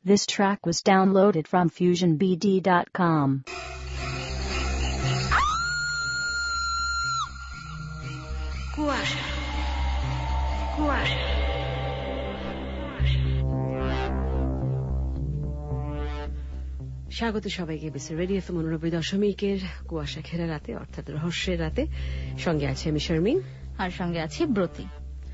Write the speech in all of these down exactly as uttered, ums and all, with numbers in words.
This track was downloaded from fusion b d dot com. কুয়াশা কুয়াশা স্বাগত সবাইকে বিসি রেডিও এফএম উননব্বই দশমিকের কুয়াশা ঘেরা রাতে অর্থাৎ রহস্যের রাতে। সঙ্গে আছে আমি শারমিন আর সঙ্গে আছি ব্রতী।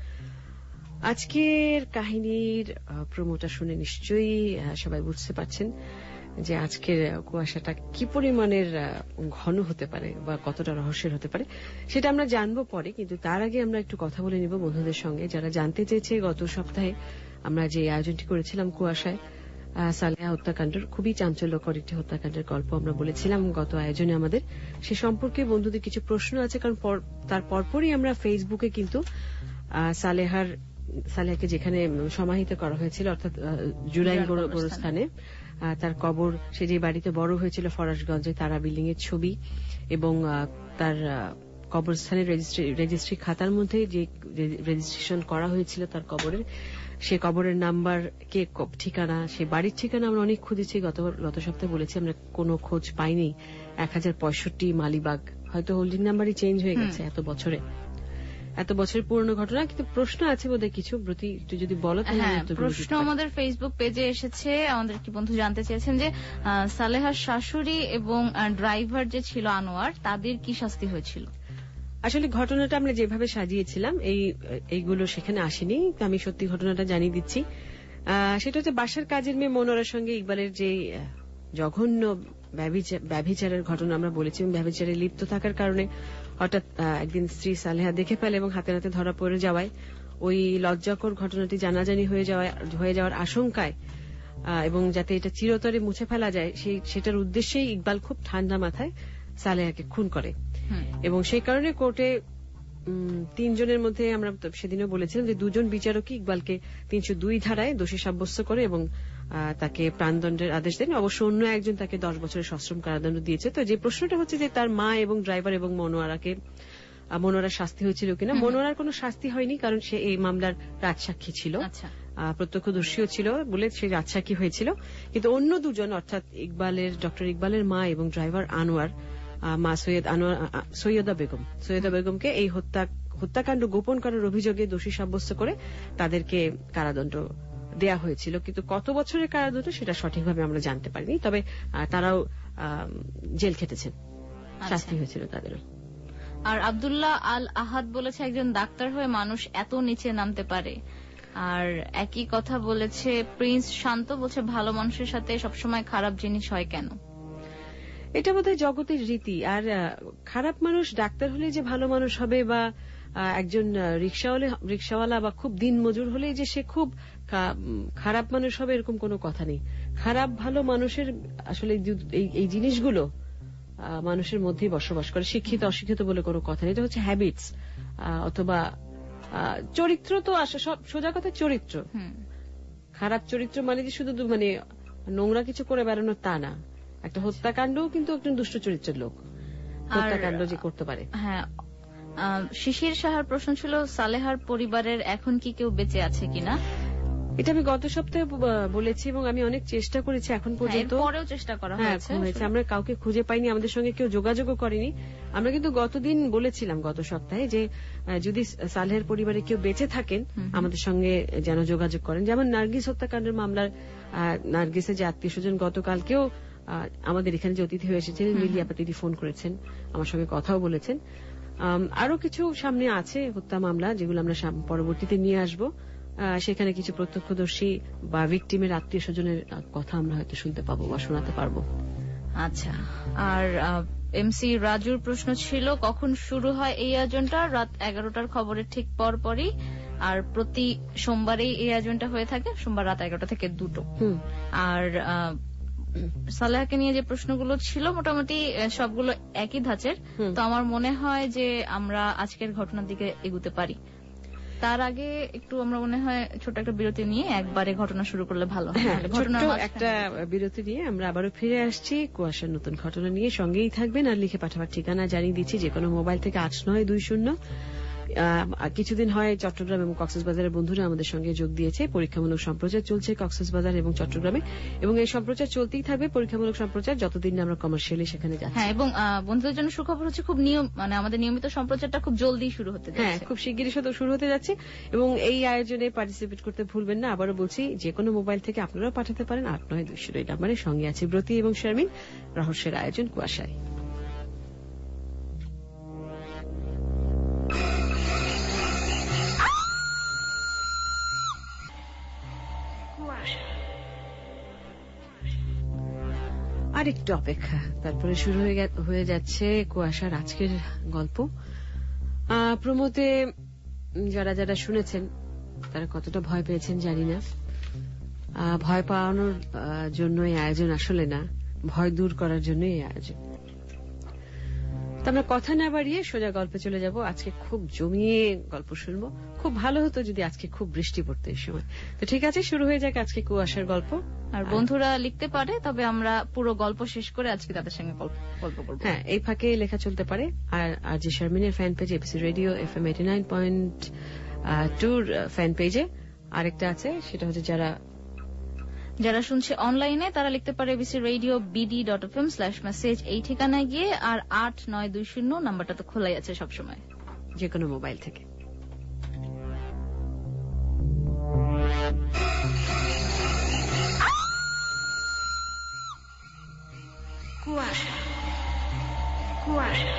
আজকের কাহিনীর প্রোমোটা শুনে নিশ্চয়ই সবাই বুঝতে পারছেন যে আজকের কুয়াশাটা কি পরিমাণের ঘন হতে পারে বা কতটা রহস্যের হতে পারে সেটা আমরা জানবো পরে, কিন্তু তার আগে আমরা একটু কথা বলে নিব বন্ধুদের সঙ্গে যারা জানতে চেয়েছে। গত সপ্তাহে আমরা যে আয়োজনটি করেছিলাম কুয়াশায় সালেহা হত্যাকাণ্ডের, খুবই চাঞ্চল্যকর একটি হত্যাকাণ্ডের গল্প আমরা বলেছিলাম গত আয়োজনে আমাদের। সে সম্পর্কে বন্ধুদের কিছু প্রশ্ন আছে, কারণ তার পরপরই আমরা ফেসবুকে কিন্তু সালেহার সালেহাকে যেখানে সমাহিত করা হয়েছিল অর্থাৎ জুরাইন গোরস্থানে তার কবর, সে যে বাড়িতে বড় হয়েছিল ফরাসগঞ্জে, তারা বিল্ডিং এর ছবি এবং তার কবরস্থানের রেজিস্ট্রি খাতার মধ্যে যে রেজিস্ট্রেশন করা হয়েছিল তার কবরের, সে কবরের নাম্বার, কে ঠিকানা, সে বাড়ির ঠিকানা আমরা অনেক খুঁজেছি। গত গত সপ্তাহে বলেছি আমরা কোনো খোঁজ পাইনি। এক হাজার পঁয়ষট্টি মালিবাগ, হয়তো হোল্ডিং নাম্বারই চেঞ্জ হয়ে গেছে এত বছরে, এত বছরের পুরনো ঘটনা। কিন্তু প্রশ্ন আছে বোধহয় কিছু, ব্রতী একটু যদি বলো। হ্যাঁ, প্রশ্ন আমাদের ফেসবুক পেজে এসেছে। আমাদের কি বন্ধু জানতে চেয়েছেন যে সালেহার শাশুড়ি এবং ড্রাইভার যে ছিল আনোয়ার, তাদের কি শাস্তি হয়েছিল। আসলে ঘটনাটা আমরা যেভাবে সাজিয়েছিলাম এই এইগুলো সেখানে আসেনি। আমি সত্যি ঘটনাটা জানিয়ে দিচ্ছি। সেটা হচ্ছে বাসার কাজের মেয়ে মনোয়ারার সঙ্গে ইকবালের যে জঘন্য ব্যভিচারের ঘটনা আমরা বলেছি, ব্যভিচারে লিপ্ত থাকার কারণে হঠাৎ একদিন স্ত্রী সালেহা দেখে ফেলে এবং হাতে নাতে ধরা পড়ে যাওয়ায় ওই লজ্জাকর ঘটনাটি জানাজানি হয়ে যাওয়ায় হয়ে যাওয়ার আশঙ্কায় এবং যাতে এটা চিরতরে মুছে ফেলা যায় সেই সেটার উদ্দেশ্যেই ইকবাল খুব ঠান্ডা মাথায় সালেহাকে খুন করে এবং সেই কারণে কোর্টে তিনজনের মধ্যে আমরা সেদিনও বলেছিলাম যে দুজন বিচারকই ইকবালকে তিনশো দুই ধারায় দোষী সাব্যস্ত করে এবং তাকে প্রাণদণ্ডের আদেশ দেন। অবশ্য অন্য একজন তাকে দশ বছরের সশ্রম কারাদণ্ড দিয়েছে। তো যে প্রশ্নটা হচ্ছে যে তার মা এবং ড্রাইভার এবং মনোয়ারাকে মনোয়ারার শাস্তি হয়েছিল কিনা, মনোয়ারার কোনো শাস্তি হয়নি কারণ সে এই মামলার রাজসাক্ষী ছিল, প্রত্যক্ষদর্শীও ছিল বলে সে রাজসাক্ষী হয়েছিল। কিন্তু অন্য দুজন অর্থাৎ ইকবালের ডক্টর ইকবালের মা এবং ড্রাইভার আনোয়ার মা সৈয়দ আনোয়ার সৈয়দা বেগম সৈয়দা বেগমকে এই হত্যা হত্যাকাণ্ড গোপন করার অভিযোগে দোষী সাব্যস্ত করে তাদেরকে কারাদণ্ড দেয়া হয়েছিল। কিন্তু কত বছরের কারাদণ্ড সেটা সঠিকভাবে আমরা জানতে পারিনি, তবে তারাও জেল খেটেছেন, শাস্তি হয়েছিল তাদেরও। আর আব্দুল্লাহ আল আহাদ বলেছে একজন ডাক্তার হয়ে মানুষ এত নিচে নামতে পারে। আর একই কথা বলেছে প্রিন্স শান্ত, বলছে ভালো মানুষের সাথে সবসময় খারাপ জিনিস হয় কেন। এটা বোধহয় জগতের রীতি। আর খারাপ মানুষ ডাক্তার হলে যে ভালো মানুষ হবে বা একজন রিক্সাওয়ালা রিক্সাওয়ালা বা খুব দিন মজুর হলে যে সে খুব খারাপ মানুষ হবে এরকম কোনো কথা নেই। খারাপ ভালো মানুষের আসলে এই জিনিসগুলো মানুষের মধ্যেই বসবাস করে, শিক্ষিত অশিক্ষিত বলে কোনো কথা নেই। এটা হচ্ছে হ্যাবিটস অথবা চরিত্র। তো আসে সব সোজা কথা চরিত্র। খারাপ চরিত্র মানে যে শুধু মানে নোংরা কিছু করে বেড়ানো তা না। একটা হত্যাকাণ্ডও কিন্তু একজন দুষ্ট চরিত্রের লোক হত্যাকাণ্ড যে করতে পারে। হ্যাঁ, শিশির সাহার প্রশ্ন ছিল সালেহার পরিবারের এখন কি কেউ বেঁচে আছে কিনা। এটা আমি গত সপ্তাহে বলেছি এবং আমি অনেক চেষ্টা করেছি এখন পর্যন্ত, পরেও চেষ্টা করা হয়েছে, আমরা কাউকে খুঁজে পাইনি, আমাদের সঙ্গে কেউ যোগাযোগও করেনি। আমরা কিন্তু গতদিন বলেছিলাম গত সপ্তাহে যে যদি সালেহের পরিবারে কেউ বেঁচে থাকেন আমাদের সঙ্গে যেন যোগাযোগ করেন। যেমন নার্গিস হত্যাকাণ্ডের মামলার নার্গিসের যে আত্মীয় স্বজন গতকালকেও আমাদের এখানে যে অতিথি হয়ে এসেছিলেন লিলিয়া পাতিদি ফোন করেছেন, আমার সঙ্গে কথাও বলেছেন। আরো কিছু সামনে আছে হত্যা মামলা যেগুলো আমরা পরবর্তীতে নিয়ে আসবো। সেখানে কিছু প্রত্যক্ষদর্শী বা ভিকটিমের আত্মীয় স্বজনের কথা আমরা হয়তো শুনতে পাবো বা শোনাতে পারবো। আচ্ছা, আর এমসি রাজুর প্রশ্ন ছিল কখন শুরু হয় এই আয়োজনটা। রাত এগারোটার খবরের ঠিক পর পরই, আর প্রতি সোমবারেই এই আয়োজনটা হয়ে থাকে, সোমবার রাত এগারোটা থেকে দুটো। আর সালেহাকে নিয়ে যে প্রশ্নগুলো ছিল মোটামুটি সবগুলো একই ধাঁচের। তো আমার মনে হয় যে আমরা আজকের ঘটনার দিকে এগুতে পারি। তার আগে একটু আমরা মনে হয় ছোট একটা বিরতি নিয়ে একবারে ঘটনা শুরু করলে ভালো হয়। একটা বিরতি নিয়ে আমরা আবারও ফিরে আসছি কুয়াশার নতুন ঘটনা নিয়ে। সঙ্গেই থাকবেন আর লিখে পাঠাবার ঠিকানা জানিয়ে দিচ্ছি, যে কোনো মোবাইল থেকে আট নয় দুই শূন্য কিছুদিন হয় চট্টগ্রাম এবং কক্সবাজারের বন্ধুরা আমাদের সঙ্গে যোগ দিয়েছে। পরীক্ষামূলক সম্প্রচার চলছে কক্সবাজার এবং চট্টগ্রামে, এবং এই সম্প্রচার চলতেই থাকবে, পরীক্ষামূলক সম্প্রচার যতদিন না আমরা কমার্শিয়ালি সেখানে যাচ্ছি। হ্যাঁ, এবং বন্ধুদের জন্য সুখবর হচ্ছে খুব নিয়ম মানে আমাদের নিয়মিত সম্প্রচারটা খুব জলদি শুরু হতে যাচ্ছে। হ্যাঁ, খুব শিগগিরই শুরু হতে যাচ্ছে, এবং এই আয়োজনে পার্টিসিপেট করতে ভুলবেন না। আবারও বলছি, যে কোনো মোবাইল থেকে আপনারাও পাঠাতে পারেন আট নয় দুইশো এই নাম্বারে। সঙ্গে আছে ব্রতী এবং শারমিন। রহস্যের আয়োজন কুয়াশায়। আরেকটু অপেক্ষা, তারপরে শুরু হয়ে যাচ্ছে কুয়াশার আজকের গল্প। প্রমোতে যারা যারা শুনেছেন তারা কতটা ভয় পেয়েছেন জানি না। ভয় পাওয়ানোর জন্য এই আয়োজন আসলে না, ভয় দূর করার জন্য এই আয়োজন। তো আমরা কথা না বাড়িয়ে সোজা গল্পে চলে যাব। আজকে খুব জমিয়ে গল্প শুনবো। খুব ভালো হতো যদি আজকে খুব বৃষ্টি পড়তো এই সময়। তো ঠিক আছে, শুরু হয়ে যাক আজকে কুয়াশার গল্প। আর বন্ধুরা লিখতে পারে, তবে আমরা পুরো গল্প শেষ করে আজকে তাদের সঙ্গে গল্প করবো। হ্যাঁ, এই ফাঁকে লেখা চলতে পারে। আর আর যে শারমিনের fan page ABC radio F M eighty nine point টুর ফ্যান পেজে আরেকটা আছে, সেটা হচ্ছে যারা যারা শুনছে অনলাইনে তারা লিখতে পারে ABC radio BD dot F M slash message এই ঠিকানায় গিয়ে। আর আট নয় দুই শূন্য নাম্বারটা তো খোলাই আছে সবসময়, যে কোনো মোবাইল থেকে। কুয়াশা কুয়াশা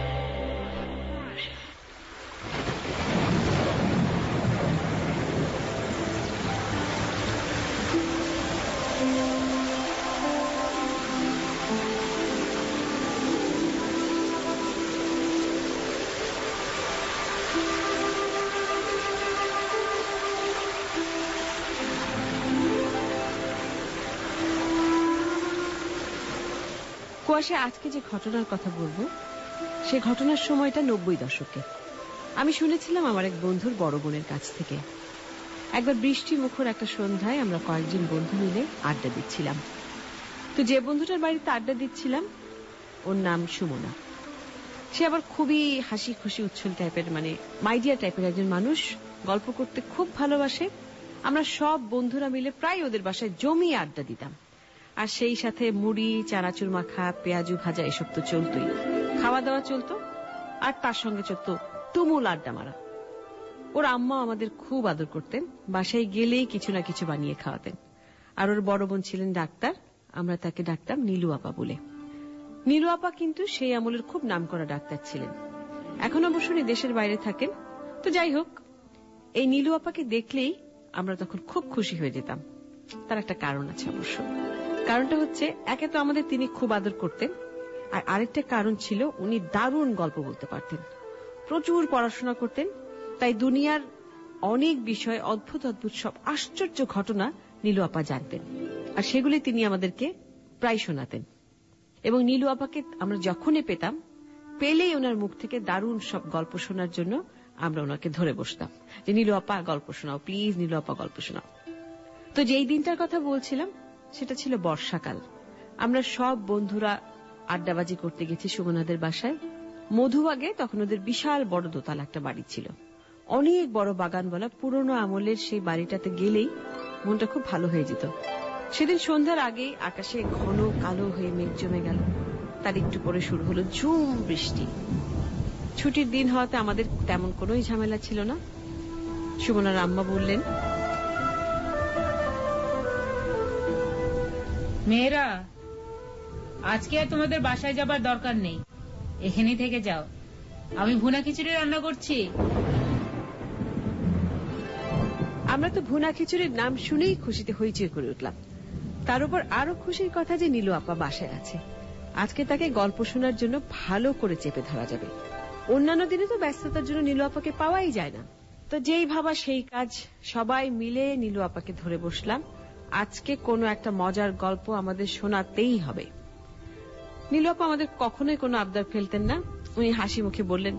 কুয়াশা আজকে যে ঘটনার কথা বলবো, সে ঘটনার সময়টা নব্বই দশকে। আমি শুনেছিলাম আমার এক বন্ধুর বড় বোনের কাছ থেকে। একবার বৃষ্টি মুখর একটা সন্ধ্যায় আমরা কয়েকজন বন্ধু মিলে আড্ডা দিচ্ছিলাম। তো যে বন্ধুটার বাড়িতে আড্ডা দিচ্ছিলাম ওর নাম সুমনা। সে আবার খুবই হাসি খুশি উচ্ছল টাইপের, মানে মাইডিয়া টাইপের একজন মানুষ। গল্প করতে খুব ভালোবাসে। আমরা সব বন্ধুরা মিলে প্রায় ওদের বাসায় জমিয়ে আড্ডা দিতাম। আর সেই সাথে মুড়ি, চানাচুর মাখা, পেঁয়াজু ভাজা এসব তো চলতই। খাওয়া দাওয়া চলতো, আর তার সঙ্গে চলতো তুমুল আড্ডা মারা। ওর আম্মা আমাদের খুব আদর করতেন, বাসায় গেলেই কিছু না কিছু বানিয়ে খাওয়াতেন। আর ওর বড় বোন ছিলেন ডাক্তার, আমরা তাকে ডাকতাম নীলু আপা বলে। নীলু আপা কিন্তু সেই আমলের খুব নামকরা ডাক্তার ছিলেন। এখন অবশ্য উনি দেশের বাইরে থাকেন। তো যাই হোক, এই নীলু আপাকে দেখলেই আমরা তখন খুব খুশি হয়ে যেতাম। তার একটা কারণ আছে অবশ্য। কারণটা হচ্ছে, একে তো আমাদের তিনি খুব আদর করতেন, আর আরেকটা কারণ ছিল উনি দারুণ গল্প বলতে পারতেন, প্রচুর পড়াশোনা করতেন। তাই দুনিয়ার অনেক বিষয়, অদ্ভুত অদ্ভুত সব আশ্চর্য ঘটনা নীলু আপা জানতেন, আর সেগুলি তিনি আমাদেরকে প্রায় শোনাতেন। এবং নীলু আপাকে আমরা যখনই পেতাম, পেলেই ওনার মুখ থেকে দারুণ সব গল্প শোনার জন্য আমরা ওনাকে ধরে বসতাম যে নীলু আপা গল্প শোনাও, প্লিজ নীলু আপা গল্প শোনাও। তো যেই দিনটার কথা বলছিলাম সেটা ছিল বর্ষাকাল। আমরা সব বন্ধুরা আড্ডাবাজি করতে গেছি সুমনাদের বাসায়। মধুবাগে তখন ওদের বিশাল বড় দোতলা একটা বাড়ি ছিল, অনেক বড় বাগান বলা পুরনো আমলের। সেই বাড়িটাতে গেলেই মনটা খুব ভালো হয়ে যেত। সেদিন সন্ধ্যার আগেই আকাশে ঘন কালো হয়ে মেঘ জমে গেল। তার একটু পরে শুরু হলো ঝুম বৃষ্টি। ছুটির দিন হওয়াতে আমাদের তেমন কোনোই ঝামেলা ছিল না। সুমনার আম্মা বললেন, মেয়েরা, আজকে আর তোমাদের বাসায় যাবার দরকার নেই, এখানেই থেকে যাও। আমি ভুনা খিচুড়ি রান্না করছি। আমরা তো ভুনা খিচুড়ির নাম শুনেই খুশিতে হইচই করে উঠলাম। তার উপর আরো খুশির কথা যে নীলু আপা বাসায় আছে। আজকে তাকে গল্প শোনার জন্য ভালো করে চেপে ধরা যাবে। অন্যান্য দিনে তো ব্যস্ততার জন্য নীলু আপাকে পাওয়াই যায় না। তো যেই ভাবা সেই কাজ, সবাই মিলে নীলু আপাকে ধরে বসলাম। আজকে কোনো একটা মজার গল্প আমাদের শোনাতেই হবে। নীলু আপা আমাদের কখনোই কোনো আবদার ফেলতেন না। উনি হাসি মুখে বললেন,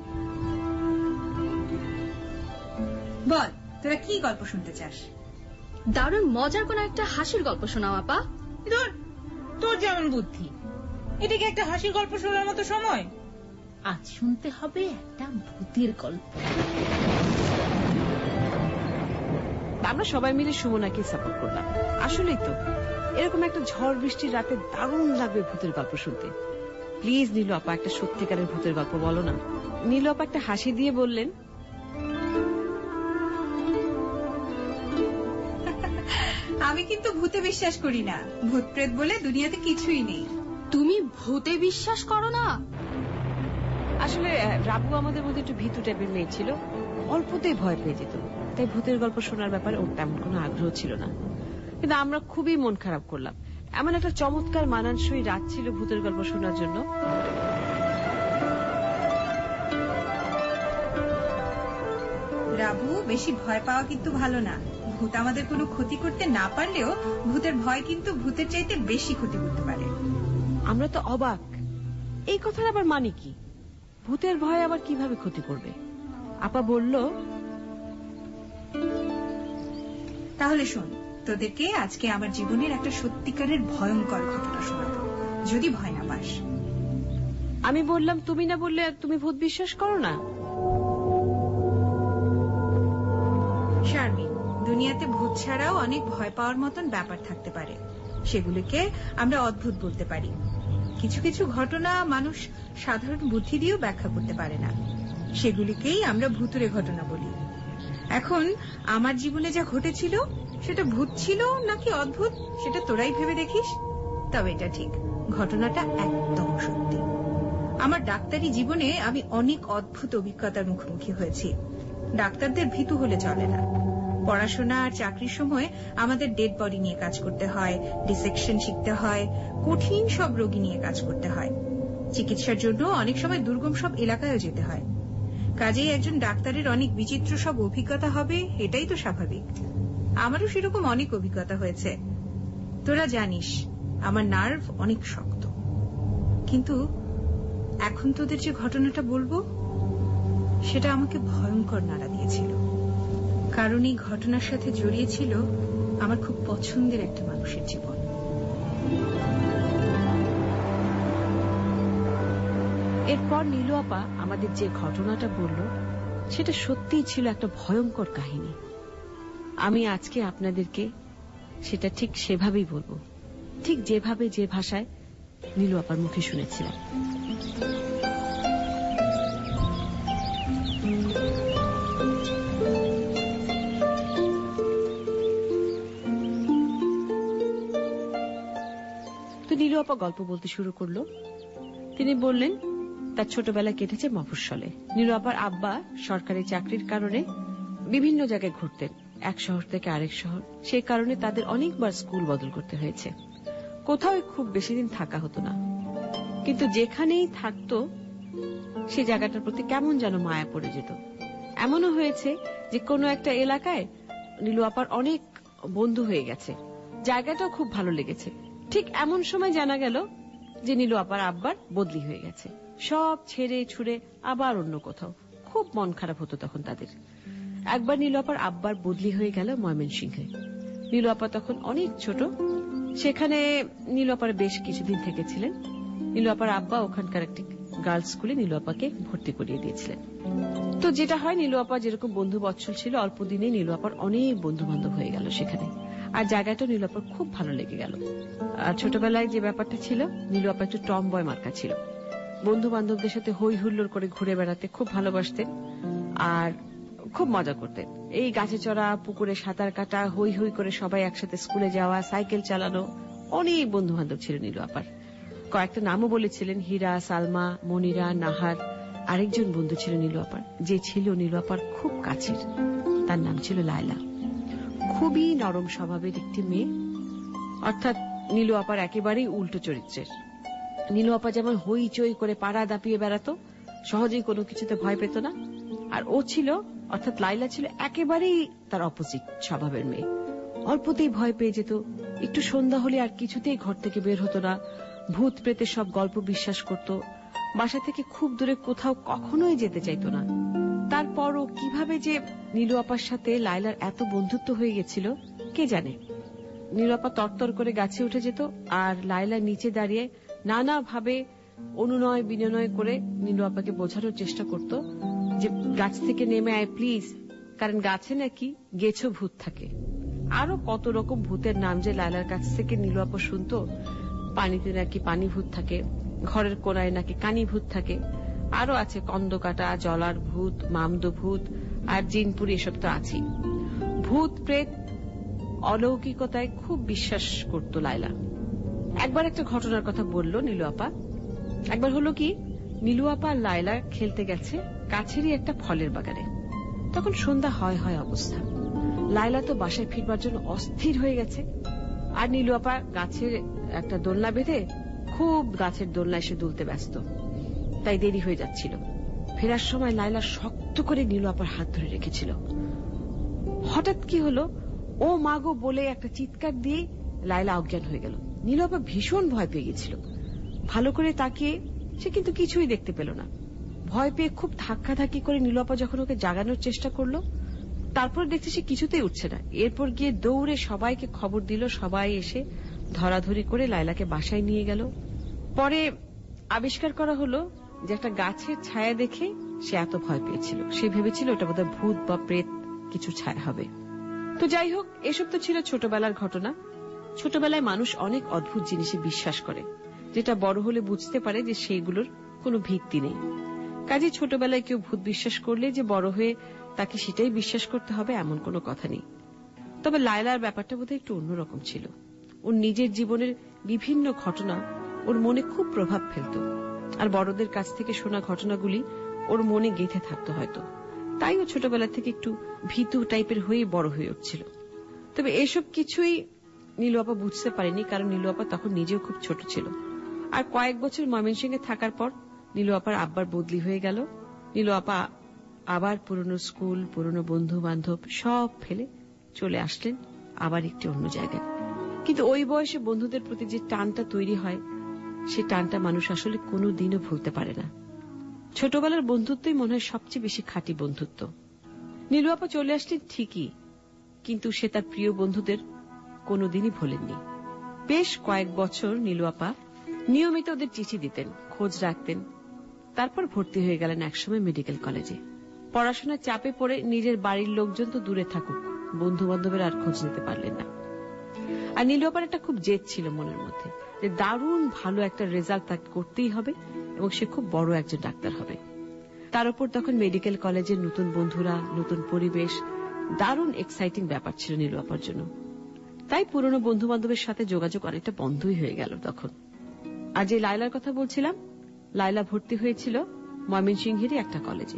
বল তোরা কি গল্প শুনতে চাস? দারুণ মজার কোন একটা হাসির গল্প শোনাও আপা। তোর তোর যেমন বুদ্ধি, এটা কি একটা হাসির গল্প শোনার মতো সময়? আজ শুনতে হবে একটা ভূতের গল্প। আমরা সবাই মিলে সুমনাকে সাপোর্ট করলাম। আসলেই তো এরকম একটা ঝড় বৃষ্টির রাতে দারুণ লাগবে ভূতের গল্প শুনতে। প্লিজ নীলু আপা একটা সত্যিকারের ভূতের গল্প বলো না। নীলু আপা একটা হাসি দিয়ে বললেন, আমি কিন্তু ভূতে বিশ্বাস করি না। ভূত প্রেত বলে দুনিয়াতে কিছুই নেই। তুমি ভূতে বিশ্বাস করো না? আসলে রাবু আমাদের মধ্যে একটু ভীতু টাইপের মেয়ে ছিল, অল্পতেই ভয় পেয়ে যেত, তাই ভূতের গল্প শোনার ব্যাপারে ওর তেমন কোনো আগ্রহ ছিল না। কিন্তু আমরা খুবই মন খারাপ করলাম। এমন একটা চমৎকার মানানসই রাত ছিল ভূতের গল্প শোনার জন্য। রাবু, বেশি ভয় পাওয়া কিন্তু ভালো না। ভূত আমাদের কোনো ক্ষতি করতে না পারলেও ভূতের ভয় কিন্তু ভূতের চাইতে বেশি ক্ষতি করতে পারে। আমরা তো অবাক, এই কথার আবার মানে কি? ভূতের ভয় আবার কিভাবে ক্ষতি করবে? আপা বলল, তাহলে শোন, তোদেরকে আজকে আমার জীবনের একটা সত্যিকারের ভয়ঙ্কর ঘটনা শোনাবো, যদি ভয় না পাস। আমি বললাম, তুমি না বললে তুমি ভূত বিশ্বাস করো না? শারমিন, দুনিয়াতে ভূত ছাড়াও অনেক ভয় পাওয়ার মতন ব্যাপার থাকতে পারে, সেগুলিকে আমরা অদ্ভুত বলতে পারি। কিছু কিছু ঘটনা মানুষ সাধারণ বুদ্ধি দিয়েও ব্যাখ্যা করতে পারে না, সেগুলিকেই আমরা ভূতুড়ে ঘটনা বলি। এখন আমার জীবনে যা ঘটেছিল সেটা ভূত ছিল নাকি অদ্ভুত সেটা তোরাই ভেবে দেখিস। তবে এটা ঠিক, ঘটনাটা একদম সত্যি। আমার ডাক্তারি জীবনে আমি অনেক অদ্ভুত অভিজ্ঞতার মুখোমুখি হয়েছি। ডাক্তারদের ভীতু হলে চলে না। পড়াশোনা আর চাকরির সময় আমাদের ডেড বডি নিয়ে কাজ করতে হয়, ডিসেকশন শিখতে হয়, কঠিন সব রোগী নিয়ে কাজ করতে হয়। চিকিৎসার জন্য অনেক সময় দুর্গম সব এলাকায়ও যেতে হয়। কাজেই একজন ডাক্তারের অনেক বিচিত্র সব অভিজ্ঞতা হবে, এটাই তো স্বাভাবিক। আমারও সেরকম অনেক অভিজ্ঞতা হয়েছে। তোরা জানিস আমার নার্ভ অনেক শক্ত, কিন্তু এখন তোদের যে ঘটনাটা বলবো সেটা আমাকে ভয়ঙ্কর নাড়া দিয়েছিল, কারণ এই ঘটনার সাথে জড়িয়ে ছিল আমার খুব পছন্দের একটা মানুষের জীবন। এরপর নীলু আপা আমাদের যে ঘটনাটা বলল সেটা সত্যিই ছিল একটা ভয়ঙ্কর কাহিনী। আমি আজকে আপনাদেরকে সেটা ঠিক সেভাবেই বলবো, ঠিক যেভাবে যে ভাষায় নীলু আপার মুখে শুনেছিলাম। তো নীলু আপা গল্প বলতে শুরু করলো। তিনি বললেন তার ছোটবেলা কেটেছে মফস্বলে। নীলু আপার আব্বা সরকারি চাকরির কারণে বিভিন্ন জায়গায় ঘুরতেন, এক শহর থেকে আরেক শহর। সেই কারণে তাদের অনেকবার স্কুল বদল করতে হয়েছে। কোথাও খুব বেশি দিন থাকা হতো না, কিন্তু যেখানেই থাকতো সে জায়গাটার প্রতি কেমন যেন মায়া পড়ে যেত। এমনও হয়েছে যে কোনো একটা এলাকায় নীলু আপার অনেক বন্ধু হয়ে গেছে, জায়গাটাও খুব ভালো লেগেছে। ঠিক এমন সময় জানা গেল যে নীলু আপার আব্বার বদলি হয়ে গেছে, সব ছেড়ে ছুড়ে আবার অন্য কোথাও। খুব মন খারাপ হতো তখন তাদের। একবার নীলু আপার আব্বার বদলি হয়ে গেল ময়মনসিংহে। নীলু আপা তখন অনেক ছোট, সেখানে নীলু আপার বেশ কিছুদিন থেকেছিলেন। নীলু আপার আব্বা ওখানকার একটি গার্লস স্কুলে নীলু আপাকে ভর্তি করিয়ে দিয়েছিলেন। তো যেটা হয়, নীলু আপা যেরকম বন্ধু বৎসল ছিল, অল্প দিনে নীলু আপার অনেক বন্ধু বান্ধব হয়ে গেল সেখানে। আর জায়গাটা নীলু আপার খুব ভালো লেগে গেল। আর ছোটবেলায় যে ব্যাপারটা ছিল, নীলু আপা একটু টম বয় মার্কা ছিল। বন্ধু বান্ধবদের সাথে হই হুল্লোড় করে ঘুরে বেড়াতে খুব ভালোবাসতেন আর খুব মজা করতেন। এই গাছে চড়া, পুকুরে সাঁতার কাটা, হই হই করে সবাই একসাথে স্কুলে যাওয়া, সাইকেল চালানো, অনেক বন্ধু বান্ধব ছিল নীলু আপার। কয়েকটা নামও বলেছিলেন, হীরা, সালমা, মনিরা, নাহার। আরেকজন বন্ধু ছিল নীলু আপার, যে ছিল নীলু আপার খুব কাছের, তার নাম ছিল লায়লা। খুবই নরম স্বভাবের একটি মেয়ে, অর্থাৎ নীলু আপার একেবারেই উল্টো চরিত্রের। নীলু আপা যেমন হইচই করে পাড়া দাপিয়ে বেড়াতো, সহজেই কোনো কিছুতে ভয় পেত না, আর ও ছিল, অর্থাৎ লাইলা ছিল একেবারেই তার অপোজিট স্বভাবের মেয়ে। অল্পতেই ভয় পেয়ে যেত, একটু সন্ধ্যা হলে আর কিছুতেই ঘর থেকে বের হতো না, ভূত প্রেতের সব গল্প বিশ্বাস করত, বাসা থেকে খুব দূরে কোথাও কখনোই যেতে চাইত না। তারপরও কিভাবে যে নীলু আপার সাথে লাইলার এত বন্ধুত্ব হয়ে গেছিল কে জানে। নীলু আপা তরতর করে গাছে উঠে যেত আর লাইলা নিচে দাঁড়িয়ে নানা ভাবে অনুনয় বিনয় করে নীলু আপাকে বোঝানোর চেষ্টা করত যে গাছ থেকে নেমে আয় প্লিজ, কারণ গাছে নাকি গেছো ভূত থাকে। আরো কত রকম ভূতের নাম যে লায়লার কাছ থেকে নীলু আপা শুনতো। পানিতে নাকি পানি ভূত থাকে, ঘরের কোনায় নাকি কানি ভূত থাকে, আরো আছে কন্দকাটা, জলার ভূত, মামদো ভূত আর জিনপুরি, এসব তো আছেই। ভূত প্রেত অলৌকিকতায় খুব বিশ্বাস করত লায়লা। একবার একটা ঘটনার কথা বলল নীলু আপা। একবার হলো কি, নীলু আপা আর লায়লা খেলতে গেছে কাছেরই একটা ফলের বাগানে। তখন সন্ধ্যা হয় হয় অবস্থা। লায়লা তো বাসায় ফিরবার জন্য অস্থির হয়ে গেছে, আর নীলু আপা গাছের একটা দোলনা বেঁধে খুব গাছের দোলনা এসে দুলতে ব্যস্ত, তাই দেরি হয়ে যাচ্ছিল। ফেরার সময় লায়লা শক্ত করে নীলু আপার হাত ধরে রেখেছিল। হঠাৎ কি হলো, ও মাগো বলে একটা চিৎকার দিয়ে লায়লা অজ্ঞান হয়ে গেল। নীলু আপা ভীষণ ভয় পেয়ে গেছিল। ভালো করে তাকিয়ে সে কিন্তু কিছুই দেখতে পেল না। ভয় পেয়ে খুব ধাক্কাধাক্কি করে নীলু আপা যখন ওকে জাগানোর চেষ্টা করলো, তারপর দেখছে সে কিছুতেই উঠছে না। এরপর গিয়ে দৌড়ে সবাইকে খবর দিল, সবাই এসে ধরাধরি করে লায়লাকে বাসায় নিয়ে গেল। পরে আবিষ্কার করা হলো যে একটা গাছের ছায়া দেখে সে এত ভয় পেয়েছিল। সে ভেবেছিল ওটা বোধহয় ভূত বা প্রেত কিছু ছায়া হবে। তো যাই হোক, এসব তো ছিল ছোটবেলার ঘটনা। ছোটবেলায় মানুষ অনেক অদ্ভুত জিনিসে বিশ্বাস করে, যেটা বড় হলে বুঝতে পারে যে সেইগুলোর কোনো ভিত্তি নেই। কাজে ছোটবেলায় কেউ ভূত বিশ্বাস করলে যে বড় হয়ে তাকে সেটাই বিশ্বাস করতে হবে এমন কোনো কথা নেই। তবে লায়লার ব্যাপারটা বোধহয় একটু অন্যরকম ছিল। ওর নিজের জীবনের বিভিন্ন ঘটনা ওর মনে খুব প্রভাব ফেলত, আর বড়দের কাছ থেকে শোনা ঘটনাগুলি ওর মনে গেঁথে থাকতো হয়তো। তাই ও ছোটবেলা থেকে একটু ভীতু টাইপের হয়ে বড় হয়ে উঠছিল। তবে এসব কিছুই নীলু আপা বুঝতে পারেনি, কারণ নীলু আপা তখন নিজেও খুব ছোট ছিল। আর কয়েক বছর ময়মনসিংহে থাকার পর নীলু আপার আব্বার বদলি হয়ে গেল। নীলু আপা আবার পুরনো স্কুল, পুরনো বন্ধু বান্ধব সব ফেলে চলে আসলেন আবার একটি অন্য জায়গায়। কিন্তু ওই বয়সে বন্ধুদের প্রতি যে টানটা তৈরি হয়, সে টানটা মানুষ আসলে কোনোদিনও ভুলতে পারে না। ছোটবেলার বন্ধুত্বই মনে হয় সবচেয়ে বেশি খাঁটি বন্ধুত্ব। নীলু আপা চলে আসলেন ঠিকই, কিন্তু সে তার প্রিয় বন্ধুদের কোনোদিনই ভোলেননি। বেশ কয়েক বছর নীলু আপা নিয়মিত ওদের চিঠি দিতেন, খোঁজ রাখতেন। তারপর ভর্তি হয়ে গেলেন একসময় মেডিকেল কলেজে। পড়াশোনার চাপে পড়ে নিজের বাড়ির লোকজন তো দূরে থাকুক, বন্ধু বান্ধবের আর খোঁজ নিতে পারলেন না। আর নীলু আপার একটা খুব জেদ ছিল মনের মধ্যে যে দারুণ ভালো একটা রেজাল্ট তাকে করতেই হবে এবং সে খুব বড় একজন ডাক্তার হবে। তার উপর তখন মেডিকেল কলেজের নতুন বন্ধুরা, নতুন পরিবেশ, দারুণ এক্সাইটিং ব্যাপার ছিল নীলু আপার জন্য। তাই পুরনো বন্ধু বান্ধবের সাথে যোগাযোগ অনেকটা বন্ধই হয়ে গেল তখন। আর যে লায়লার কথা বলছিলাম, লায়লা ভর্তি হয়েছিল ময়মনসিংহেরই একটা কলেজে।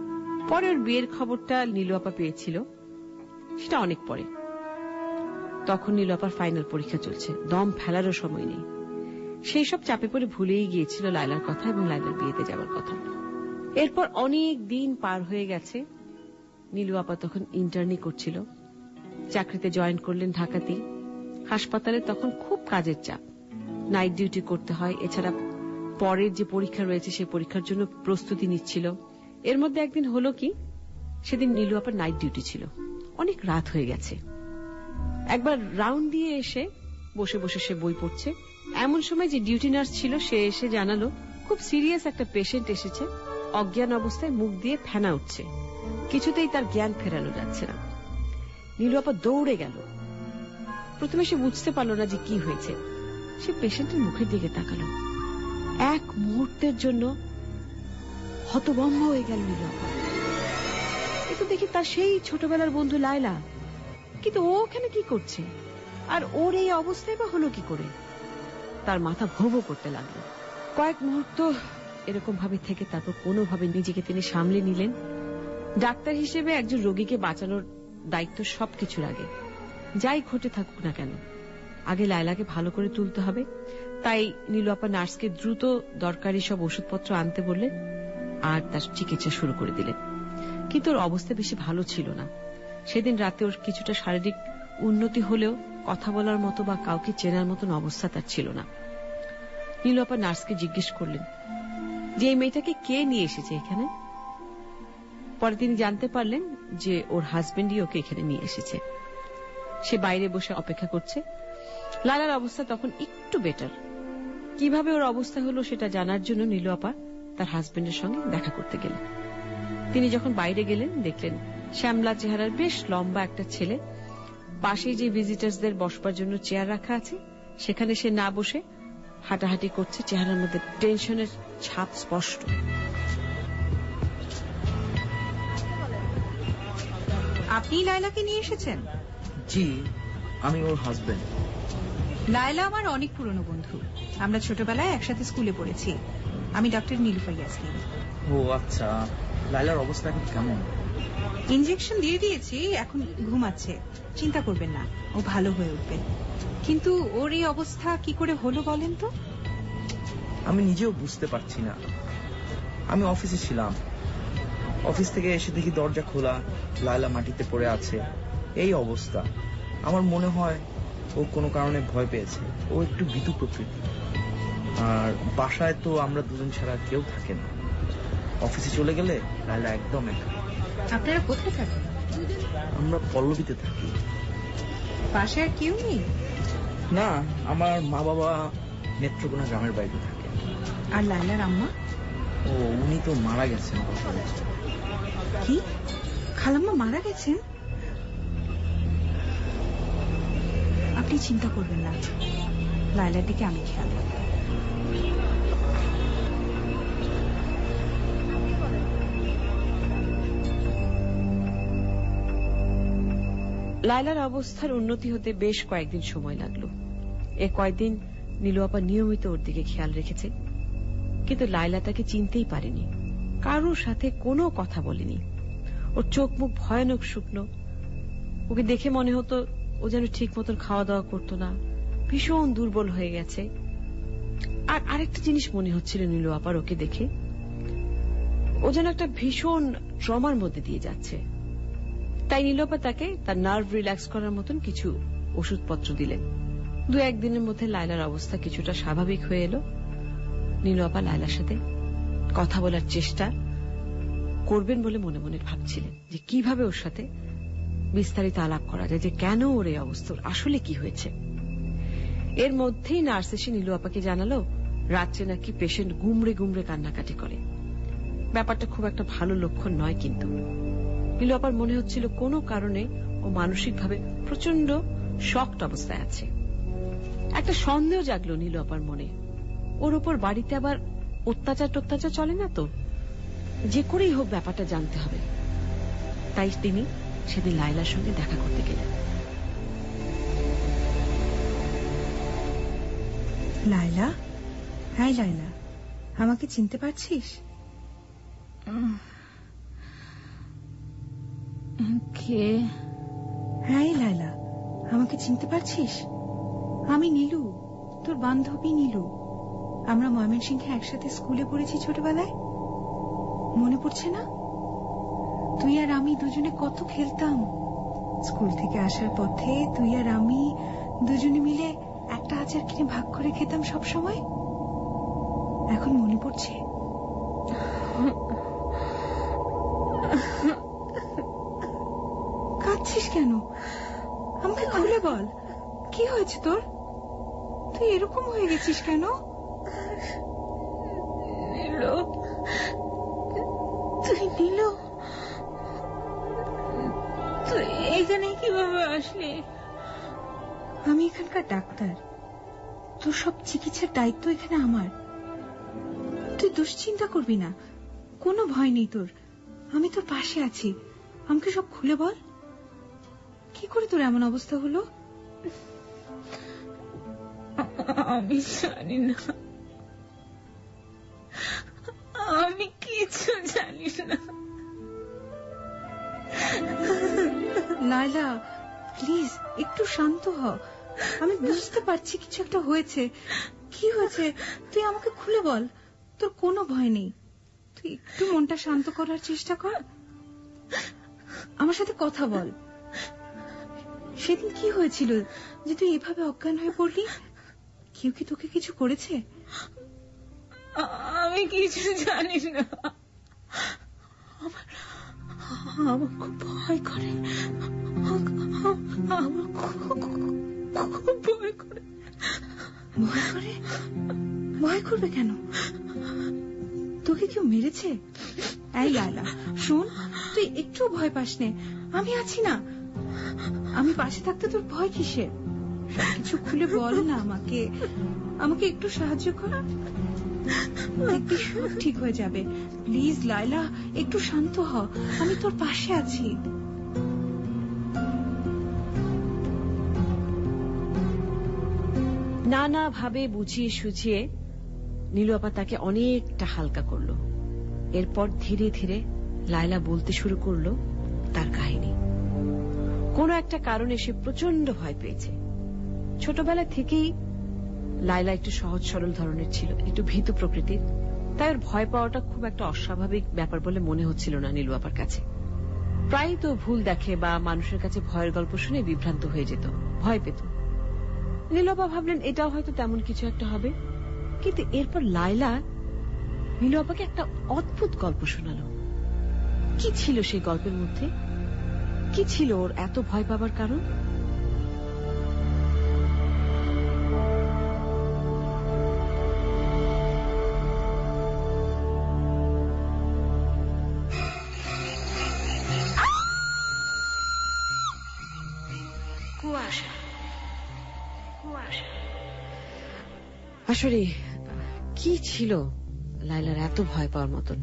পরে ওর বিয়ের খবরটা নীলু আপা পেয়েছিল, সেটা অনেক পরে। তখন নীলু আপার ফাইনাল পরীক্ষা চলছে, দম ফেলারও সময় নেই। সেই সব চাপে পড়ে ভুলেই গিয়েছিল লায়লার কথা এবং লায়লার বিয়েতে যাওয়ার কথা। এরপর অনেক দিন পার হয়ে গেছে। নীলু আপা তখন ইন্টার্নি করছিল, চাকরিতে জয়েন করলেন ঢাকাতেই। হাসপাতালে তখন খুব কাজের চাপ, নাইট ডিউটি করতে হয়। এছাড়া পরের যে পরীক্ষা রয়েছে সেই পরীক্ষার জন্য প্রস্তুতি নিচ্ছিল। এর মধ্যে একদিন হলো কি, সেদিন নীলু আপার নাইট ডিউটি ছিল, অনেক রাত হয়ে গেছে। একবার রাউন্ড দিয়ে এসে বসে বসে সে বই পড়ছে, এমন সময় যে ডিউটি নার্স ছিল সে এসে জানালো খুব সিরিয়াস একটা পেশেন্ট এসেছে, অজ্ঞান অবস্থায় মুখ দিয়ে ফেনা উঠছে, কিছুতেই তার জ্ঞান ফেরানো যাচ্ছে না। নীলু আপা দৌড়ে গেল। প্রথমে সে বুঝতে পারল না যে কি হয়েছে। সে পেশেন্টের মুখের দিকে তাকালো, এক মুহূর্তের জন্য হতভম্ব হয়ে গেল নীলু আপা। একটু দেখি তার সেই ছোটবেলার বন্ধু লায়লা, কিন্তু ও ওখানে কি করছে আর ওর এই অবস্থায় বা হলো কি করে? তার মাথা ভো ভো করতে লাগলো। কয়েক মুহূর্ত এরকম ভাবে থেকে তারপর কোনোভাবে নিজেকে তিনি সামলে নিলেন। ডাক্তার হিসেবে একজন রোগীকে বাঁচানোর দায়িত্ব সবকিছুর আগে, যাই ঘটে থাকুক না কেন, আগে লায়লাকে ভালো করে তুলতে হবে। তাই নীলু আপা নার্সকে দ্রুত দরকারি সব ওষুধপত্র আনতে বললেন আর তার চিকিৎসা শুরু করে দিলেন। কিন্তু ওর অবস্থা বেশি ভালো ছিল না। সেদিন রাতে ওর কিছুটা শারীরিক উন্নতি হলেও কথা বলার মতো বা কাউকে চেনার মতন অবস্থা তার ছিল না। নীলু আপা নার্সকে জিজ্ঞেস করলেন যে এই মেয়েটাকে কে নিয়ে এসেছে এখানে। পরে তিনি জানতে পারলেন যে ওর হাজবেন্ডই ওকে এখানে নিয়ে এসেছে। সে বাইরে বসে অপেক্ষা করছে। লালার অবস্থা তখন একটু বেটার, কিভাবে ওর অবস্থা হলো সেটা জানার জন্য নীলু আপা তার হাজবেন্ডের সঙ্গে দেখা করতে গেলেন। তিনি যখন বাইরে গেলেন দেখলেন শ্যামলা চেহারার বেশ লম্বা একটা ছেলে পাশেই যে ভিজিটার্সদের বসবার জন্য চেয়ার রাখা আছে সেখানে সে না বসে হাঁটাহাঁটি করছে, চেহারার মধ্যে টেনশনের ছাপ স্পষ্ট। আপনি লায়লাকে নিয়ে এসেছেন? জি, আমি ওর হাজবেন্ড। লায়লা আমার অনেক পুরনো বন্ধু, আমরা ছোটবেলায় একসাথে স্কুলে পড়েছি। আমি ডক্টর নীলুফার ইয়াসমিন। ও আচ্ছা, লায়লার অবস্থা এখন কেমন? ইনজেকশন দিয়ে দিয়েছি, এখন ঘুমাচ্ছে, চিন্তা করবেন না, ও ভালো হয়ে উঠবে। কিন্তু ওর এই অবস্থা কি করে হলো বলেন তো? আমি নিজেও বুঝতে পারছি না। আমি অফিসে ছিলাম, অফিস থেকে এসে দেখি দরজা খোলা, লায়লা মাটিতে পড়ে আছে, এই অবস্থা। আমার মনে হয় ও কোনো কারণে ভয় পেয়েছে, ও একটু ভীতু প্রকৃতি। আর বাসায় তো আমরা দুজন ছাড়া কেউ থাকে না, অফিসে চলে গেলে লায়লা একদম একা। আপনারা কোথায় থাকেন? আমরা পল্লবীতে থাকি। বাসায় আর কেউ নেই? না, আমার মা বাবা নেত্রকোনা গ্রামের বাড়িতে থাকে। আর লায়লার আম্মা? ও উনি তো মারা গেছেন। কি, খালাম্মা মারা গেছেন? আপনি চিন্তা করবেন না, লায়লার দিকে আমি খেয়াল রাখবো। লায়লার অবস্থার উন্নতি হতে বেশ কয়েকদিন সময় লাগলো। এ কয়েকদিন নীলু আপা নিয়মিত ওর দিকে খেয়াল রেখেছে, কিন্তু লায়লা তাকে চিনতেই পারেনি, কারোর সাথে কোনো কথা বলেনি। ওর চোখ মুখ ভয়ানক শুকনো, ওকে দেখে মনে হতো ও যেন ঠিক মতন খাওয়া দাওয়া করতো না, ভীষণ দুর্বল হয়ে গেছে। আর আরেকটা জিনিস মনে হচ্ছিল নীলু আপার ওকে দেখে, ও যেন একটা ভীষণ ট্রমার মধ্যে দিয়ে যাচ্ছে। তাই নীলু আপা তাকে তার নার্ভ রিল্যাক্স করার মতন কিছু ওষুধপত্র দিলেন। দু একদিনের মধ্যে লায়লার অবস্থা কিছুটা স্বাভাবিক হয়ে এলো। নীলু আপা লায়লার সাথে কথা বলার চেষ্টা করবেন বলে মনে মনে ভাবছিলেন যে কিভাবে ওর সাথে বিস্তারিত আলাপ করা যায়, যে কেন ওর এই অবস্থা, আসলে কি হয়েছে। এর মধ্যেই নার্স এসে নীলু আপাকে জানালো রাত্রে নাকি পেশেন্ট গুমড়ে গুমড়ে কান্নাকাটি করে। ব্যাপারটা খুব একটা ভালো লক্ষণ নয়, কিন্তু নীলু আপার মনে হচ্ছিল কোনো কারণে ও মানসিকভাবে প্রচন্ড শকড অবস্থায় আছে। একটা সন্দেহ জাগলো নীলু আপার মনে, ওর উপর বাড়িতে আবার অত্যাচার টত্যাচার চলে না তো, যে করেই হোক ব্যাপারটা জানতে হবে। তাই তিনি সেদিন লায়লার সঙ্গে দেখা করতে গেলেন। লায়লা, হ্যাঁ লায়লা, আমাকে চিনতে পারছিস? কে? হ্যাঁ লায়লা, আমাকে চিনতে পারছিস? আমি নীলু, তোর বান্ধবী নীলু। আমরা ময়মনসিংহে একসাথে স্কুলে পড়েছি ছোটবেলায়, মনে পড়ছে না? তুই আর আমি দুজনে কত খেলতাম। স্কুল থেকে আসার পথে তুই আর আমি দুজনে মিলে একটা আচার কিনে ভাগ করে খেতাম সব সময়। এখন মনে পড়ছে? কাঁদছিস কেন? আমাকে খুলে বল, কি হয়েছে তোর? তুই এরকম হয়ে গেছিস কেন? তুই নীলু, তুই এখানে কিভাবে আসলি? আমি এখানকার ডাক্তার, তোর সব চিকিৎসার দায়িত্ব এখানে আমার। তুই দুশ্চিন্তা করবি না, কোনো ভয় নেই তোর, আমি তোর পাশে আছি। আমাকে সব খুলে বল, কি করে তোর এমন অবস্থা হলো? আমি জানি না, আমি কিছু জানি না। লায়লা প্লিজ একটু শান্ত হ, আমি বুঝতে পারছি কিছু একটা হয়েছে। কি হয়েছে তুই আমাকে খুলে বল, তোর কোনো ভয় নেই। তুই একটু মনটা শান্ত করার চেষ্টা কর, আমার সাথে কথা বল। সেদিন কি হয়েছিল যে তুই এভাবে অজ্ঞান হয়ে পড়লি? কেউ কি তোকে কিছু করেছে? আমি কিছু জানি না, আমার খুব ভয় করে, আমার খুব ভয় করে। ভয় করে? ভয় করবে কেন? তোকে কেউ মেরেছে? এই লায়লা শোন, তুই একটু ভয় পাস নে, আমি আছি না। আমি পাশে থাকতে তোর ভয় কিসের? সবকিছু খুলে বল না আমাকে, আমাকে একটু সাহায্য কর। দেখবি সব ঠিক হয়ে যাবে। প্লিজ লায়লা, একটু শান্ত হ, আমি তোর পাশে আছি। নানা ভাবে বুঝিয়ে সুঝিয়ে নীলু আপা তাকে অনেকটা হালকা করলো। এরপর ধীরে ধীরে লায়লা বলতে শুরু করলো তার কাহিনী। কোন একটা কারণে সে প্রচন্ড ভয় পেয়েছে। ছোটবেলা থেকেই লায়লা একটু সহজ সরল ধরনের ছিল, একটু ভীতু প্রকৃতির, তাই ওর ভয় পাওয়াটা খুব একটা অস্বাভাবিক ব্যাপার বলে মনে হচ্ছিল না নীলু আপার কাছে। প্রায় তো ভুল দেখে বা মানুষের কাছে ভয়ের গল্প শুনে বিভ্রান্ত হয়ে যেত, ভয় পেত। নীলু আপা ভাবলেন এটাও হয়তো তেমন কিছু একটা হবে। কিন্তু এরপর লায়লা নীলু আপাকে একটা অদ্ভুত গল্প শোনালো। কি ছিল সেই গল্পের মধ্যে? কি ছিল ওর এত ভয় পাবার কারণ? আসলে কি ছিল লায়লার এত ভয় পাওয়ার মতন,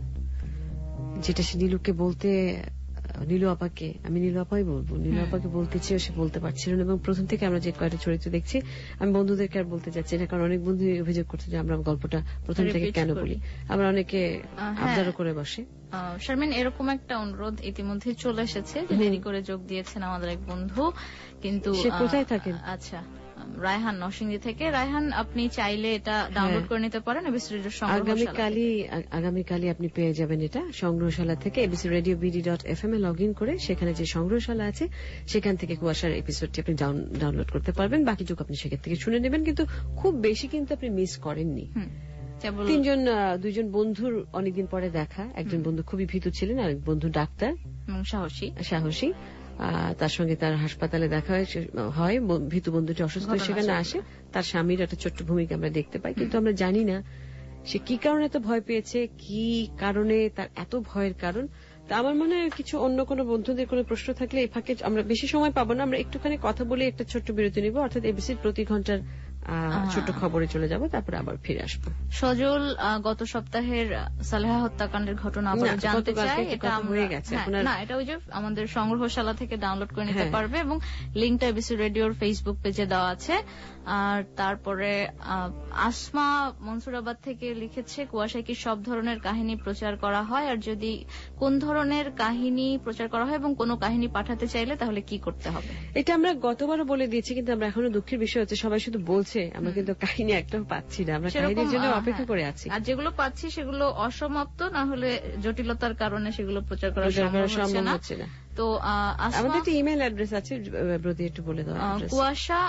যেটা সে নীলুকে বলতে, নীলু আপাকে, আমি নীলু আপাই বলবো, নীলু আপাকে বলতে চেয়েও সে বলতে পারছিল না। এবং প্রথম থেকে আমরা যে কয়েকটা চরিত্র দেখছি, আমি বন্ধুদেরকে আর বলতে চাচ্ছি না, কারণ অনেক বন্ধু অভিযোগ করছে যে আমরা গল্পটা প্রথম থেকে কেন বলি, আমরা অনেকে আবদারও করে বসে। শারমিন, এরকম একটা অনুরোধ ইতিমধ্যে চলে এসেছে যে দেরি করে যোগ দিয়েছেন আমাদের এক বন্ধু, কিন্তু সে কোথায় থাকেন? আচ্ছা, রায়হান নরসিংদী থেকে। রায়হান, আপনি চাইলে এটা ডাউনলোড করে নিতে পারেন এবিসি রেডিও আগামীকালই আগামীকালই আপনি পেয়ে যাবেন এটা সংগ্রহশালা থেকে। ABC radio BD dot F M এ লগ ইন করে সেখানে যে সংগ্রহশালা আছে সেখান থেকে কুয়াশার এপিসোডটি আপনি ডাউনলোড করতে পারবেন। বাকিটুকু আপনি সেখান থেকে শুনে নেবেন, কিন্তু খুব বেশি কিন্তু আপনি মিস করেননি। তিনজন দুইজন বন্ধুর অনেকদিন পরে দেখা। একজন বন্ধু খুবই ভীতু ছিলেন, আর এক বন্ধু ডাক্তার, সাহসী সাহসী তার সঙ্গে তার হাসপাতালে দেখা হয়। ভীতু বন্ধুটি অসুস্থ, সেখানে আসে, তার স্বামীর একটা ছোট্ট ভূমিকা আমরা দেখতে পাই, কিন্তু আমরা জানি না সে কি কারণে এত ভয় পেয়েছে, কি কারণে তার এত ভয়ের কারণ। তা আমার মনে হয় কিছু অন্য কোনো বন্ধুদের কোনো প্রশ্ন থাকলে এই ফাঁকে, আমরা বেশি সময় পাবো না, আমরা একটুখানি কথা বলে একটা ছোট্ট বিরতি নিব, অর্থাৎ এবিসির প্রতি ঘন্টার ছোট খবরে চলে যাব, তারপরে আবার ফিরে আসবো। সজল, গত সপ্তাহের সালেহা হত্যাকাণ্ডের ঘটনা আবার জানতে চাই। এটা হয়ে গেছে না, এটা ওই যে আমাদের সংগ্রহশালা থেকে ডাউনলোড করে নিতে পারবে, এবং লিঙ্কটা এবিসি রেডিওর ফেসবুক পেজে দেওয়া আছে। আর তারপরে আসমা মনসুরাবাদ থেকে লিখেছে, কুয়াশায় কি সব ধরনের কাহিনী প্রচার করা হয়, আর যদি কোন ধরনের কাহিনী প্রচার করা হয় এবং কোন কাহিনী পাঠাতে চাইলে তাহলে কি করতে হবে? এটা আমরা গতবারও বলে দিয়েছি, কিন্তু আমরা এখনো দুঃখের বিষয় হচ্ছে সবাই শুধু বলছে, আমরা কিন্তু কাহিনী একটাও পাচ্ছি না। আমরা কাহিনীর জন্য অপেক্ষা করে আছি, আর যেগুলো পাচ্ছি সেগুলো অসমাপ্ত, না হলে জটিলতার কারণে সেগুলো প্রচার করা সম্ভব হচ্ছে না। তো আমাদের একটা ইমেল অ্যাড্রেস আছে, ব্রতি একটু বলে দাও। কুয়াশা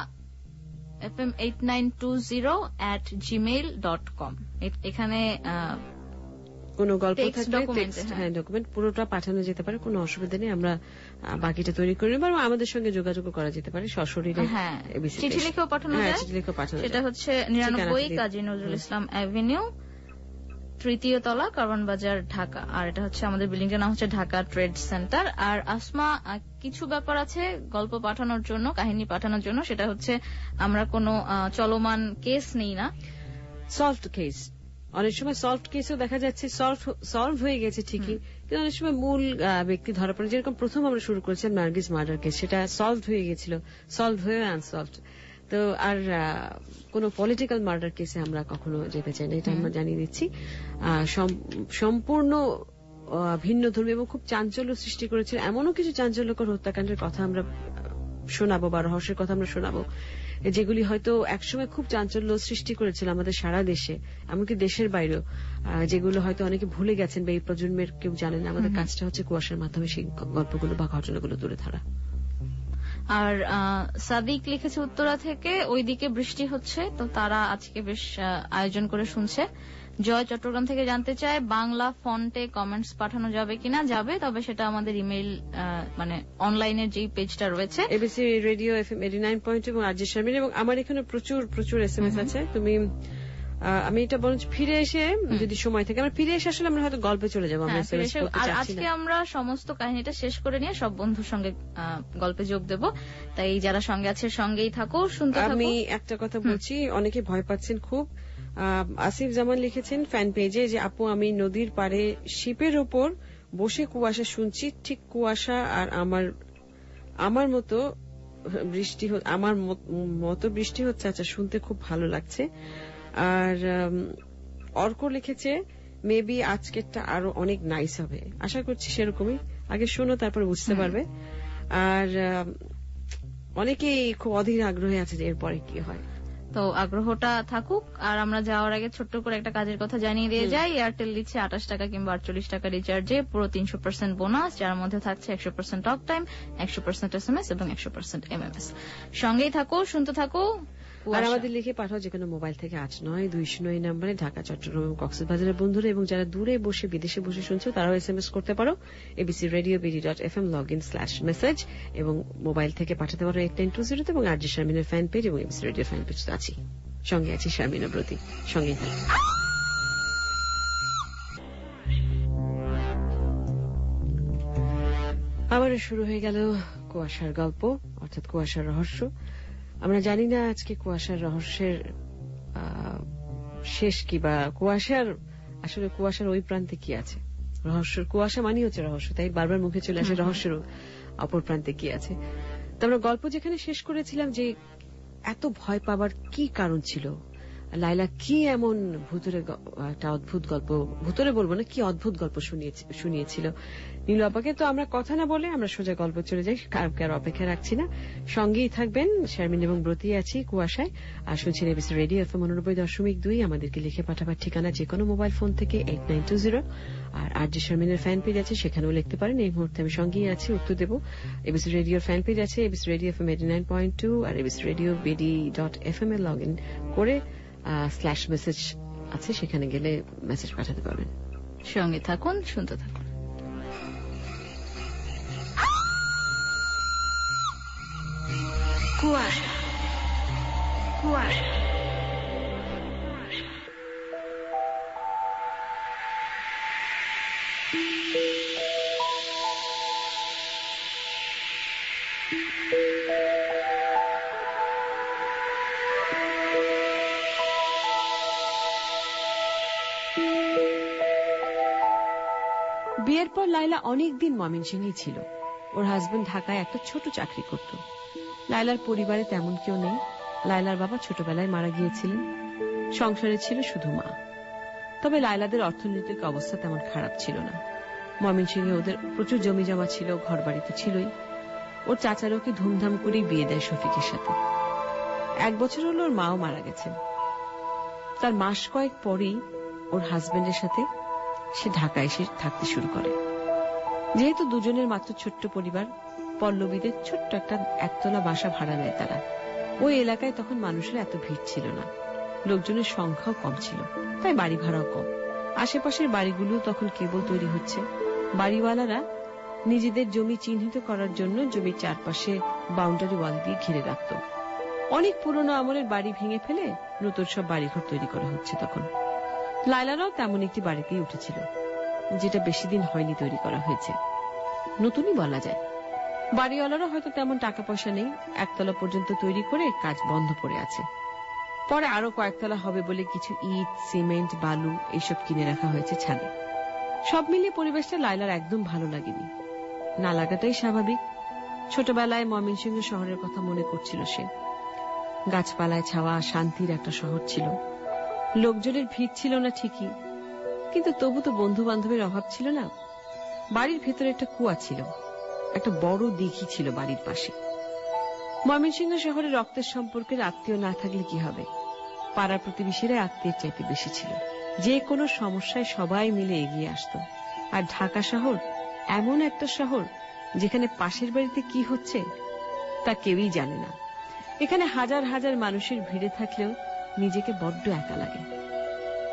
F M eight nine two zero at Gmail dot com. এখানে কোন গল্প থাকলে হ্যাঁ ডকুমেন্ট পুরোটা পাঠানো যেতে পারে, কোনো অসুবিধা নেই। আমরা বাকিটা তৈরি করে নেব, আমাদের সঙ্গে যোগাযোগ করা যেতে পারে সশরীরে। হ্যাঁ, চিঠি লিখেও পাঠানো যায়। চিঠি লিখেও পাঠানো যায়। সেটা হচ্ছে নিরানব্বই কাজী নজরুল ইসলাম অ্যাভিনিউ, তৃতীয় তলা, কারওয়ান বাজার, ঢাকা। আর এটা হচ্ছে আমাদের বিল্ডিংটার নাম হচ্ছে ঢাকা ট্রেড সেন্টার। আর আসমা, কিছু ব্যাপার আছে গল্প পাঠানোর জন্য, কাহিনী পাঠানোর জন্য, সেটা হচ্ছে আমরা কোনো চলমান কেস নেই না, সলভড কেস। অনেক সময় সলভড কেসও দেখা যাচ্ছে সলভ হয়ে গেছে ঠিকই, কিন্তু অনেক সময় মূল ব্যক্তি ধরা পড়ে। যেরকম প্রথম আমরা শুরু করেছিলাম নার্গিস মার্ডার কেস, সেটা সলভ হয়ে গেছিল, সলভ হয়ে আনসলভড। তো আর কোন পলিটিক্যাল মার্ডার কেসে আমরা কখনো যেতে চাই না, এটা আমরা জানিয়ে দিচ্ছি। সম্পূর্ণ ভিন্ন ধর্মী এবং খুব চাঞ্চল্য সৃষ্টি করেছিল এমনও কিছু চাঞ্চল্যকর হত্যাকাণ্ডের কথা আমরা শোনাবো, বা রহস্যের কথা আমরা শোনাবো, যেগুলি হয়তো একসময় খুব চাঞ্চল্য সৃষ্টি করেছিল আমাদের সারা দেশে, এমনকি দেশের বাইরেও, যেগুলো হয়তো অনেকে ভুলে গেছেন বা এই প্রজন্মের কেউ জানেন। আমাদের কাজটা হচ্ছে কুয়াশার মাধ্যমে সেই গল্পগুলো বা ঘটনাগুলো তুলে ধরা। আর সাদিক লিখেছে উত্তরা থেকে, ওইদিকে বৃষ্টি হচ্ছে, তো তারা আজকে বেশ আয়োজন করে শুনছে। জয় চট্টগ্রাম থেকে জানতে চায় বাংলা ফন্টে কমেন্টস পাঠানো যাবে কিনা। যাবে, তবে সেটা আমাদের ইমেইল মানে অনলাইনের যে পেজটা রয়েছে ABC radio FM eighty nine point two এবং আরজে শারমিন, এবং আমার এখানে প্রচুর প্রচুর এসএমএস আছে। তুমি আমি এটা বরঞ্চ ফিরে এসে যদি সময় থাকে আমরা ফিরে এসে আসলে আমরা হয়তো গল্পে চলে যাবো। আর আজকে আমরা সমস্ত কাহিনীটা শেষ করে নিয়ে সব বন্ধুর সঙ্গে গল্পে যোগ দেব, তাই যারা সঙ্গে আছে সঙ্গেই থাকো, শুনতে থাকো। আমি একটা কথা বলছি, অনেকে ভয় পাচ্ছেন খুব। আসিফ জামান লিখেছেন ফ্যান পেজে যে আপু আমি নদীর পাড়ে শিপের ওপর বসে কুয়াশা শুনছি, ঠিক কুয়াশা আর আমার আমার মতো বৃষ্টি আমার মতো বৃষ্টি হচ্ছে। আচ্ছা, শুনতে খুব ভালো লাগছে। আর অর্ক লিখেছে মেবি আজকেরটা আরো অনেক নাইস হবে, আশা করছি সেরকমই। আগে শোনো তারপর বুঝতে পারবে। আর অনেকেই খুব অধীর আগ্রহে আছে যে এরপরে কি হয়, তো আগ্রহটা থাকুক। আর আমরা যাওয়ার আগে ছোট্ট করে একটা কাজের কথা জানিয়ে দিয়ে যাই। এয়ারটেল দিচ্ছে আঠাশ টাকা কিংবা আটচল্লিশ টাকা রিচার্জে পুরো তিনশো পার্সেন্ট বোনাস, যার মধ্যে থাকছে একশো পার্সেন্ট টক টাইম, একশো পার্সেন্ট এসএমএস এবং একশো পার্সেন্ট এমএমএস। সঙ্গেই থাকো, শুনতে থাকো। আর আমাদের লিখে পাঠাও যে কোনো মোবাইল থেকে আট নয় দুই শূন্য এই নাম্বারে, ঢাকা, চট্টগ্রাম এবং কক্সবাজারের বন্ধুরা, এবং যারা দূরে বসে বিদেশে বসে শুনছো তারাও এসএমএস করতে পারো ABC radio BD dot F M log in slash message, এবং মোবাইল থেকে পাঠাতে পারো এইট নাইন টু জিরোতে, এবং আরজে শারমিনের ফ্যান পেজ এবং এবিসি রেডিও ফ্যান পেজ তো আছি। সঙ্গে আছি শারমিন ব্রতি, সঙ্গে থাকি। আবারও শুরু হয়ে গেল কুয়াশার গল্প, অর্থাৎ কুয়াশার রহস্য। আমরা জানি না আজকে কুয়াশার রহস্যের শেষ কি, বা কুয়াশার আসলে কুয়াশার ওই প্রান্তে কি আছে। রহস্যের কুয়াশা মানি হচ্ছে রহস্য, তাই বারবার মুখে চলে আসে রহস্যের অপর প্রান্তে কি আছে। তো আমরা গল্প যেখানে শেষ করেছিলাম যে এত ভয় পাবার কি কারণ ছিল, লাইলা কি এমন ভুতুরে একটা অদ্ভুত গল্প, ভুতুরে বলবো না, কি অদ্ভুত গল্প শুনিয়েছিল নীলু আপাকে। তো আমরা কথা না বলে আমরা সোজা গল্প চলে যাই, কারকে আর অপেক্ষা রাখছি না। সঙ্গেই থাকবেন শারমিন এবং ব্রতি আছি কুয়াশায়, আর শুনছেন এবিসি রেডিও এফএম উননব্বই দশমিক দুই। আমাদেরকে লিখে পাঠাবার ঠিকানা যে কোনো মোবাইল ফোন থেকে এইট নাইন টু জিরো, আর আরজে শারমিনের ফ্যান পেজ আছে, সেখানেও লিখতে পারেন। এই মুহূর্তে আমি সঙ্গেই আছি, উত্তর দেব। এবিসি রেডিওর ফ্যান পেজ আছে ABC radio FM eighty nine point two, আর ABC radio BD dot F M এ লগ ইন করে স্ল্যাশ মেসেজ আছে, সেখানে গেলে মেসেজ পাঠাতে পারবেন। সঙ্গে থাকুন, শুনতে থাকুন। কুয়াশা কুয়াশা বিয়ের পর লাইলা অনেকদিন ময়মনসিংহেই ছিল। ওর হাজবেন্ড ঢাকায় একটা ছোট চাকরি করত। লাইলার পরিবারে তেমন কেউ নেই। লাইলার বাবা ছোটবেলায় মারা গিয়েছিলেন, সংসারে ছিল শুধু মা। তবে লাইলাদের অর্থনৈতিক অবস্থা তেমন খারাপ ছিল না। ময়মনসিংহে ওদের প্রচুর জমি জমা ছিল, ঘর বাড়ি তো ছিলই। ওর চাচার ওকে ধুমধাম করেই বিয়ে দেয় শফিকের সাথে। এক বছর হলো ওর মাও মারা গেছেন। তার মাস কয়েক পরেই ওর হাজবেন্ডের সাথে সে ঢাকায় এসে থাকতে শুরু করে। যেহেতু দুজনের মাত্র ছোট্ট পরিবার, পল্লবীদের ছোট্ট একটা একতলা বাসা ভাড়া নেয় তারা। ওই এলাকায় তখন মানুষের এত ভিড় ছিল না, লোকজনের সংখ্যাও কম ছিল, তাই বাড়ি ভাড়াও কম। আশেপাশের বাড়িগুলো তখন কেবল তৈরি হচ্ছে। বাড়িওয়ালারা নিজেদের জমি চিহ্নিত করার জন্য জমির চারপাশে বাউন্ডারি ওয়াল দিয়ে ঘিরে রাখত। অনেক পুরনো আমলের বাড়ি ভেঙে ফেলে নতুন সব বাড়িঘর তৈরি করা হচ্ছে তখন। লাইলারাও তেমন একটি বাড়িতেই উঠেছিল, যেটা বেশি দিন হয়নি তৈরি করা হয়েছে, নতুনই বলা যায়। বাড়িওয়ালারও হয়তো তেমন টাকা পয়সা নেই, একতলা পর্যন্ত তৈরি করে কাজ বন্ধ পড়ে আছে। পরে আরো কয়েকতলা হবে বলে কিছু ইট, সিমেন্ট, বালু এইসব কিনে রাখা হয়েছে ছাদে। সব মিলিয়ে পরিবেশটা লাইলার একদম ভালো লাগেনি। না লাগাটাই স্বাভাবিক। ছোটবেলায় ময়মনসিংহ শহরের কথা মনে করছিল সে। গাছপালায় ছাওয়া শান্তির একটা শহর ছিল। লোকজনের ভিড় ছিল না ঠিকই, কিন্তু তবু তো বন্ধু বান্ধবের অভাব ছিল না। বাড়ির ভেতরে একটা কুয়া ছিল, একটা বড় দিঘি ছিল বাড়ির পাশে। ময়মনসিংহ শহরে রক্তের সম্পর্কের আত্মীয় না থাকলে কি হবে, পাড়া প্রতিবেশীরা আত্মীয়ের চাইতে বেশি ছিল। যে কোনো সমস্যায় সবাই মিলে এগিয়ে আসত। আর ঢাকা শহর এমন একটা শহর যেখানে পাশের বাড়িতে কি হচ্ছে তা কেউই জানে না। এখানে হাজার হাজার মানুষের ভিড়ে থাকলেও নিজেকে বড্ড একা লাগে।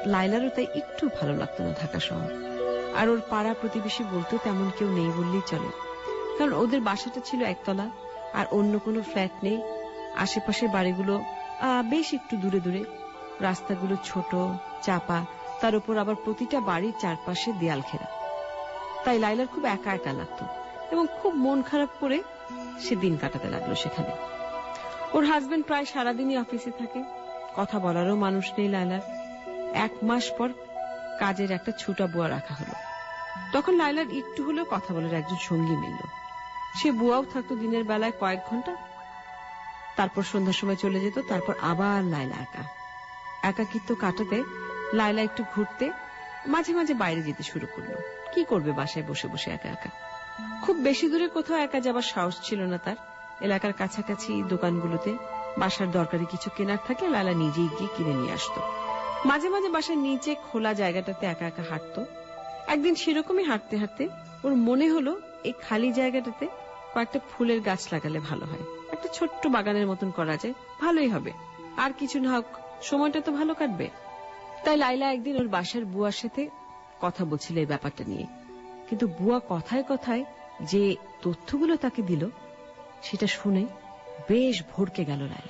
লায়লারও তাই একটু ভালো লাগতো না ঢাকা শহর। আর ওর পাড়া প্রতিবেশী বলতেও তেমন কেউ নেই বললেই চলে, কারণ ওদের বাসাটা ছিল একতলা, আর অন্য কোনো ফ্ল্যাট নেই। আশেপাশের বাড়িগুলো বেশ একটু দূরে দূরে, রাস্তাগুলো ছোট চাপা, তার উপর আবার প্রতিটা বাড়ির চারপাশে দেয়াল ঘেরা। তাই লায়লার খুব একা একা লাগতো এবং খুব মন খারাপ করে সে দিন কাটাতে লাগলো সেখানে। ওর হাজবেন্ড প্রায় সারাদিনই অফিসে থাকে, কথা বলারও মানুষ নেই লায়লার। এক মাস পর কাজের একটা ছুটা বুয়া রাখা হলো। তখন লায়লার একটু হলেও কথা বলার একজন সঙ্গী মিলল। সে বুয়াও থাকতো দিনের বেলায় কয়েক ঘন্টা, তারপর সন্ধ্যার সময় চলে যেত। তারপর আবার লায়লা একা। একাকিত্ব কাটাতে লায়লা একটু ঘুরতে, মাঝে মাঝে বাইরে যেতে শুরু করলো। কি করবে বাসায় বসে বসে একা একা? খুব বেশি দূরে কোথাও একা যাবার সাহস ছিল না তার। এলাকার কাছাকাছি দোকানগুলোতে বাসার দরকারি কিছু কেনার থাকলে লায়লা নিজেই গিয়ে কিনে নিয়ে আসতো। মাঝে মাঝে বাসার নিচে খোলা জায়গাটাতে একা একা হাঁটতো। একদিন সেরকমই হাঁটতে হাঁটতে ওর মনে হলো এই খালি জায়গাটাতে কয়েকটা ফুলের গাছ লাগালে ভালো হয়, একটা ছোট্ট বাগানের মতন করা যায়, ভালোই হবে। আর কিছু না হোক, সময়টা তো ভালো কাটবে। তাই লায়লা একদিন ওর বাসার বুয়ার সাথে কথা বলছিল এই ব্যাপারটা নিয়ে। কিন্তু বুয়া কথায় কথায় যে তথ্যগুলো তাকে দিল সেটা শুনে বেশ ভড়কে গেল লায়লা।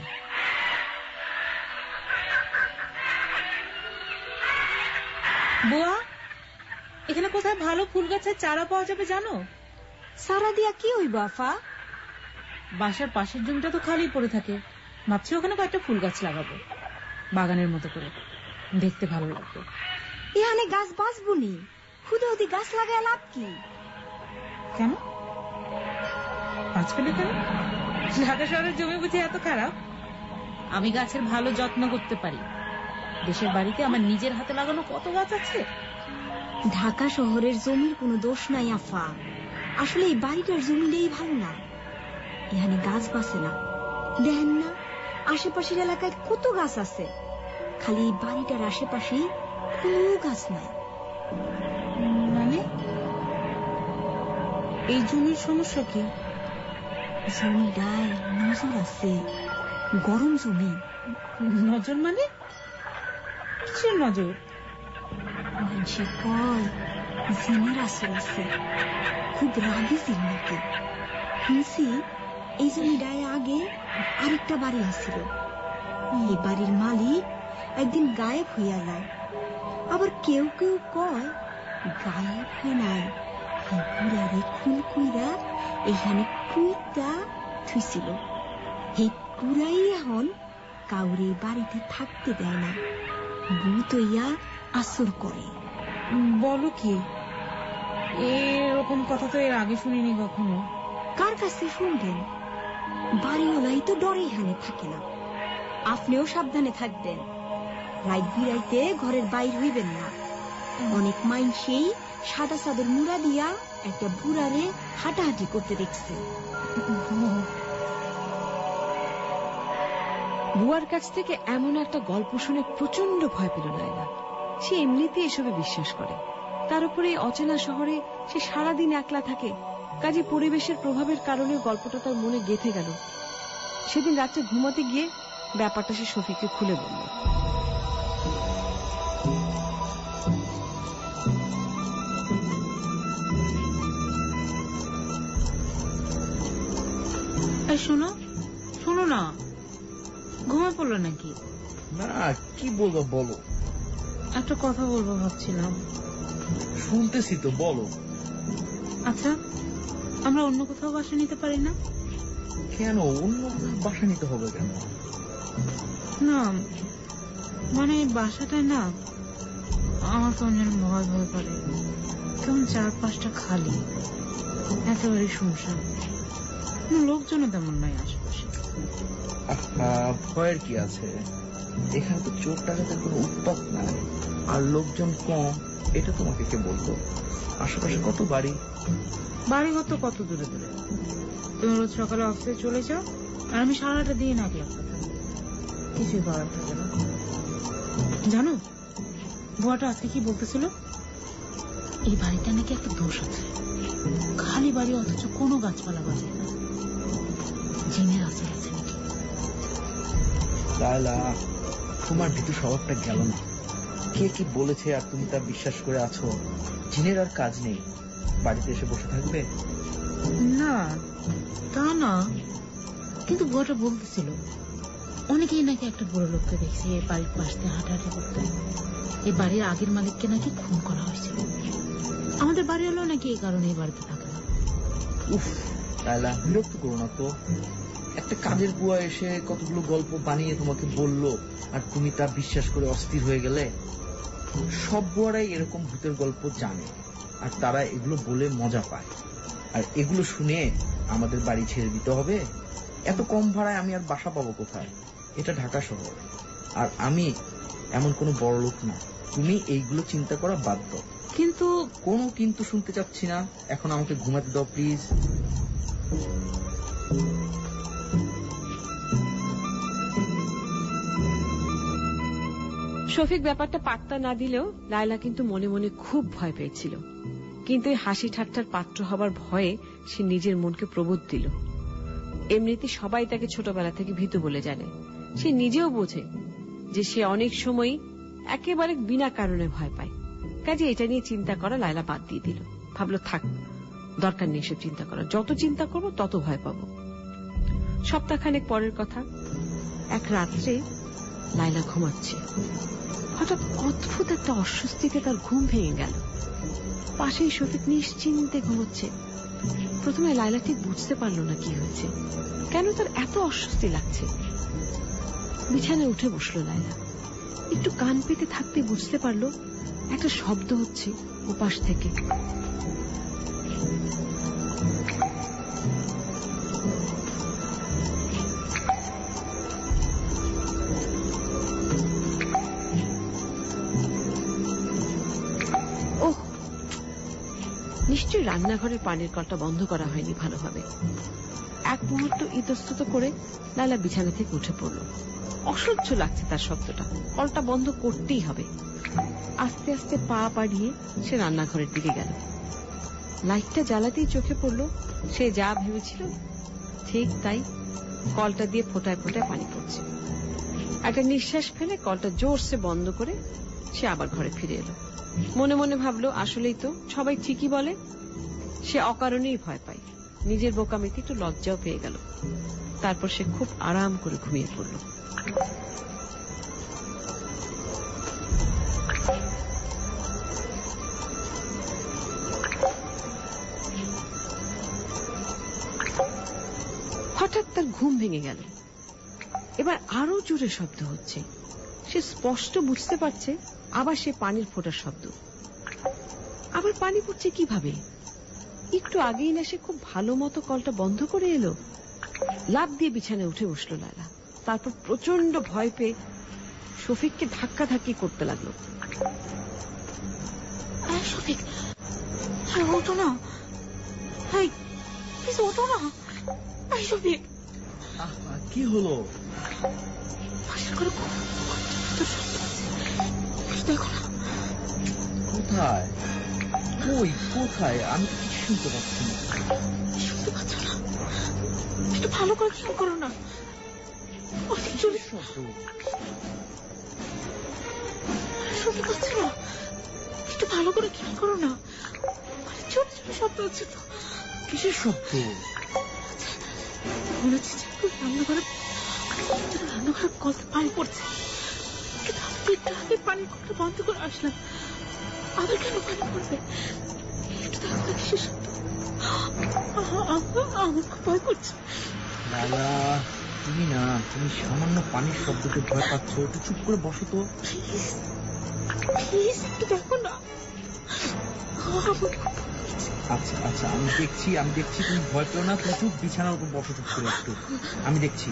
বুয়া, এখানে কোথায় ভালো ফুল গাছের চারা পাওয়া যাবে জানো? সারা দিয়া কি হইব আফা? বাসার পাশের জমিটা তো খালি পড়ে থাকে, ভাবছি ওখানে কয়েকটা ফুল গাছ লাগাবো, বাগানের মতো করে, দেখতে ভালো লাগবে। এখানে গাছ বাঁচবনি, হুদে হুদি গাছ লাগায় লাভ কি? কেন বাঁচবে না কেন? ঢাকা শহরের জমি বুঝি এত খারাপ? আমি গাছের ভালো যত্ন করতে পারি। দেশের বাড়িতে আমার নিজের হাতে লাগানো কত গাছ আছে। ঢাকা শহরের জমির কোনো দোষ নাই আফা, আসলে এই বাড়িটার জমিটাই ভালো না। এখানে গাছ বাঁচে না, দেখেন না আশেপাশের এলাকায় কত গাছ আছে, খালি এই বাড়িটার আশেপাশেই কোনো গাছ নাই। মানে এই জমির সমস্যা কি? জমিটায় নজর আছে, গরম জমি। নজর মানে কিসের নজর? মানুষে কয় জিনের আসর আছে, খুব রাগি জিন নাকি। শুনছি এই জমিটায় আগে আরেকটা বাড়ি আছিল, এই বাড়ির মালিক একদিন গায়েব হইয়া যায়। আবার কেউ কেউ কয় গায়েব হয় নাই, বুড়ারে খুন কইরা এখানে কুইটা থুইছিল। এই কুড়াই এখন কাউরে বাড়িতে থাকতে দেয় না, ভূত হইয়া আসর করে। বলো কি? এরকম কথা তো এর আগে শুনিনি কখনো। কার কাছে শুনবেন? বাড়িওয়ালাই তো ডরে এখানে থাকে না। আপনিও সাবধানে থাকবেন, রাত বিরাইতে ঘরের বাইর হইবেন না। অনেক মাইনসেই সাদা চাদর মুড়া দিয়া একটা বুড়ারে হাঁটাহাঁটি করতে দেখছে। বুয়ার কাছ থেকে এমন একটা গল্প শুনে প্রচন্ড ভয় পেল লায়লা। সে এমনিতে এসবে বিশ্বাস করে, তার উপরে অচেনা শহরে সে সারাদিন একলা থাকে, কাজে পরিবেশের প্রভাবের কারণে গল্পটা তার মনে গেঁথে গেল। সেদিন রাত্রে ঘুমাতে গিয়ে ব্যাপারটা সে শফিককে খুলে বলল। শোনো শোনো না, ঘুমা পড়লো নাকি? না, কি বলবো বলো। একটা কথা বলবো ভাবছিলাম। শুনতেছি তো, বলো। আচ্ছা, আমরা অন্য কোথাও বাসা নিতে পারি না? কেন অন্য বাসা নিতে হবে কেন? না মানে বাসাটায় না আমার তো অনেক ভয় ভয় করে, কেমন চারপাশটা খালি, একেবারে শুনশান, লোকজনও তেমন নাই আশেপাশে। ভয়ের কি আছে, এখানে তো চোর ডাকাতের কোনো উৎপাত নাই, আর লোকজন কম, এটা তোমাকে কে বলতো? আশেপাশে কত বাড়ি, বাড়ি কত কত দূরে দূরে। তুমি রোজ সকালে অফিসে চলে যাও, আর আমি সারাটা দিয়ে নাকি একটা থাকি, কিছুই করার থাকে না। জানো বুয়াটা আজকে কি বলতেছিল? এই বাড়িটা নাকি একটা দোষ আছে, খালি বাড়ি অথচ কোনো গাছপালা বাজে না, জিনের আসর আছে নাকি। লায়লা, তোমার ভিতর স্বভাবটা গেল না। কে কি বলেছে আর তুমি তা বিশ্বাস করে আছো? জিনের আর কাজ নেই, বাড়িতে এসে বসে থাকবে? না তা না, কিন্তু বউটা বলতেছিল অনেকেই নাকি একটা বড় লোককে দেখছে এই বাড়ির পাশ দিয়ে হাঁটাহাঁটি করতে। এই বাড়ির আগের মালিককে নাকি খুন করা হয়েছিল। আমাদের বাড়ি হলো নাকি এই কারণে এই বাড়িতে থাকে না। উফ লায়লা, বিরক্ত করো না তো। একটা কাজের বুয়া এসে কতগুলো গল্প বানিয়ে তোমাকে বললো আর তুমি তা বিশ্বাস করে অস্থির হয়ে গেলে? সব বুয়ারাই এরকম ভূতের গল্প জানে আর তারা এগুলো বলে মজা পায়। আর এগুলো শুনে আমাদের বাড়ি ছেড়ে দিতে হবে? এত কম ভাড়ায় আমি আর বাসা পাবো কোথায়? এটা ঢাকা শহর, আর আমি এমন কোনো বড় লোক না। তুমি এইগুলো চিন্তা করা বাদ দাও। কিন্তু কোনো কিন্তু শুনতে চাচ্ছি না, এখন আমাকে ঘুমাতে দাও প্লিজ। শফিক ব্যাপারটা পাত্তা না দিলেও লায়লা কিন্তু মনে মনে খুব ভয় পেয়েছিল। কিন্তু এই হাসি ঠাট্টার পাত্র হবার ভয়ে সে নিজের মনকে প্রবোধ দিল। এমনিতে সবাই তাকে ছোটবেলা থেকে ভীতু বলে জানে। সে নিজেও বোঝে যে সে অনেক সময় একেবারে বিনা কারণে ভয় পায়। কাজে এটা নিয়ে চিন্তা করা লায়লা বাদ দিয়ে দিল। ভাবলো থাক, দরকার নেই এসব চিন্তা করা, যত চিন্তা করবো তত ভয় পাবো। সপ্তাহখানেক পরের কথা, এক রাত্রে লায়লা ঘুমাচ্ছে, হঠাৎ অদ্ভুত একটা অস্বস্তিতে তার ঘুম ভেঙে গেল। পাশেই শফিক নিশ্চিন্তে ঘুমোচ্ছে। প্রথমে লায়লা ঠিক বুঝতে পারল না কি হয়েছে, কেন তার এত অস্বস্তি লাগছে। বিছানায় উঠে বসলো লায়লা। একটু কান পেতে থাকতে বুঝতে পারল একটা শব্দ হচ্ছে ওপাশ থেকে। ওহ, নিশ্চয়ই রান্নাঘরের পানির কলটা বন্ধ করা হয়নি ভালোভাবে। এক মুহূর্ত ইতস্তত করে লায়লা বিছানা থেকে উঠে পড়ল। অসহ্য লাগছে তার শব্দটা, কলটা বন্ধ করতেই হবে। আস্তে আস্তে পা বাড়িয়ে সে রান্নাঘরের দিকে গেল। লাইটটা জ্বালাতেই চোখে পড়ল সে যা ভেবেছিল ঠিক তাই, কলটা দিয়ে ফোটায় ফোটায় পানি পড়ছে। একটা নিঃশ্বাস ফেলে কলটা জোরসে বন্ধ করে সে আবার ঘরে ফিরে এলো। মনে মনে ভাবলো আসলেই তো সবাই ঠিকই বলে, সে অকারণেই ভয় পায়। নিজের বোকামিতে একটু লজ্জাও পেয়ে গেল। তারপর সে খুব আরাম করে ঘুমিয়ে পড়ল। হঠাৎ তার ঘুম ভেঙে গেল। এবার আরো জোরে শব্দ হচ্ছে। সে স্পষ্ট বুঝতে পারছে আবার সে পানির ফোঁটার শব্দ। আবার পানি পড়ছে কিভাবে? একটু আগেই না সে খুব ভালো মতো কলটা বন্ধ করে এলো। লাফ দিয়ে বিছানায় উঠে বসলো লায়লা। তারপর প্রচন্ড ভয় পেয়ে শফিককে ধাক্কা ধাক্কি করতে লাগলো। শফিক, ওঠো না, ওঠো না। শফিক, কি হলো? দেখো না। কোথায়? কই কোথায়? আমি তো কিছু শুনতে পাচ্ছি না। শুনতে পাচ্ছ না? একটু ভালো করে খেয়াল করো না। অনেক জোরে শব্দ। শুনতে পাচ্ছ না? একটু ভালো করে খেয়াল করো না। অনেক জোরে জোরে শব্দ হচ্ছে তো। কিসের শব্দ? মনে হচ্ছে রান্নাঘরে রান্নাঘরে কলতে পানি পড়ছে। কিন্তু আমি তো একটু আগে পানির কলটা বন্ধ করে আসলাম, আবার কেন পানি পড়বে? একটু দেখো না কিসের শব্দ। আমার খুব ভয় করছে। লালা, তুমি না, তুমি সামান্য পানির শব্দকে ভয় পাচ্ছ। একটু চুপ করে বসো তো প্লিজ, প্লিজ একটু দেখো না। আচ্ছা আচ্ছা, আমি দেখছি আমি দেখছি তুমি ভয় পেও না। তুমি চুপ বিছানার উপর বসো চুপ করে একটু, আমি দেখছি।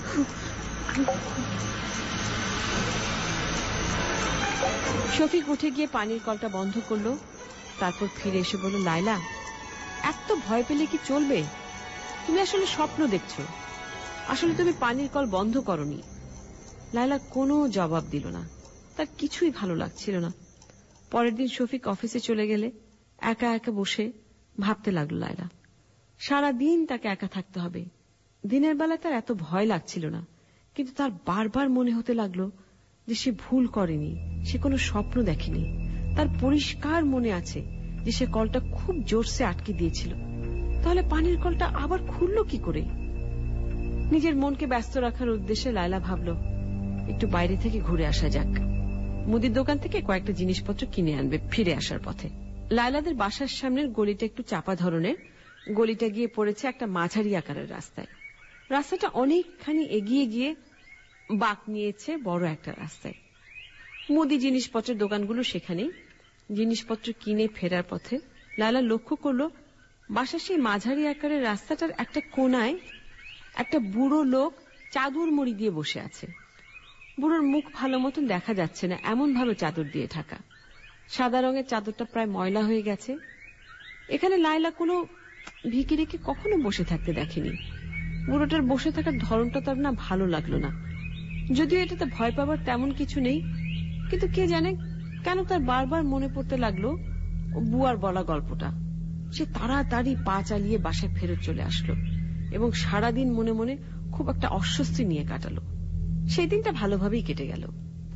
শফিক উঠে গিয়ে পানির কলটা বন্ধ করলো। তারপর ফিরে এসে বলল, লায়লা, এত ভয় পেলে কি চলবে? তুমি আসলে স্বপ্ন দেখছো, আসলে তুমি পানির কল বন্ধ করনি। লায়লা কোনো জবাব দিল না, তার কিছুই ভালো লাগছিল না। পরের দিন শফিক অফিসে চলে গেলে একা একা বসে ভাবতে লাগলো লায়লা। সারাদিন তাকে একা থাকতে হবে। দিনের বেলা তার এত ভয় লাগছিল না, কিন্তু তার বারবার মনে হতে লাগলো যে সে ভুল করেনি, সে কোনো স্বপ্ন দেখেনি। তার পরিষ্কার মনে আছে যে সে কলটা খুব জোরসে আটকে দিয়েছিল। তাহলে পানির কলটা আবার খুলল কি করে? নিজের মনকে ব্যস্ত রাখার উদ্দেশ্যে লায়লা ভাবল একটু বাইরে থেকে ঘুরে আসা যাক। মুদির দোকান থেকে কয়েকটা জিনিসপত্র কিনে আনবে ফিরে আসার পথে। লায়লাদের বাসার সামনের গলিটা একটু চাপা ধরনের। গলিটা গিয়ে পড়েছে একটা মাঝারি আকারের রাস্তায়। রাস্তাটা অনেকখানি এগিয়ে গিয়ে বাঁক নিয়েছে বড় একটা রাস্তায়। মুদি জিনিসপত্রের দোকানগুলো সেখানে। জিনিসপত্র কিনে ফেরার পথে লায়লা লক্ষ্য করল বাসার সেই মাঝারি আকারের রাস্তাটার একটা কোনায় একটা বুড়ো লোক চাদর মুড়ি দিয়ে বসে আছে। বুড়োর মুখ ভালো মতন দেখা যাচ্ছে না, এমন ভাবে চাদর দিয়ে ঢাকা। সাদা রঙের চাদরটা প্রায় ময়লা হয়ে গেছে। এখানে লায়লা কোনো ভিখিরিকে কখনো বসে থাকতে দেখেনি। বুড়োটার বসে থাকার ধরনটা তার না ভালো লাগলো না। যদিও এটাতে ভয় পাবার তেমন কিছু নেই, কিন্তু কে জানে কেন তার বারবার মনে পড়তে লাগলো বুয়ার বলা গল্পটা। সে তাড়াতাড়ি পা চালিয়ে বাসায় ফেরত চলে আসলো এবং সারাদিন মনে মনে খুব একটা অস্বস্তি নিয়ে কাটালো। সেই দিনটা ভালোভাবেই কেটে গেল।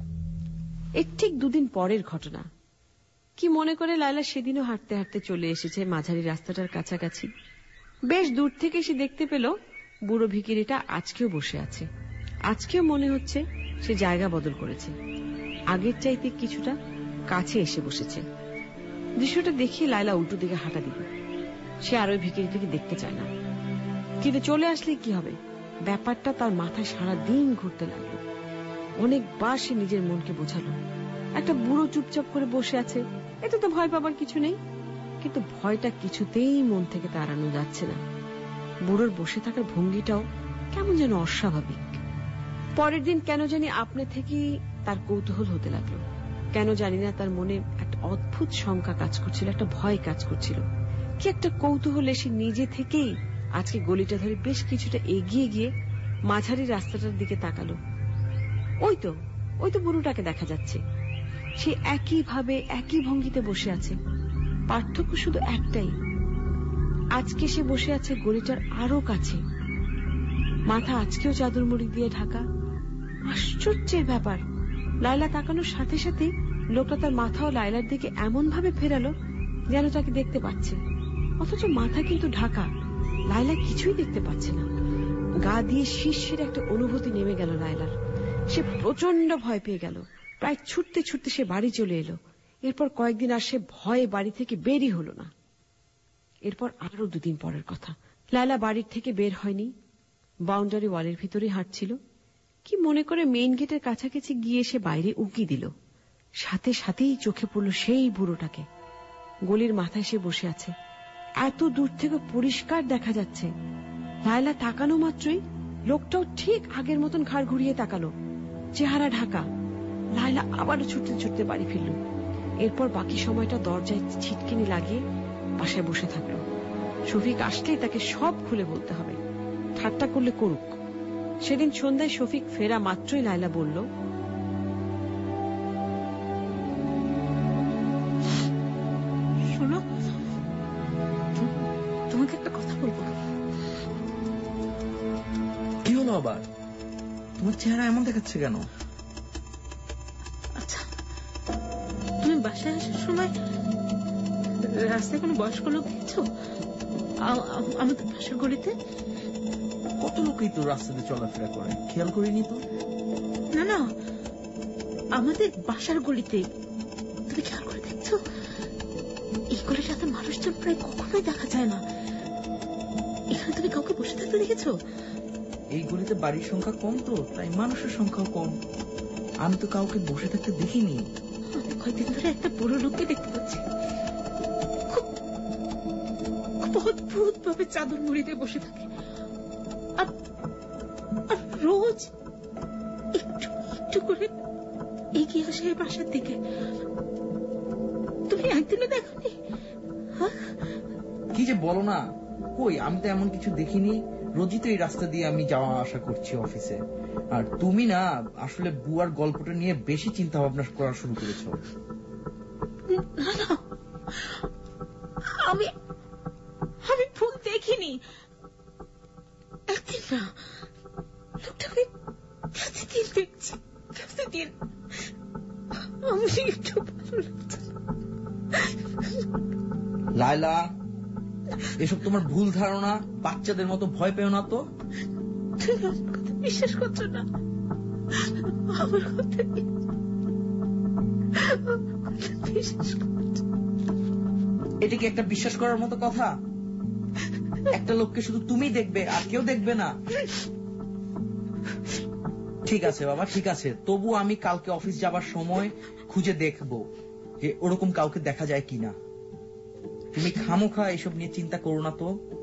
এর ঠিক দুদিন পরের ঘটনা। কি মনে করে লায়লা সেদিনও হাঁটতে হাঁটতে চলে এসেছে মাঝারি রাস্তাটার কাছাকাছি। বেশ দূর থেকে সে দেখতে পেল বুড়ো ভিখিরিটা আজকেও বসে আছে। আজকেও মনে হচ্ছে সে জায়গা বদল করেছে, আগের চাইতে কিছুটা কাছে এসে বসেছে। দৃশ্যটা দেখে লায়লা উল্টো দিকে হাঁটা দিল। সে আর ওই ভিখিরিটাকে দেখতে চায় না, কিন্তু চলে আসলে কি হবে ব্যাপারটা তার মাথায় সারা দিন ঘুরতে লাগলো। অনেকবার সে নিজের মনকে বোঝালো একটা বুড়ো চুপচাপ করে বসে আছে, এতে তো ভয় পাবার কিছু নেই। কিন্তু ভয়টা কিছুতেই মন থেকে তাড়ানো যাচ্ছে না। বুড়োর বসে থাকার ভঙ্গিটাও কেমন যেন অস্বাভাবিক। পরের দিন কেন জানি আপনে থেকেই তার কৌতূহল হতে লাগলো। কেন জানি না তার মনে একটা অদ্ভুত শঙ্কা কাজ করছিল, একটা ভয় কাজ করছিল। কি একটা কৌতূহল এসে নিজে থেকেই আজকে গলিটা ধরে বেশ কিছুটা এগিয়ে গিয়ে মাঝারি রাস্তাটার দিকে তাকালো। ওই তো ওই তো বুড়োটাকে দেখা যাচ্ছে। সে একই ভাবে একই ভঙ্গিতে বসে আছে। পার্থক্য শুধু একটাই, আজকে সে বসে আছে গলিটার আরো কাছে। মাথা আজকেও চাদর মুড়ি দিয়ে ঢাকা। আশ্চর্যের ব্যাপার, লায়লা তাকানোর সাথে সাথে লোকটা তার মাথাও লায়লার দিকে এমন ভাবে ফেরালো যেন তাকে দেখতে পাচ্ছে, অথচ মাথা কিন্তু ঢাকা। লায়লা কিছুই দেখতে পাচ্ছে না। গা দিয়ে শীর্ষের একটা অনুভূতি নেমে গেল লায়লার। সে প্রচন্ড ভয় পেয়ে গেল। প্রায় ছুটতে ছুটতে সে বাড়ি চলে এলো। এরপর কয়েকদিন আর সে ভয়ে বাড়ি থেকে বেরই হলো না। এরপর আরো দুদিন পরের কথা। লায়লা বাড়ির থেকে বের হয়নি, বাউন্ডারি ওয়ালের ভিতরে হাঁটছিল। কি মনে করে মেইন গেটের কাছাকাছি গিয়ে সে বাইরে উকি দিল। সাথে সাথেই চোখে পড়ল সেই বুড়োটাকে। গলির মাথায় সে বসে আছে, এত দূর থেকে পরিষ্কার দেখা যাচ্ছে। লায়লা তাকানো মাত্রই লোকটাও ঠিক আগের মতন ঘাড় ঘুরিয়ে তাকালো, চেহারা ঢাকা। লায়লা আবারও ছুটতে ছুটতে বাড়ি ফিরল। এরপর বাকি সময়টা দরজায় ছিটকিনি লাগিয়ে বাসায় বসে থাকলো। শফিক আসলেই তাকে সব খুলে বলতে হবে, ঠাট্টা করলে করুক। সেদিন সন্ধ্যায় শফিক ফেরা মাত্রই লায়লা বলল, শোনো, তোমাকে একটা কথা বলবো। কি হলো আবার? তোমার চেহারা এমন দেখাচ্ছে কেন? আচ্ছা, তুমি বাসায় আসার সময় রাস্তায় কোনো বয়স্ক লোক দেখছো? আমাদের পাশের গলিতে কত লোকই তো রাস্তাতে চলাফেরা করে, খেয়াল করিনি তো। না না, আমাদের বাসার গলিতে। তুমি খেয়াল করে দেখছো? এই গলিটাতে মানুষজন প্রায় কখনোই দেখা যায় না। এখানে তুমি কাউকে বসে থাকতে দেখেছো? এই গলিতে বাড়ির সংখ্যা কম তো, তাই মানুষের সংখ্যাও কম। আমি তো কাউকে বসে থাকতে দেখিনি। আমি কয়েকদিন ধরে একটা বুড়ো লোককে দেখতে পাচ্ছি, খুব অদ্ভুত ভাবে চাদর মুড়ি দিয়ে বসে থাকে। আর রোজ একটু একটু করে এগিয়ে আসে এই বাসার দিকে। তুমি একদিনও দেখোনি? কি যে বলো না, কই আমি তো এমন কিছু দেখিনি। রোজই তো এই রাস্তা দিয়ে আমি যাওয়া আসা করছি অফিসে। আর তুমি না আসলে বুয়ার গল্পটা নিয়ে বেশি চিন্তা ভাবনা করা শুরু করেছো। না না, আমি আমি ভুল দেখিনি। একদিন না, লোকটাকে প্রতিদিন দেখছি, প্রতিদিন। আমার একটু ভালো লাগছে লায়লা, এসব তোমার ভুল ধারণা, বাচ্চাদের মতো ভয় পেও না তো। তুমি আমার কথা বিশ্বাস করছো না? আমার কথা বিশ্বাস করছো? এটা কি একটা বিশ্বাস করার মতো কথা? একটা লোককে শুধু তুমি দেখবে আর কেউ দেখবে না। ঠিক আছে বাবা, ঠিক আছে, তবু আমি কালকে অফিস যাবার সময় খুঁজে দেখব যে ওরকম কাউকে দেখা যায় কিনা। তুমি খামোখা এসব নিয়ে চিন্তা করো না তো।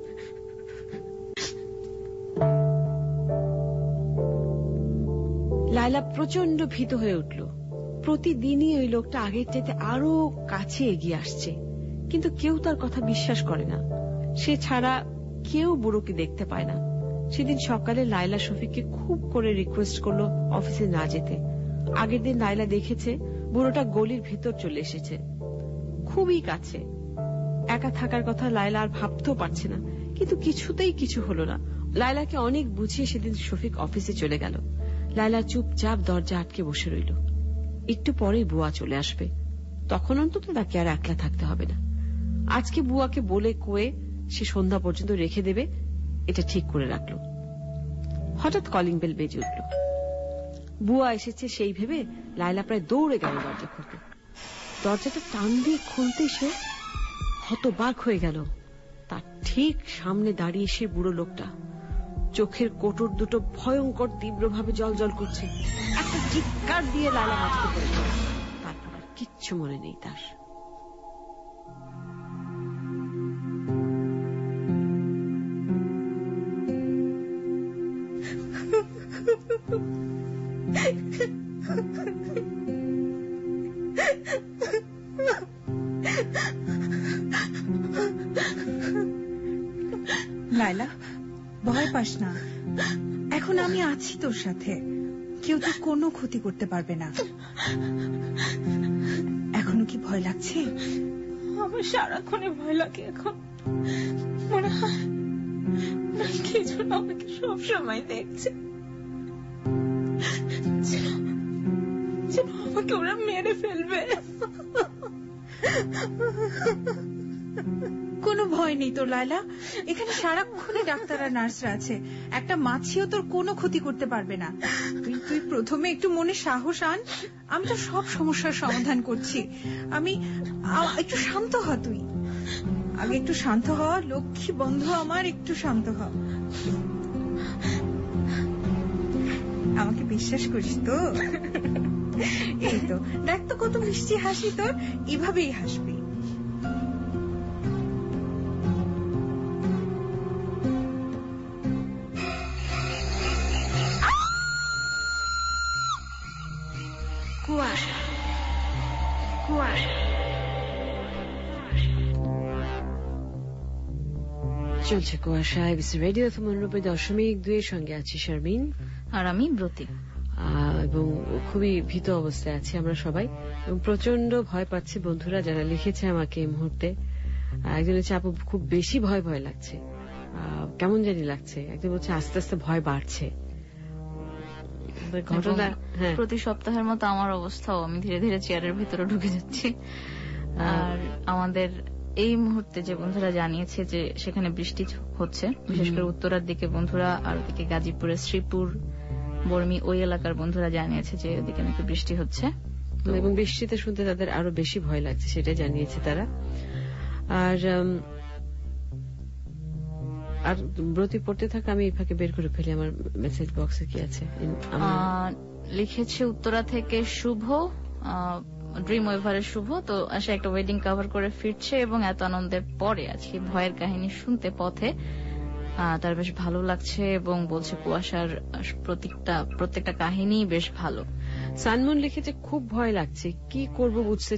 লায়লা প্রচন্ড ভীত হয়ে উঠল। প্রতিদিনই ওই লোকটা আগের চাইতে আরো কাছে এগিয়ে আসছে, কিন্তু কেউ তার কথা বিশ্বাস করে না। সে ছাড়া কেউ বুড়োকে দেখতে পায় না। সেদিন সকালে লায়লা শফিককে খুব করে রিকোয়েস্ট করলো অফিসে না যেতে। আগের দিন লায়লা দেখেছে বুড়োটা গলির ভিতর চলে এসেছে, খুবই কাছে। একা থাকার কথা লায়লা আর ভাবতেও পারছে না, কিন্তু কিছুতেই কিছু হলো না। লায়লাকে অনেক বুঝিয়ে সেদিন শফিক অফিসে চলে গেল। লায়লা চুপচাপ দরজা আটকে বসে রইল। একটু পরেই বুয়া চলে আসবে, তখন অন্তত তাকে আর একলা থাকতে হবে না। আজকে বুয়াকে বলে কয়ে সে সন্ধ্যা পর্যন্ত রেখে দেবে, এটা ঠিক করে রাখলো। হঠাৎ কলিং বেল বেজে উঠল। বুয়া এসেছে সেই ভেবে লায়লা প্রায় দৌড়ে গেল দরজা খুলতে। দরজাটা টান দিয়ে খুলতে সে হতবাক হয়ে গেল। তার ঠিক সামনে দাঁড়িয়ে সে বুড়ো লোকটা। চোখের কোটর দুটো ভয়ঙ্কর তীব্রভাবে জল জল করছে। একটা চিৎকার দিয়ে লায়লা মাটিতে পড়ে গেল। তারপর আর কিচ্ছু মনে নেই তার। লায়লা, ভয় পাস না, এখন আমি আছি তোর সাথে, কেউ তো কোনো ক্ষতি করতে পারবে না। এখনো কি ভয় লাগছে? আমার সারাক্ষণে ভয় লাগে এখন। মনে হয় কিছু আমাকে সব সময় দেখছে, যেন আমাকে ওরা মেরে ফেলবে। কোনো ভয় নেই তোর লায়লা, এখানে সারাক্ষণে ডাক্তার আর নার্সরা আছে, একটা মাছিও তোর কোনো ক্ষতি করতে পারবে না। তুই তুই প্রথমে একটু মনে সাহস আন, আমি তো সব সমস্যার সমাধান করছি। আমি একটু শান্ত হ, তুই আগে একটু শান্ত হ, লক্ষ্মী বন্ধু আমার, একটু শান্ত হ। আমাকে বিশ্বাস করিস তো? এই তো দেখ তো কত মিষ্টি হাসি তোর, এভাবেই হাসবি। কুয়াশা, কুয়াশা। চলছে কুয়াশা। এবিসি রেডিও মনোরূপে দশমিক দুইয়ের সঙ্গে আছি শারমিন আর আমি ব্রতী, এবং খুবই ভীত অবস্থায় আছি আমরা সবাই, এবং প্রচন্ড ভয় পাচ্ছি। বন্ধুরা যারা লিখেছে আমাকে এই মুহূর্তে, একজন হচ্ছে আপু খুব বেশি ভয় ভয় লাগছে, কেমন জানি লাগছে। একজন বলছে আস্তে আস্তে ভয় বাড়ছে। ঘটনা প্রতি সপ্তাহের মতো আমার অবস্থাও, আমি ধীরে ধীরে চেয়ারের ভিতরে ঢুকে যাচ্ছি। আর আমাদের এই মুহূর্তে যে বন্ধুরা জানিয়েছে যে সেখানে বৃষ্টি হচ্ছে, বিশেষ করে উত্তরার দিকে বন্ধুরা, আর ওদিকে গাজীপুরের শ্রীপুর, বর্মি ওই এলাকার বন্ধুরা জানিয়েছে যে ওদিকে নাকি বৃষ্টি হচ্ছে, এবং বৃষ্টিতে শুনতে তাদের আরো বেশি ভয় লাগছে, সেটা জানিয়েছে তারা। আর আর ব্রতী পড়তে থাকা, আমি ফাঁকে বের করে ফেলি আমার মেসেজ বক্সে কি আছে। লিখেছে উত্তরা থেকে শুভ, ড্রিম ওয়েভারের শুভ, তো সে একটা ওয়েডিং কভার করে ফিরছে এবং এত আনন্দের পরে আজকে ভয়ের কাহিনী শুনতে পথে তার বেশ ভালো লাগছে, এবং বলছে কুয়াশার প্রত্যেকটা প্রত্যেকটা কাহিনী বেশ ভালো। সানমুন লিখেছে খুব ভয় লাগছে, কি করব বুঝতে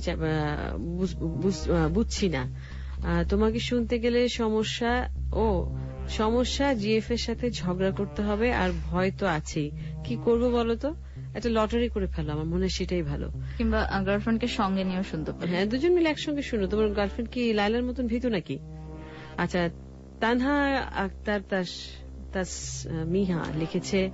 বুঝছি না। তোমাকে শুনতে গেলে সমস্যা ও সমস্যা জিএফ এর সাথে ঝগড়া করতে হবে, আর ভয় তো আছেই। কি করব বলো তো? একটা লটারি করে ফেলো, আমার মনে হয় সেটাই ভালো। কিংবা গার্লফ্রেন্ডকে সঙ্গে নিয়েও শুনতে পারো। হ্যাঁ, দুজন মিলে একসঙ্গে শুনো। তোমার গার্লফ্রেন্ড কি লাইলার মতন ভীতু নাকি? আচ্ছা, তানহা আক্তার তাস মিহা লিখেছে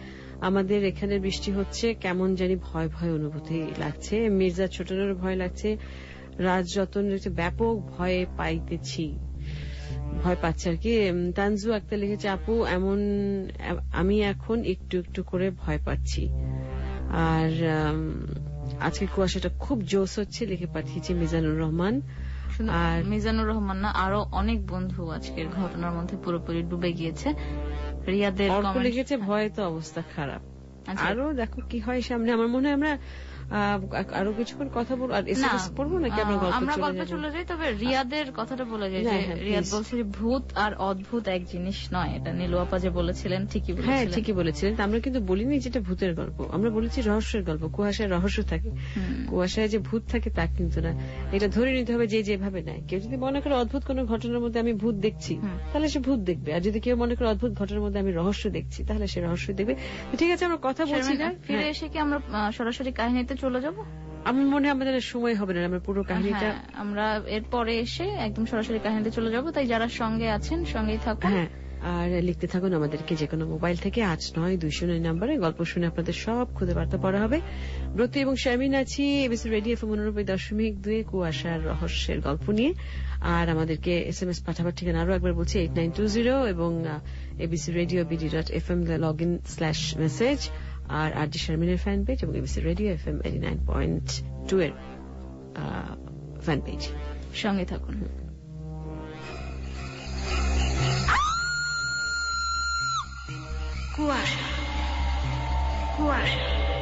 আমাদের এখানে বৃষ্টি হচ্ছে, কেমন জানি ভয় ভয় অনুভূতি লাগছে। মির্জা ছোটনের ভয় লাগছে, রাজ রতন ব্যাপক ভয়ে পাইতেছি, ভয় পাচ্ছে আর কি। তানজু আক্তার লিখেছে, আপু এমন আমি এখন একটু একটু করে ভয় পাচ্ছি। আর আজকে কুয়াশাটা খুব জোশ হচ্ছে লিখে পাঠিয়েছে মিজানুর রহমান। আর মিজানুর রহমান না, আরো অনেক বন্ধু আজকের ঘটনার মধ্যে পুরোপুরি ডুবে গিয়েছে। রিয়াদের অল্প লিখেছে, ভয়ে তো অবস্থা খারাপ। আরো দেখো কি হয় সামনে। আমার মনে হয় আমরা আরো কিছুক্ষণ কথা বলবো, আর এসএমএস পড়বো নাকি আমরা গল্প চলে যাই। তবে রিয়াদের কথাটা বলে যায় যে রিয়াদ বলছে যে ভূত আর অদ্ভুত এক জিনিস নয়, এটা নীলু আপা যে বলেছিলেন ঠিকই বলেছিলেন। হ্যাঁ ঠিকই বলেছিলেন। আমরা কিন্তু বলিনি যেটা ভূতের গল্প, আমরা বলেছি রহস্যের গল্প। কুয়াশায় রহস্য থাকে, কুয়াশায় যে ভূত থাকে তা কিন্তু না। এটা ধরে নিতে হবে যে যেভাবে নেয়। কেউ যদি মনে করে অদ্ভুত কোন ঘটনার মধ্যে আমি ভূত দেখছি, তাহলে সে ভূত দেখবে। আর যদি কেউ মনে করে অদ্ভুত ঘটনার মধ্যে আমি রহস্য দেখছি, তাহলে সে রহস্য দেখবে। ঠিক আছে, আমরা কথা বলছি না, ফিরে এসে কি আমরা সরাসরি কাহিনীতে চলে যাব? আমার মনে হয় আমাদের সময় হবে না, আমরা পুরো কাহিনীটা আমরা এরপরে এসে একদম সরাসরি কাহিনীতে চলে যাব। তাই যারা সঙ্গে আছেন সঙ্গেই থাকুন। হ্যাঁ, আর লিখতে থাকুন আমাদেরকে যে কোনো মোবাইল থেকে আট নয় দুইশো নয় নাম্বারে। গল্প শুনে আপনাদের সব খুদে বার্তা পড়া হবে। ব্রতী এবং শারমিন আছি এবিসি রেডিও এফএম উননব্বই দশমিক দুই কুয়াশার রহস্যের গল্প নিয়ে। আর আমাদেরকে এস এম এস পাঠাবার ঠিকানা আরো একবার বলছি, এইট নাইন টু জিরো এবং ABC radio BD dot F M log in slash message, আর আর জি শারমিনের ফ্যান পেজ এবং ABC radio F M eighty nine point two এর ফ্যান পেজ। সঙ্গে থাকুন। কুয়াশা কুয়াশা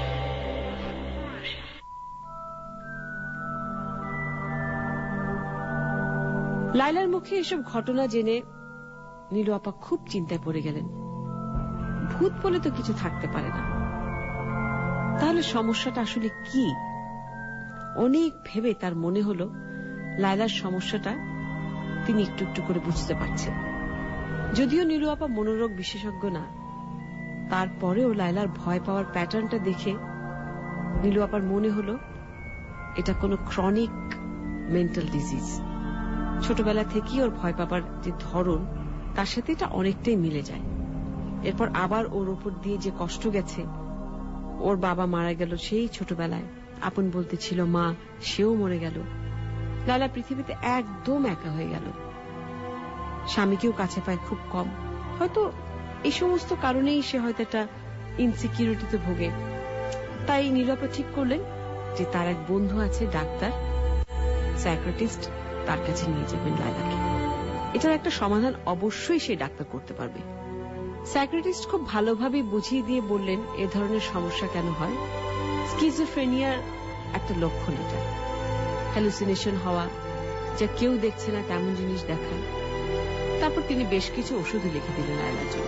লাইলার মুখে এসব ঘটনা জেনে নীলু আপা খুব চিন্তায় পড়ে গেলেন। ভূত বলে তো কিছু থাকতে পারে না, তাহলে সমস্যাটা আসলে কি? অনেক ভেবে তার মনে হলো লাইলার সমস্যাটা তিনি একটু একটু করে বুঝতে পারছেন। যদিও নীলু আপা মনোরোগ বিশেষজ্ঞ না, তারপরেও লাইলার ভয় পাওয়ার প্যাটার্নটা দেখে নীলু আপার মনে হলো এটা কোনো ক্রনিক মেন্টাল ডিজিজ। ছোটবেলা থেকেই ওর ভয় পাবার যে ধরন, তার সাথে এটা অনেকটাই মিলে যায়। এরপর আবার ওর উপর দিয়ে যে কষ্ট গেছে, ওর বাবা মারা গেল সেই ছোটবেলায়, আপন বলতে ছিল মা, সেও মরে গেল। লালা পৃথিবীতে একদম একা হয়ে গেল, স্বামীকেও কাছে পায় খুব কম। হয়তো এই সমস্ত কারণেই সে হয়তো একটা ইনসিকিউরিটিতে ভোগে। তাই নীলপা ঠিক করলেন যে তার এক বন্ধু আছে ডাক্তার, সাইকিয়াট্রিস্ট, তার কাছে নিয়ে যাবেন লাইলাকে। এটার একটা সমাধান অবশ্যই সে ডাক্তার করতে পারবে। সাইকিয়াট্রিস্ট খুব ভালোভাবে বুঝিয়ে দিয়ে বললেন এ ধরনের সমস্যা কেন হয়। স্কিজোফ্রেনিয়ার একটা লক্ষণ এটা, হ্যালুসিনেশন হওয়া, যা কেউ দেখছে না তেমন জিনিস দেখা। তারপর তিনি বেশ কিছু ওষুধ লিখে দিলেন লাইলার জন্য।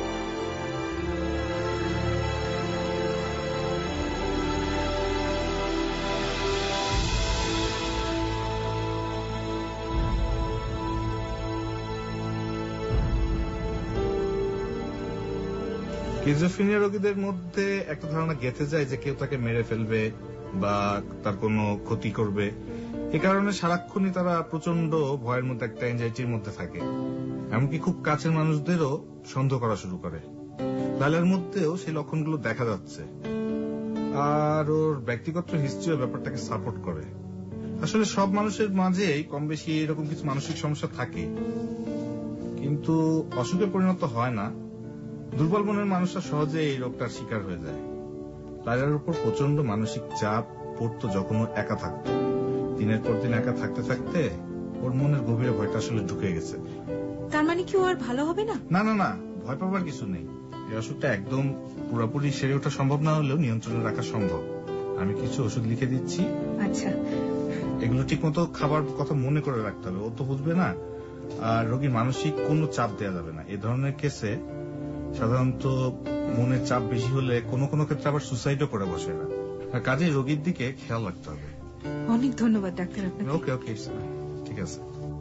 স্কিজোফ্রেনিয়া রোগীদের মধ্যে একটা ধারণা গেঁথে যায় যে কেউ তাকে মেরে ফেলবে বা তার কোনো ক্ষতি করবে। এ কারণে সারাক্ষণই তারা প্রচন্ড ভয়ের মধ্যে, একটা এনজাইটির মধ্যে থাকে। এমনকি খুব কাছের মানুষদেরও সন্দেহ করা শুরু করে। লাইলার মধ্যেও সেই লক্ষণগুলো দেখা যাচ্ছে, আর ওর ব্যক্তিগত হিস্ট্রিও ব্যাপারটাকে সাপোর্ট করে। আসলে সব মানুষের মাঝেই কম বেশি এরকম কিছু মানসিক সমস্যা থাকে, কিন্তু অসুখে পরিণত হয় না। দুর্বল মনের মানুষরা সহজে এই রোগটার শিকার হয়ে যায়। লাইলার উপর প্রচন্ড মানসিক চাপ পড়তো যখন ও একা থাকতো। দিনের পর দিন একা থাকতে থাকতে ওর মনের গভীরে ভয়টা আসলে ঢুকে গেছে। তার মানে কি ও আর ভালো হবে না? না না না, ভয় পাবার কিছু নেই। এই অসুখটা একদম পুরোপুরি সেরে ওঠা সম্ভব না হলেও নিয়ন্ত্রণে রাখা সম্ভব। আমি কিছু ওষুধ লিখে দিচ্ছি। আচ্ছা, এগুলো ঠিক মতো খাবার কথা মনে করে রাখতে হবে, ও তো বুঝবে না। আর রোগীর মানসিক কোনো চাপ দেওয়া যাবে না। এই ধরনের কেসে সাধারণত মনের চাপ বেশি হলে কোনো কোনো ক্ষেত্রে আবার সুসাইডও করে বসে না। আর কাজেই রোগীর দিকে খেয়াল রাখতে হবে। অনেক ধন্যবাদ ডাক্তার আপনাকে। ওকে ওকে, ঠিক আছে।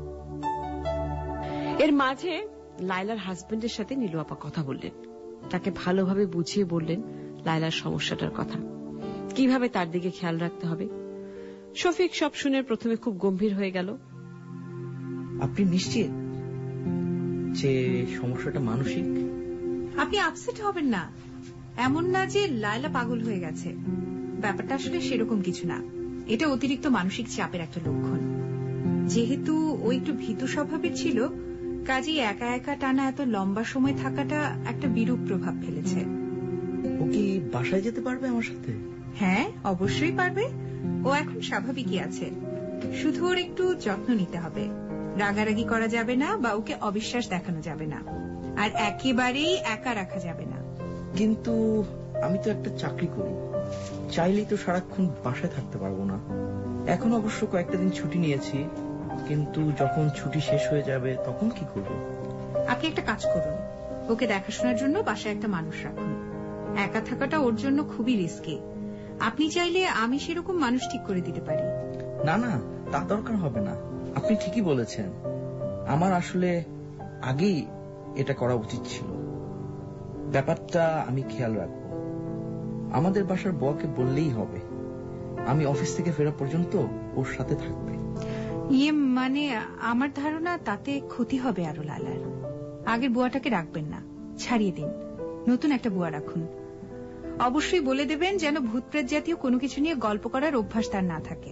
এর মাঝে লাইলার হাজবেন্ডের সাথে নীলু আপা কথা বললেন, তাকে ভালোভাবে বুঝিয়ে বললেন লাইলার সমস্যাটার কথা, কিভাবে তার দিকে খেয়াল রাখতে হবে। শফিক সব শুনে প্রথমে খুব গম্ভীর হয়ে গেল। আপনি নিশ্চিত যে সমস্যাটা মানসিক? আপনি আপসেট হবেন না, এমন না যে লায়লা পাগল হয়ে গেছে, ব্যাপারটা আসলে সেরকম কিছু না। এটা অতিরিক্ত মানসিক চাপের একটা লক্ষণ। যেহেতু ও একটু ভীতু স্বভাবের ছিল, কাজেই একা একা টানা এত লম্বা সময় থাকাটা একটা বিরূপ প্রভাব ফেলেছে। ও কি বাসায় যেতে পারবে আমার সাথে? হ্যাঁ, অবশ্যই পারবে। ও এখন স্বাভাবিকই আছে, শুধু ওর একটু যত্ন নিতে হবে। রাগারাগি করা যাবে না বা ওকে অবিশ্বাস দেখানো যাবে না, আর একেবারেই একা রাখা যাবে না। কিন্তু আমি তো একটা চাকরি করি, চাইলেই তো সারাক্ষণ বাসায় থাকতে পারবো না। এখন অবশ্য কয়েকটা দিন ছুটি নিয়েছি, কিন্তু যখন ছুটি শেষ হয়ে যাবে তখন কি করব? আপনি একটা কাজ করুন, ওকে দেখাশোনার জন্য বাসায় একটা মানুষ রাখুন। একা থাকাটা ওর জন্য খুবই রিস্কি। আপনি চাইলে আমি সেরকম মানুষ ঠিক করে দিতে পারি। না না, তা দরকার হবে না। আপনি ঠিকই বলেছেন, আমার আসলে আগেই এটা করা উচিত ছিল। ব্যাপারটা আমি খেয়াল রাখবো। আমাদের বাসার বউকে বললেই হবে আমি অফিস থেকে ফেরা পর্যন্ত ওর সাথে থাকবে। ইয়ে মানে আমার ধারণা তাতে ক্ষতি হবে আরো লালার। আগের বুয়াটাকে রাখবেন না, ছাড়িয়ে দিন, নতুন একটা বুয়া রাখুন। অবশ্যই বলে দেবেন যেন ভূতপ্রেত জাতীয় কোনো কিছু নিয়ে গল্প করার অভ্যাস তার না থাকে।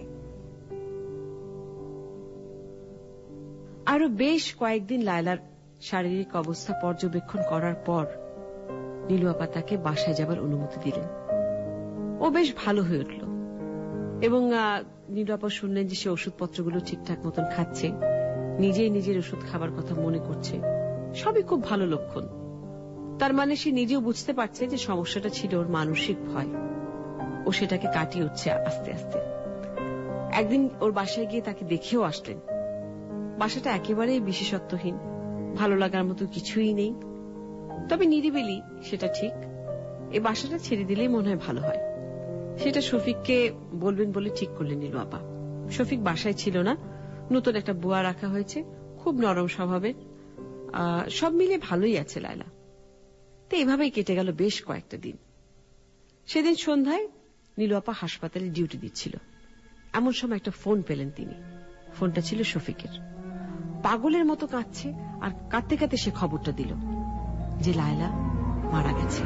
আরো বেশ কয়েকদিন লায়লার শারীরিক অবস্থা পর্যবেক্ষণ করার পর নীলু আপা তাকে বাসায় যাবার অনুমতি দিলেন। ও বেশ ভালো হয়ে উঠল এবং নীলু আপা শুনলেন যে সে ওষুধপত্রগুলো ঠিকঠাক মতন খাচ্ছে, নিজেই নিজের ওষুধ খাবার কথা মনে করছে। সবই খুব ভালো লক্ষণ। তার মানে সে নিজেও বুঝতে পারছে যে সমস্যাটা ছিল ওর মানসিক ভয়, ও সেটাকে কাটিয়ে উঠছে আস্তে আস্তে। একদিন ওর বাসায় গিয়ে তাকে দেখেও আসলেন। বাসাটা একেবারেই বিশেষত্বহীন, ভালো লাগার মতো কিছুই নেই, তবে নিরিবিলি, সেটা ঠিক। এই বাসাটা ছেড়ে দিলেই মনে হয় ভালো হয়। সেটা শফিককে বলবেন বলে ঠিক করলেন নীলু আপা। শফিক বাসায় ছিল না, নতুন একটা বুয়া রাখা হয়েছে, খুব নরম স্বভাবের। সব মিলে ভালোই আছে লায়লা। তো এভাবেই কেটে গেল বেশ কয়েকটা দিন। সেদিন সন্ধ্যায় নীলু আপা হাসপাতালে ডিউটি দিচ্ছিল। এমন সময় একটা ফোন পেলেন তিনি। ফোনটা ছিল শফিকের। পাগলের মতো কাঁদছে, আর কাঁদতে কাঁদতে সে খবরটা দিল যে লায়লা মারা গেছে।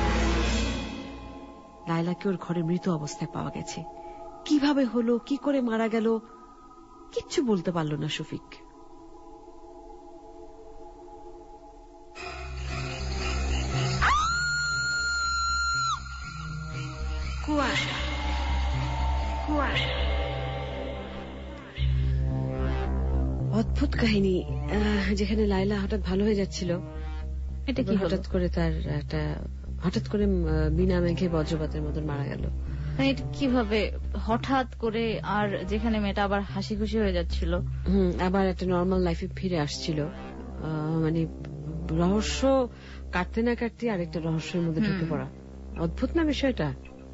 লায়লাকে ওর ঘরে মৃত অবস্থায় পাওয়া গেছে। কিভাবে হলো, কি করে মারা গেল, কিচ্ছু বলতে পারল না শফিক। কুয়াশা কুয়াশা অদ্ভুত কাহিনী, যেখানে লায়লা হঠাৎ ভালো হয়ে যাচ্ছিল, এটা কি হঠাৎ করে তার একটা হঠাৎ করে বিনা মেঘে বজ্রপাতের মতন মারা গেল। এটা কিভাবে হঠাৎ করে, আর যেখানে মেয়েটা আবার হাসি খুশি হয়ে যাচ্ছিল, হম আবার একটা নর্মাল লাইফে ফিরে আসছিল। মানে রহস্য কাটতে না কাটতে আরেকটা রহস্যের মধ্যে ঢুকে পড়া। অদ্ভুত না বিষয়টা?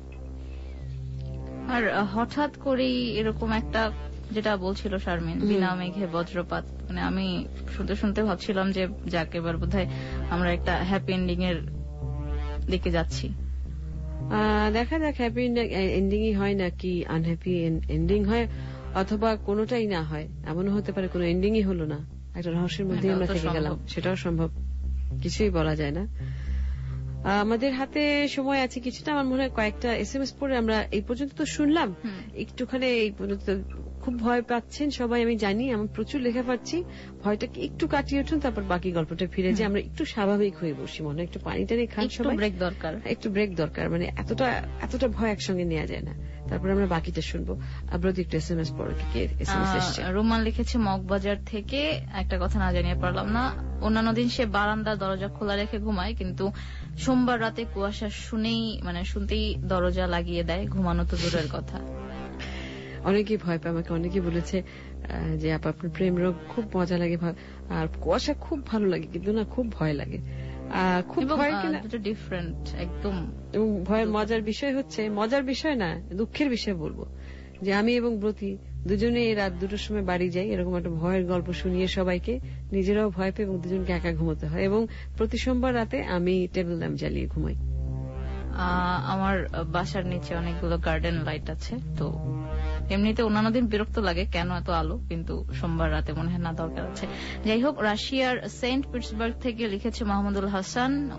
আর হঠাৎ করেই এরকম একটা, যেটা বলছিল শারমিন, বিনা মেঘে বজ্রপাত, মানে আমি শুনতে শুনতে ভাবছিলাম যে যাক, এবার বোধহয় আমরা একটা হ্যাপি এন্ডিং এর দিকে যাচ্ছি। দেখা যাক হ্যাপি এন্ডিংই হয় নাকি আনহ্যাপি এন্ডিং হয়, অথবা কোনোটাই না হয়। এমনও হতে পারে কোনো এন্ডিংই হলো না, একটা রহস্যের মধ্যে আমরা থেকে গেলাম, সেটাও সম্ভব। কিছুই বলা যায় না। আমাদের হাতে সময় আছে কিছুটা। আমার মনে হয় কয়েকটা এস এম এস পড়ে আমরা এই পর্যন্ত তো শুনলাম। একটুখানি এই পর্যন্ত খুব ভয় পাচ্ছেন সবাই, আমি জানি, আমি প্রচুর লেখা পাচ্ছি। ভয়টাকে একটু কাটিয়ে উঠুন, তারপর বাকি গল্পটা ফিরে যে আমরা একটু স্বাভাবিক হয়ে বসি। মনে হয় একটু পানি টানি খান, সবাই ব্রেক দরকার, একটু ব্রেক দরকার। মানে এতটা এতটা ভয় একসঙ্গে নেওয়া যায় না। তারপর আমরা বাকিটা শুনবো। আপনার একটু এস এম এস পড়ো, কি এস এম এস এসছে। রোমান লিখেছে মগবাজার থেকে, একটা কথা না জানিয়ে পারলাম না। অন্যান্য দিন সে বারান্দার দরজা খোলা রেখে ঘুমায়, কিন্তু সোমবার রাতে কুয়াশা শুনেই মানে শুনতেই দরজা লাগিয়ে দেয়, ঘুমানো তো দূরের কথা। অনেকেই ভয় পায়, আমাকে অনেকেই বলেছে যে আপা আপনার প্রেম রোগ খুব মজা লাগে, আর কুয়াশা খুব ভালো লাগে, কিন্তু না খুব ভয় লাগে। খুব ভয় কিনা ডিফারেন্ট একদম। এবং ভয়ের মজার বিষয় হচ্ছে, মজার বিষয় না, দুঃখের বিষয় বলবো, যে আমি এবং ব্রতী দুজনে রাত দুটোর সময় বাড়ি যাই, এরকম একটা ভয়ের গল্প শুনিয়ে সবাইকে, নিজেরাও ভয় পেয়ে এবং দুজনকে একা ঘুমোতে হয়। এবং প্রতি সোমবার রাতে আমি টেবিল ল্যাম্প জ্বালিয়ে ঘুমাই। আমার বাসার নিচে অনেকগুলো গার্ডেন লাইট আছে, তো এমনিতে অন্যান্য দিন বিরক্ত লাগে কেন এত আলো, কিন্তু সোমবার রাতে মনে হয় না দরকার আছে। যাই হোক, রাশিয়ার সেন্ট পিটসবার্গ থেকে লিখেছে মাহমুদুল হাসান,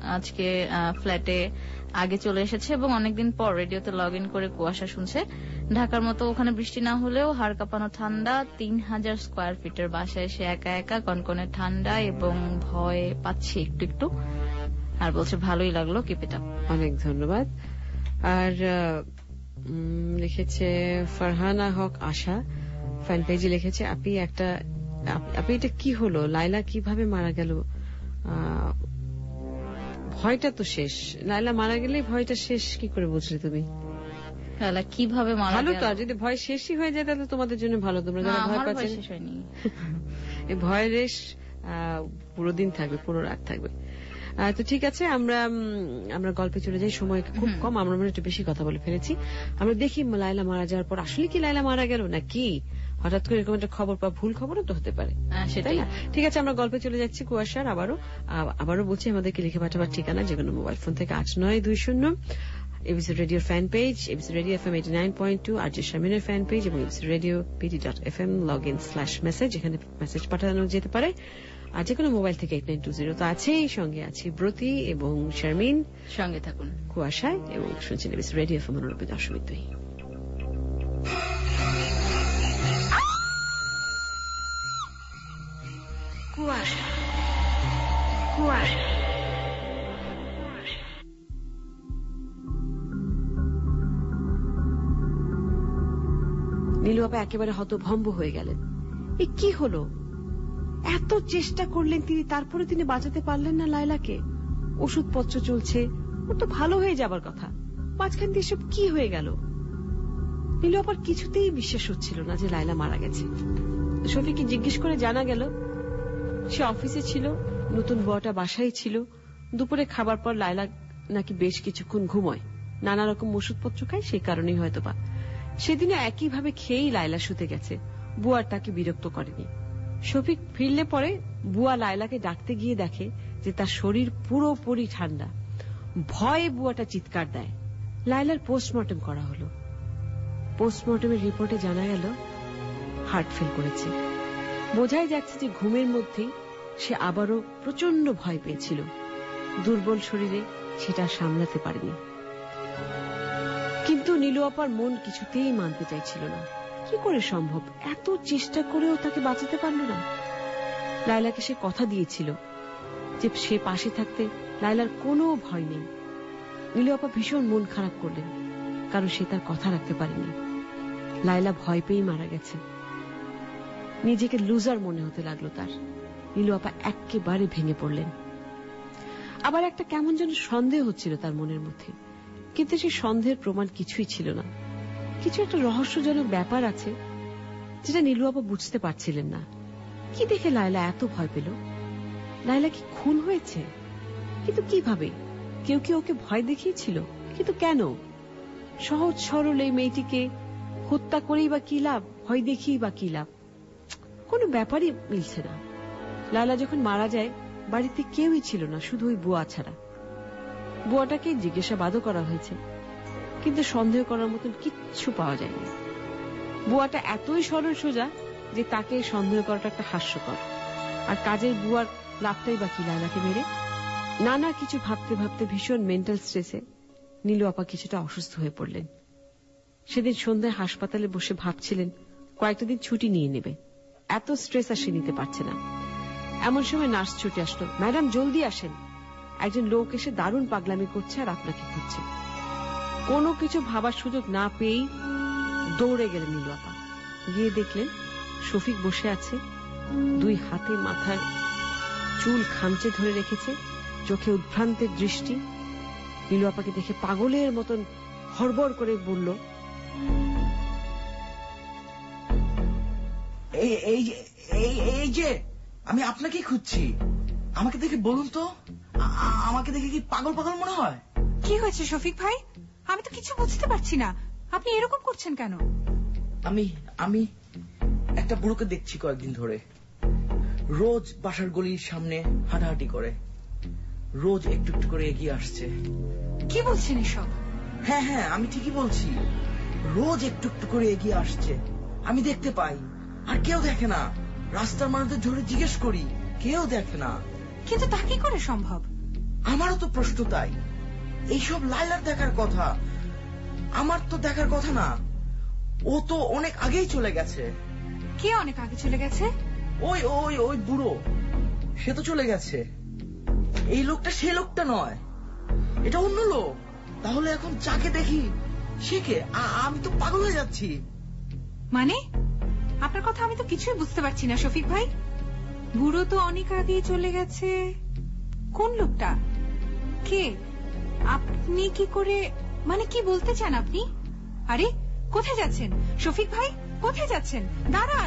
আজকে ফ্ল্যাটে আগে চলে এসেছে এবং অনেকদিন পর রেডিওতে লগ ইন করে কুয়াশা শুনছে। ঢাকার মতো ওখানে বৃষ্টি না হলেও হাড় কাঁপানো ঠান্ডা, তিন হাজার স্কোয়ার ফিটের বাসায় সে একা একা, কনকনে ঠান্ডা এবং ভয় পাচ্ছে একটু একটু। আর বলছে ভালোই লাগলো, কিপ ইট আপ। অনেক ধন্যবাদ। আর লিখেছে ফারহানা হক আশা, ফ্যান পেজে লিখেছে, আপনি একটা আপনি এটা কি হলো, লাইলা কিভাবে মারা গেল? ভয়টা তো শেষ, লাইলা মারা গেলে ভয়টা শেষ কি করে বুঝলে তুমি? লাইলা কিভাবে মারা ভালো তো, আর যদি ভয় শেষই হয়ে যায় তাহলে তোমাদের জন্য ভালো। তোমরা যারা ভয় পাচ্ছেন, এই ভয়ের রেশ পুরো দিন থাকবে, পুরো রাত থাকবে। তো ঠিক আছে, আমরা আমরা গল্পে চলে যাই, সময় খুব কম, আমরা একটু বেশি কথা বলে ফেলেছি। আমরা দেখি লাইলা মারা যাওয়ার পর আসলে কি লাইলা মারা গেল না কি, হঠাৎ করে এরকম একটা খবর বা ভুল খবরও তো হতে পারে, সেটাই না? ঠিক আছে, আমরা গল্পে চলে যাচ্ছি কুয়াশার। আবারও আবারও বলছি, আমাদেরকে লিখে পাঠাবার ঠিকানা যে কোনো মোবাইল ফোন থেকে আট নয় দুই শূন্য, এবিসি রেডিওর fan page, ABC radio F M eighty nine point two, R J শামিনের ফ্যান পেজ এবং ABC radio BD dot F M log in slash message, এখানে মেসেজ পাঠানো যেতে পারে। আর যে কোনো মোবাইল থেকে এইট নাইন টু জিরো তো আছেই। সঙ্গে আছি ব্রতী এবং শারমিন, সঙ্গে থাকুন কুয়াশায়, এবং শুনছেন এবিসি রেডিও এফ এম নব্বই দশমিক দুই। কুয়াশা কুয়াশা নীলু আপা একেবারে হতভম্ব হয়ে গেলেন। এ কি হলো? এত চেষ্টা করলেন তিনি, তারপরে তিনি বাঁচাতে পারলেন না লায়লাকে। ওষুধপত্র চলছে, ওর তো ভালো হয়ে যাবার কথা, মাঝখান দিয়ে সব কি হয়ে গেল? নীলু আপার কিছুতেই বিশ্বাস হচ্ছিল না যে লায়লা মারা গেছে। শফিককে জিজ্ঞেস করে জানা গেল সে অফিসে ছিল, নতুন বউটা বাসায় ছিল। দুপুরে খাবার পর লায়লা নাকি বেশ কিছুক্ষণ ঘুমোয়, নানা রকম ওষুধপত্র খায়, সেই কারণেই হয়তো বা। সেদিনে একইভাবে খেয়েই লায়লা শুতে গেছে, বুয়ার তাকে বিরক্ত করেনি। শফিক ফিরলে পরে বুয়া লায়লাকে ডাকতে গিয়ে দেখে যে তার শরীর পুরোপুরি ঠান্ডা। ভয়ে বুয়াটা চিৎকার দেয়। লায়লার পোস্টমর্টম করা হলো। পোস্টমর্টমের রিপোর্টে জানা গেল হার্ট ফেল করেছে। বোঝাই যাচ্ছে যে ঘুমের মধ্যেই সে আবারও প্রচন্ড ভয় পেয়েছিল। দুর্বল শরীরে সেটা সামলাতে পারেনি। কিন্তু নীলু আপার মন কিছুতেই মানতে চাইছিল না। কি করে সম্ভব, এত চেষ্টা করেও তাকে বাঁচাতে পারল না? লায়লাকে সে কথা দিয়েছিল যে সে পাশে থাকতে লায়লার কোনো ভয় নেই। নীলু আপা ভীষণ মন খারাপ করলেন, কারণ সে তার কথা রাখতে পারেনি। লায়লা ভয় পেয়েই মারা গেছে। নিজেকে লুজার মনে হতে লাগলো তার। নীলু আপা একেবারে ভেঙে পড়লেন। আবার একটা কেমন যেন সন্দেহ হচ্ছিল তার মনের মধ্যে, কিন্তু সেই সন্দেহের প্রমাণ কিছুই ছিল না। কিছু একটা রহস্যজনক ব্যাপার আছে যেটা নীলু আপা বুঝতে পারছিলেন না। কি দেখে লায়লা এত ভয় পেল? লায়লা কি খুন হয়েছে? কিন্তু কিভাবে? কেউ কি ওকে ভয় দেখিয়েছিল? কিন্তু কেন? সহজ সরল এই মেয়েটিকে হত্যা করেই বা কি লাভ, ভয় দেখিয়েই বা কি লাভ? কোনো ব্যাপারই মিলছে না। লায়লা যখন মারা যায় বাড়িতে কেউই ছিল না, শুধু ওই বুয়া ছাড়া। বুয়াটাকে জিজ্ঞাসাবাদও করা হয়েছে, কিন্তু সন্দেহ করার মতন কিচ্ছু পাওয়া যায়নি। বুয়াটা এতই সরল সোজা যে তাকে সন্দেহ করাটা একটা হাস্যকর। আর কাজের বুয়ার লাভটাই বাকি লায়লাকে মেরে। নানা কিছু ভাবতে ভাবতে ভীষণ মেন্টাল স্ট্রেসে নীলু আপা কিছুটা অসুস্থ হয়ে পড়লেন। সেদিন সন্ধ্যায় হাসপাতালে বসে ভাবছিলেন কয়েকটা দিন ছুটি নিয়ে নেবে, এত স্ট্রেস আর সে নিতে পারছে না। এমন সময় নার্স ছুটে আসলো। ম্যাডাম জলদি আসেন, একজন লোক এসে দারুণ পাগলামি করছে আর আপনাকে খুঁজছে। কোনো কিছু ভাবার সুযোগ না পেয়েই দৌড়ে গেলেন নীলু আপা। গিয়ে দেখলেন শফিক বসে আছে, দুই হাতে মাথার চুল খামচে ধরে রেখেছে, চোখে উদ্ভ্রান্তের দৃষ্টি। নীলু আপাকে দেখে পাগলের মতন হড়বড় করে বলল, এই যে আমি আপনাকেই খুঁজছি, আমাকে দেখে বলুন তো, আমাকে দেখে কি পাগল পাগল মনে হয়? কি হয়েছে শফিক ভাই? আমি তো কিছু বুঝতে পারছি না, আপনি এরকম করছেন কেন? আমি আমি একটা বুড়োকে দেখছি কয়েকদিন ধরে, রোজ বাসার গলির সামনে হাঁটাহাঁটি করে, রোজ একটু একটু করে এগিয়ে আসছে। কি বলছেন এসব? হ্যাঁ হ্যাঁ আমি ঠিকই বলছি, রোজ একটু একটু করে এগিয়ে আসছে, আমি দেখতে পাই, আর কেউ দেখে না। রাস্তার মানুষদের ধরে জিজ্ঞেস করি, কেউ দেখে না। কিন্তু তা কি করে সম্ভব? আমারও তো প্রশ্ন তাই। এইসব লাইলার দেখার কথা, আমার তো দেখার কথা না। ও তো অনেক আগেই চলে গেছে। কে অনেক আগে চলে গেছে? ওই ওই ওই বুড়ো, সে তো চলে গেছে। এই লোকটা সে লোকটা নয়, এটা অন্য লোক। তাহলে এখন যাকে দেখি সে কে? আমি তো পাগল হয়ে যাচ্ছি। মানে আপনার কথা আমি তো কিছুই বুঝতে পারছি না শফিক ভাই। বুড়ো তো অনেক আগেই চলে গেছে, কোন লোকটা? কে? আপনি কি করে, মানে কি বলতে চান আপনি? আরে কোথায় যাচ্ছেন শফিক ভাই, কোথায় যাচ্ছেন? দাঁড়ান।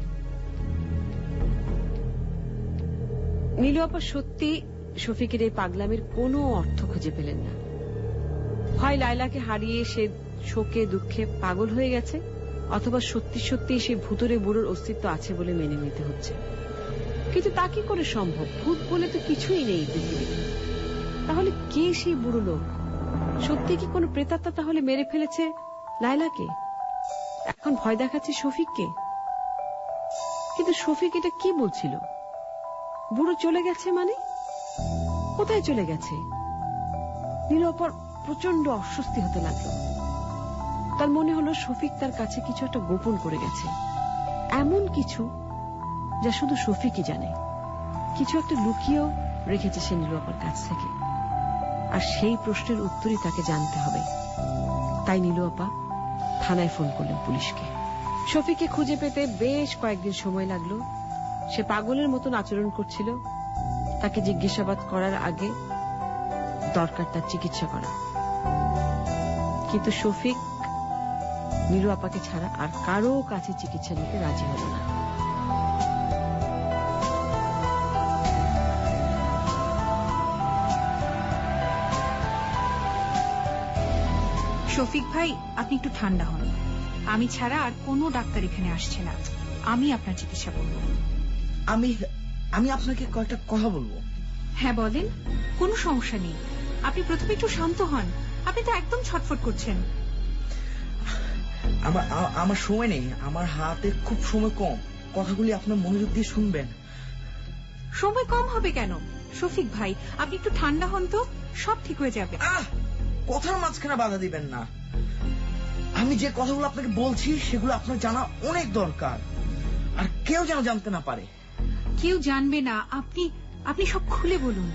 নীলু আপা সত্যি শফিকের এই পাগলামের কোনো অর্থ খুঁজে পেলেন না। হয় লায়লাকে হারিয়ে সে শোকে দুঃখে পাগল হয়ে গেছে, অথবা সত্যি সত্যি সে ভূতরে বুড়োর অস্তিত্ব আছে বলে মেনে নিতে হচ্ছে। কিন্তু তা কি করে সম্ভব? ভূত বলে তো কিছুই নেই পৃথিবীতে। তাহলে কে সেই বুড়ো লোক? সত্যি কি কোনো প্রেতাত্মা তাহলে মেরে ফেলেছে লায়লাকে? এখন ভয় দেখাচ্ছে শফিককে। কিন্তু শফিক এটা কি বলছিল? বুড়ো চলে গেছে মানে? কোথায় চলে গেছে? নীলু আপার প্রচন্ড অস্বস্তি হতে লাগলো। তার মনে হলো শফিক তার কাছে কিছু একটা গোপন করে গেছে, এমন কিছু যা শুধু শফিকই জানে। কিছু একটা লুকিয়েও রেখেছে সে নীলু আপার কাছ থেকে, আর সেই প্রশ্নের উত্তরই তাকে জানতে হবে। তাই নীলু আপা থানায় ফোন করলেন পুলিশকে। শফিককে খুঁজে পেতে বেশ কয়েকদিন সময় লাগলো। সে পাগলের মতন আচরণ করছিল। তাকে জিজ্ঞাসাবাদ করার আগে দরকার তার চিকিৎসা করা। কিন্তু শফিক নীলু আপাকে ছাড়া আর কারো কাছে চিকিৎসা নিতে রাজি হল না। শফিক ভাই, আপনি একটু ঠান্ডা হন। আমি ছাড়া আর কোনো ডাক্তার এখানে আসছে না। আমি আপনার চিকিৎসা করব। আমি আমি আপনাকে কয়েকটা কথা বলবো। হ্যাঁ বলেন, কোনো সমস্যা নেই। আপনি প্রথমে একটু শান্ত হন। আপনি তো একদম ছটফট করছেন। আমার আমার সময় নেই, আমার হাতে খুব সময় কম। কথাগুলি আপনার মনোযোগ দিয়ে শুনবেন। সময় কম হবে কেন শফিক ভাই? আপনি একটু ঠান্ডা হন তো, সব ঠিক হয়ে যাবে। কথার মাঝখানে বাধা দিবেন না। আমি যে কথাগুলো আপনাকে বলছি সেগুলো আপনার জানা অনেক দরকার, আর কেউ যেন জানতে না পারে। কেউ জানবে না। আপনি আপনি সব খুলে বলুন।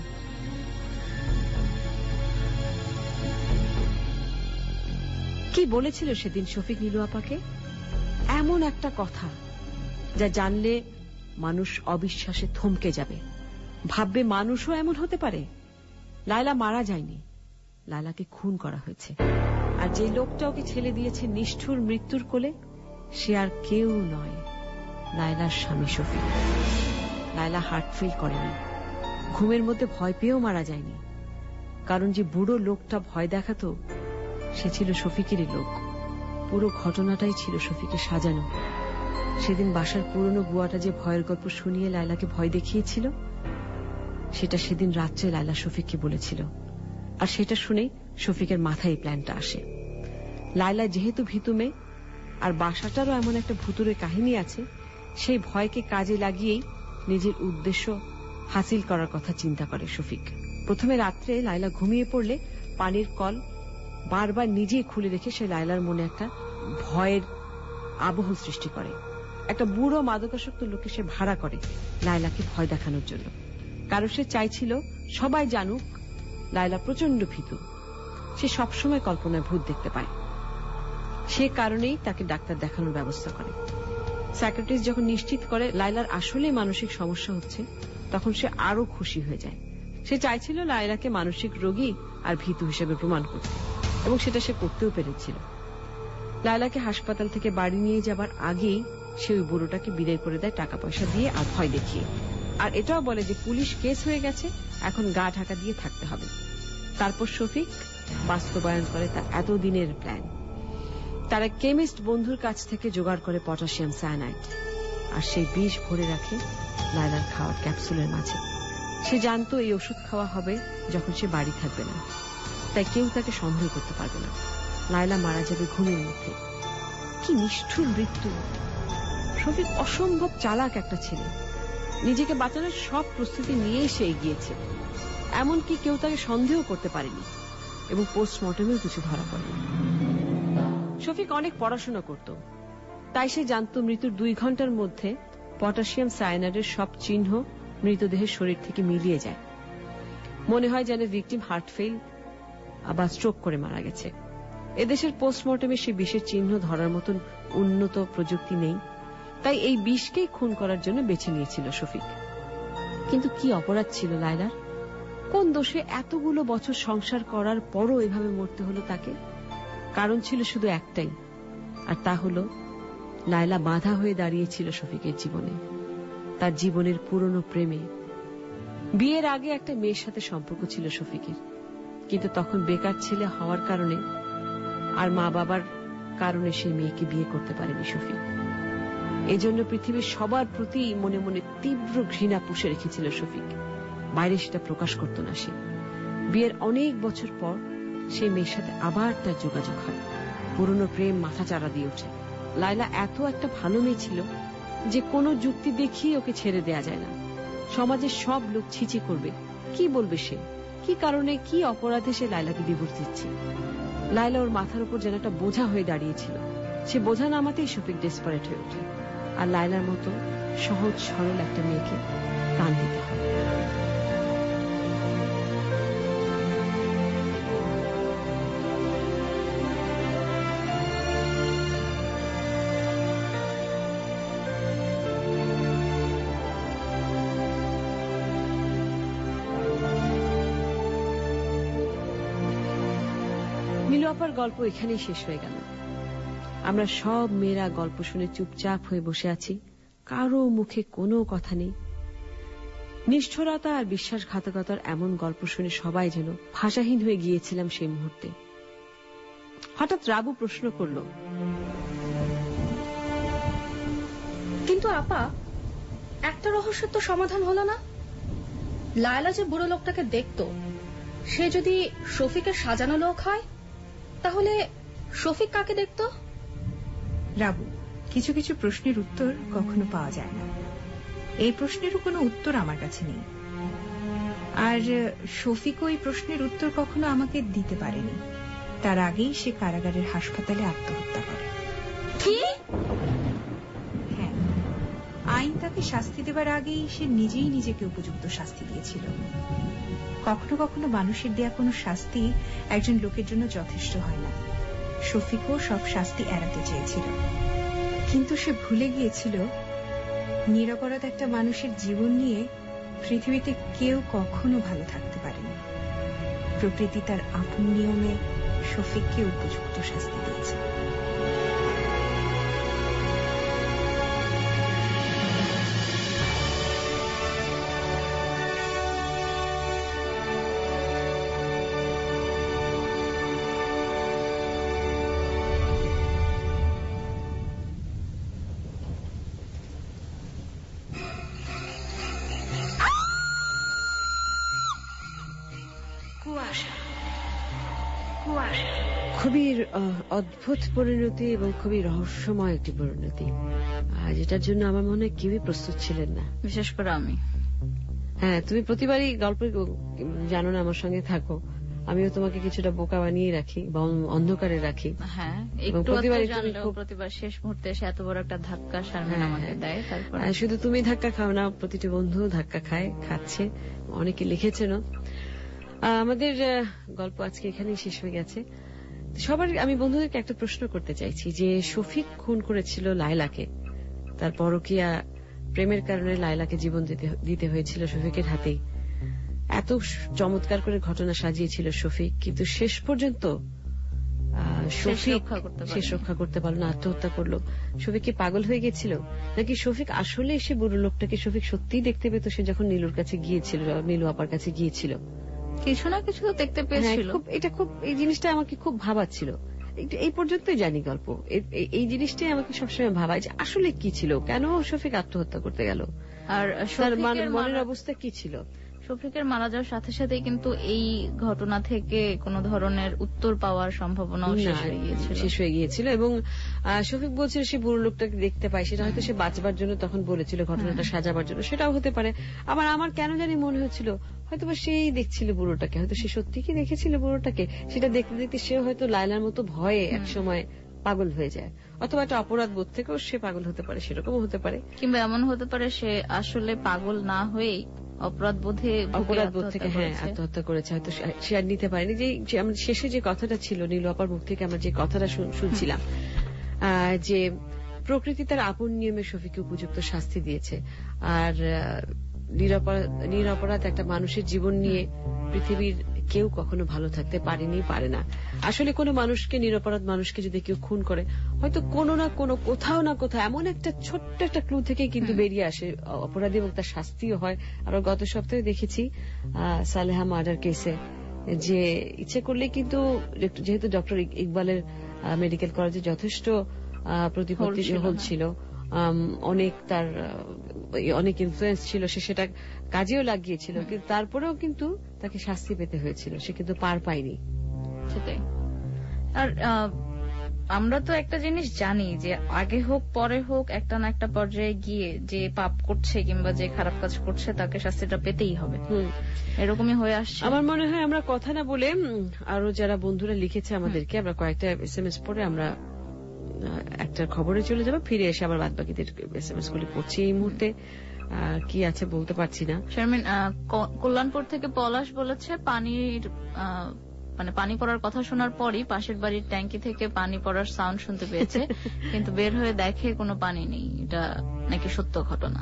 কি বলেছিল সেদিন শফিক নীলু আপাকে? এমন একটা কথা যা জানলে মানুষ অবিশ্বাসে থমকে যাবে, ভাববে মানুষও এমন হতে পারে। লায়লা মারা যায়নি, লায়লাকে খুন করা হয়েছে। আর যে লোকটা ওকে ছেলে দিয়েছে নিষ্ঠুর মৃত্যুর কোলে, সে আর কেউ নয়, লায়লার স্বামী শফিক। লায়লা হার্ট ফেল করেনি, ঘুমের মধ্যে ভয় পেয়েও মারা যায়নি। কারণ যে বুড়ো লোকটা ভয় দেখাতো সে ছিল শফিকেরই লোক। পুরো ঘটনাটাই ছিল শফিকের সাজানো। সেদিন বাসার পুরনো বুয়াটা যে ভয়ের গল্প শুনিয়ে লায়লাকে ভয় দেখিয়েছিল, সেটা সেদিন রাত্রে লায়লা শফিককে বলেছিল। আর সেটা শুনেই শফিকের মাথায় এই প্ল্যানটা আসে। লায়লা যেহেতু ভীতু মেয়ে, আর বাসাটারও এমন একটা ভুতুরে কাহিনী আছে, সেই ভয়কে কাজে লাগিয়েই নিজের উদ্দেশ্য হাসিল করার কথা চিন্তা করে শফিক। প্রথমে রাত্রে লায়লা ঘুমিয়ে পড়লে পানির কল বারবার নিজেই খুলে রেখে সে লায়লার মনে একটা ভয়ের আবহ সৃষ্টি করে। একটা বুড়ো মাদকাসক্ত লোককে সে ভাড়া করে লায়লাকে ভয় দেখানোর জন্য। কারণ সে চাইছিল সবাই জানুক লায়লা প্রচন্ড ভীতু। সে সবসময় কল্পনায় ভূত দেখতে পায়। সে কারণেই তাকে ডাক্তার দেখানোর ব্যবস্থা করে। সাইকিয়াট্রিস্ট যখন নিশ্চিত করে লায়লার আসলে মানসিক সমস্যা হচ্ছে, তখন সে আরো খুশি হয়ে যায়। সে চাইছিল লায়লাকে মানসিক রোগী আর ভীতু হিসেবে প্রমাণ করতে, এবং সেটা সে করতেও পেরেছিল। লায়লাকে হাসপাতাল থেকে বাড়ি নিয়ে যাবার আগেই সে ওই বুড়োটাকে বিদায় করে দেয় টাকা পয়সা দিয়ে আর ভয় দেখিয়ে। আর এটাও বলে যে পুলিশ কেস হয়ে গেছে, এখন গা ঢাকা দিয়ে থাকতে হবে। তারপর শফিক বাস্তবায়ন করে তার এতদিনের প্ল্যান। তারা কেমিস্ট বন্ধুর কাছ থেকে জোগাড় করে পটাশিয়াম সায়ানাইড, আর সেই বিষ ভরে রাখে লায়লার খাওয়ার ক্যাপসুলের মাঝে। সে জানতো এই ওষুধ খাওয়া হবে যখন সে বাড়ি থাকবে না, তাই কেউ তাকে সন্দেহ করতে পারবে না। লায়লা মারা যাবে ঘুমের মধ্যে। কি নিষ্ঠুর মৃত্যু! শফিক অসম্ভব চালাক একটা ছেলে। নিজেকে বাঁচানোর সব প্রস্তুতি নিয়ে সে এগিয়েছে। এমনকি কেউ তাকে সন্দেহ করতে পারেনি এবং পোস্টমর্টমেও কিছু ধরা পড়েনি। শফিক অনেক পড়াশোনা করত, তাই সে জানত মৃত্যুর দুই ঘন্টার মধ্যে পটাশিয়াম সায়ানাইডের সব চিহ্ন মৃতদেহের শরীর থেকে মিলিয়ে যায়। মনে হয় যেন ভিকটিম হার্ট ফেল বা স্ট্রোক করে মারা গেছে। এদেশের পোস্টমর্টমে সে বিষের চিহ্ন ধরার মতন উন্নত প্রযুক্তি নেই, তাই এই বিষকেই খুন করার জন্য বেছে নিয়েছিল শফিক। কিন্তু কি অপরাধ ছিল লায়লার? কোন দোষে এতগুলো বছর সংসার করার পরও এভাবে মরতে হলো তাকে? কারণ ছিল শুধু একটাই, আর তা হল লায়লা বাধা হয়ে দাঁড়িয়েছিল শফিকের জীবনে, তার জীবনের পুরনো প্রেমে। বিয়ের আগে একটা মেয়ের সাথে সম্পর্ক ছিল শফিকের, কিন্তু তখন বেকার ছেলে হওয়ার কারণে আর মা বাবার কারণে সেই মেয়েকে বিয়ে করতে পারেনি শফিক। এজন্য পৃথিবীর সবার প্রতি মনে মনে তীব্র ঘৃণা পুষে রেখেছিল শফিক। বাইরে সেটা প্রকাশ করত না সে। বিয়ের অনেক বছর পর সেই মেয়ের সাথে আবার তার যোগাযোগ হয়। পুরনো প্রেম মাথা চাড়া দিয়ে ওঠে। লায়লা এত একটা ভালো মেয়ে ছিল যে কোনো যুক্তি দেখিয়ে ওকে ছেড়ে দেয়া যায় না। সমাজের সব লোক ছিচি করবে, কি বলবে সে? কি কারণে, কি অপরাধে সে লায়লাকে ডিভোর্স দিচ্ছে? লায়লা ওর মাথার উপর যেন একটা বোঝা হয়ে দাঁড়িয়েছিল। সে বোঝা নামাতেই শফিক ডেসপারেট হয়ে ওঠে, আর লায়লার মতো সহজ সরল একটা মেয়েকে প্রাণ দিতে হয়। মিলু আপার গল্প এখানেই শেষ হয়ে গেল। আমরা সব মেয়েরা গল্প শুনে চুপচাপ হয়ে বসে আছি, কারো মুখে কোনো কথা নেই। নিষ্ঠুরতা আর বিশ্বাসঘাতকতার এমন গল্প শুনে সবাই যেন ভাষাহীন হয়ে গিয়েছিলাম সেই মুহূর্তে। হঠাৎ রাবু প্রশ্ন করল, কিন্তু আপা, একটা রহস্যের তো সমাধান হলো না। লায়লা যে বুড়ো লোকটাকে দেখত, সে যদি শফিকের সাজানো লোক হয়, তাহলে শফিক কাকে দেখত? রাবু, কিছু কিছু প্রশ্নের উত্তর কখনো পাওয়া যায় না। এই প্রশ্নেরও কোনো উত্তর আমার কাছে নেই, আর শফিকও এই প্রশ্নের উত্তর কখনো আমাকে দিতে পারেনি। তার আগেই সে কারাগারের হাসপাতালে আত্মহত্যা করে। কি? হ্যাঁ, আইন তাকে শাস্তি দেবার আগেই সে নিজেই নিজেকে উপযুক্ত শাস্তি দিয়েছিল। কখনো কখনো মানুষের দেয়া কোনো শাস্তি একজন লোকের জন্য যথেষ্ট হয় না। শফিকও সব শাস্তি এড়াতে চেয়েছিল, কিন্তু সে ভুলে গিয়েছিল নিরপরাধ একটা মানুষের জীবন নিয়ে পৃথিবীতে কেউ কখনো ভালো থাকতে পারেনি। প্রকৃতি তার আপন নিয়মে শফিককে উপযুক্ত শাস্তি দিয়েছে। খুবই অদ্ভুত পরিণতি এবং খুবই রহস্যময় একটি পরিণতি, যেটার জন্য আমার মনে হয় কেউই প্রস্তুত ছিলেন না, বিশেষ করে আমি। হ্যাঁ, তুমি প্রতিবারই গল্প জানো না, আমার সঙ্গে থাকো, আমিও তোমাকে কিছুটা বোকা বানিয়ে রাখি বা অন্ধকারে রাখি। হ্যাঁ, প্রতিবার শেষ মুহূর্তে এসে এত বড় একটা ধাক্কা শারমিন আমাকে দেয়। তারপর শুধু তুমি ধাক্কা খাও না, প্রতিটি বন্ধু ধাক্কা খায়, খাচ্ছে, অনেকে লিখেছেন। আমাদের গল্প আজকে এখানেই শেষ হয়ে গেছে। সবার আমি বন্ধুদেরকে একটা প্রশ্ন করতে চাইছি যে শফিক খুন করেছিল লায়লাকে, তার পরকীয়া প্রেমের কারণে লায়লাকে জীবন দিতে হয়েছিল শফিকের হাতেই। এত চমৎকার করে ঘটনা সাজিয়েছিল শফিক, কিন্তু শেষ পর্যন্ত শফিক শেষ রক্ষা করতে পারল না, আত্মহত্যা করলো। শফিক কি পাগল হয়ে গেছিল, নাকি শফিক আসলে সে বুড়ো লোকটাকে শফিক সত্যিই দেখতে পেত সে যখন নীলুর কাছে গিয়েছিল, নীলু আপার কাছে গিয়েছিল? কিছু না কিছু তো দেখতে পেয়েছিল। এটা খুব, এই জিনিসটা আমাকে খুব ভাবাচ্ছিল। এই পর্যন্তই জানি গল্প, এই জিনিসটাই আমাকে সবসময় ভাবায় যে আসলে কি ছিল, কেন শফিক আত্মহত্যা করতে গেল, আর তার মনের অবস্থা কি ছিল। শফিকের মারা যাওয়ার সাথে সাথে কিন্তু এই ঘটনা থেকে কোন ধরনের উত্তর পাওয়ার সম্ভাবনাও শেষ হয়ে গিয়েছিল শেষ হয়ে গিয়েছিল এবং শফিক বলছিল সে বুড়ো লোকটাকে দেখতে পায়, সেটা হয়তো সে বাঁচবার জন্য তখন বলেছিল, ঘটনাটা সাজাবার জন্য, সেটাও হতে পারে। আবার আমার কেন জানি মনে হচ্ছিল হয়তো সেই দেখছিল বুড়োটাকে, হয়তো সে সত্যি কি দেখেছিল বুড়োটাকে, সেটা দেখতে দেখতে সে হয়তো লায়লার মতো ভয়ে একসময় পাগল হয়ে যায়, অথবা একটা অপরাধ বোধ থেকেও সে পাগল হতে পারে, সেরকমও হতে পারে। কিংবা এমন হতে পারে সে আসলে পাগল না হয়ে অপরাধ বোধে অপরাধ বোধ থেকে হ্যাঁ আত্মহত্যা করেছে, হয়তো সে আর নিতে পারেনি। যে শেষে যে কথাটা ছিল নীলু আপার মুখ থেকে আমরা যে কথাটা শুনছিলাম, যে প্রকৃতি তার আপন নিয়মে শফিকে উপযুক্ত শাস্তি দিয়েছে, আর নিরপরাধ একটা মানুষের জীবন নিয়ে পৃথিবীর কেউ কখনো ভালো থাকতে পারেনি, পারে না। আসলে কোনো মানুষকে, নিরপরাধ মানুষকে যদি কেউ খুন করে, হয়তো কোনো না কোনো, কোথাও না কোথাও এমন একটা ছোট্ট একটা ক্লু থেকে কিন্তু বেরিয়ে আসে অপরাধী এবং তার শাস্তিও হয়। আর গত সপ্তাহে দেখেছি সালেহা মার্ডার কেসে যে ইচ্ছে করলে কিন্তু, যেহেতু ডক্টর ইকবালের মেডিকেল কলেজে যথেষ্ট প্রতিপত্তি ছিল, অনেক তার অনেক ইনফ্লুয়েন্স ছিল, সে সেটা কাজেও লাগিয়েছিল, কিন্তু তারপরেও কিন্তু তাকে শাস্তি পেতে হয়েছিল, সে কিন্তু পার পায়নি। সেটাই। আর আমরা তো একটা জিনিস জানি যে আগে হোক পরে হোক একটা না একটা পর্যায়ে গিয়ে যে পাপ করছে কিংবা যে খারাপ কাজ করছে তাকে শাস্তিটা পেতেই হবে, এরকমই হয়ে আসছে। আমার মনে হয় আমরা কথা না বলে আরো যারা বন্ধুরা লিখেছে আমাদেরকে, আমরা কয়েকটা এস এম এস পড়ে আমরা একটা খবরে চলে যাবো, ফিরে এসে আবার বাদ বাকিদের এস এম এস গুলি পড়ছি। এই মুহূর্তে কি আছে বলতে পারছি না। শারমিন, কল্যাণপুর থেকে পলাশ বলেছে পানির মানে পানি পড়ার কথা শোনার পরই পাশের বাড়ির ট্যাঙ্কি থেকে পানি পড়ার সাউন্ড শুনতে পেয়েছে, কিন্তু বের হয়ে দেখে কোনো পানি নেই। এটা নাকি সত্য ঘটনা?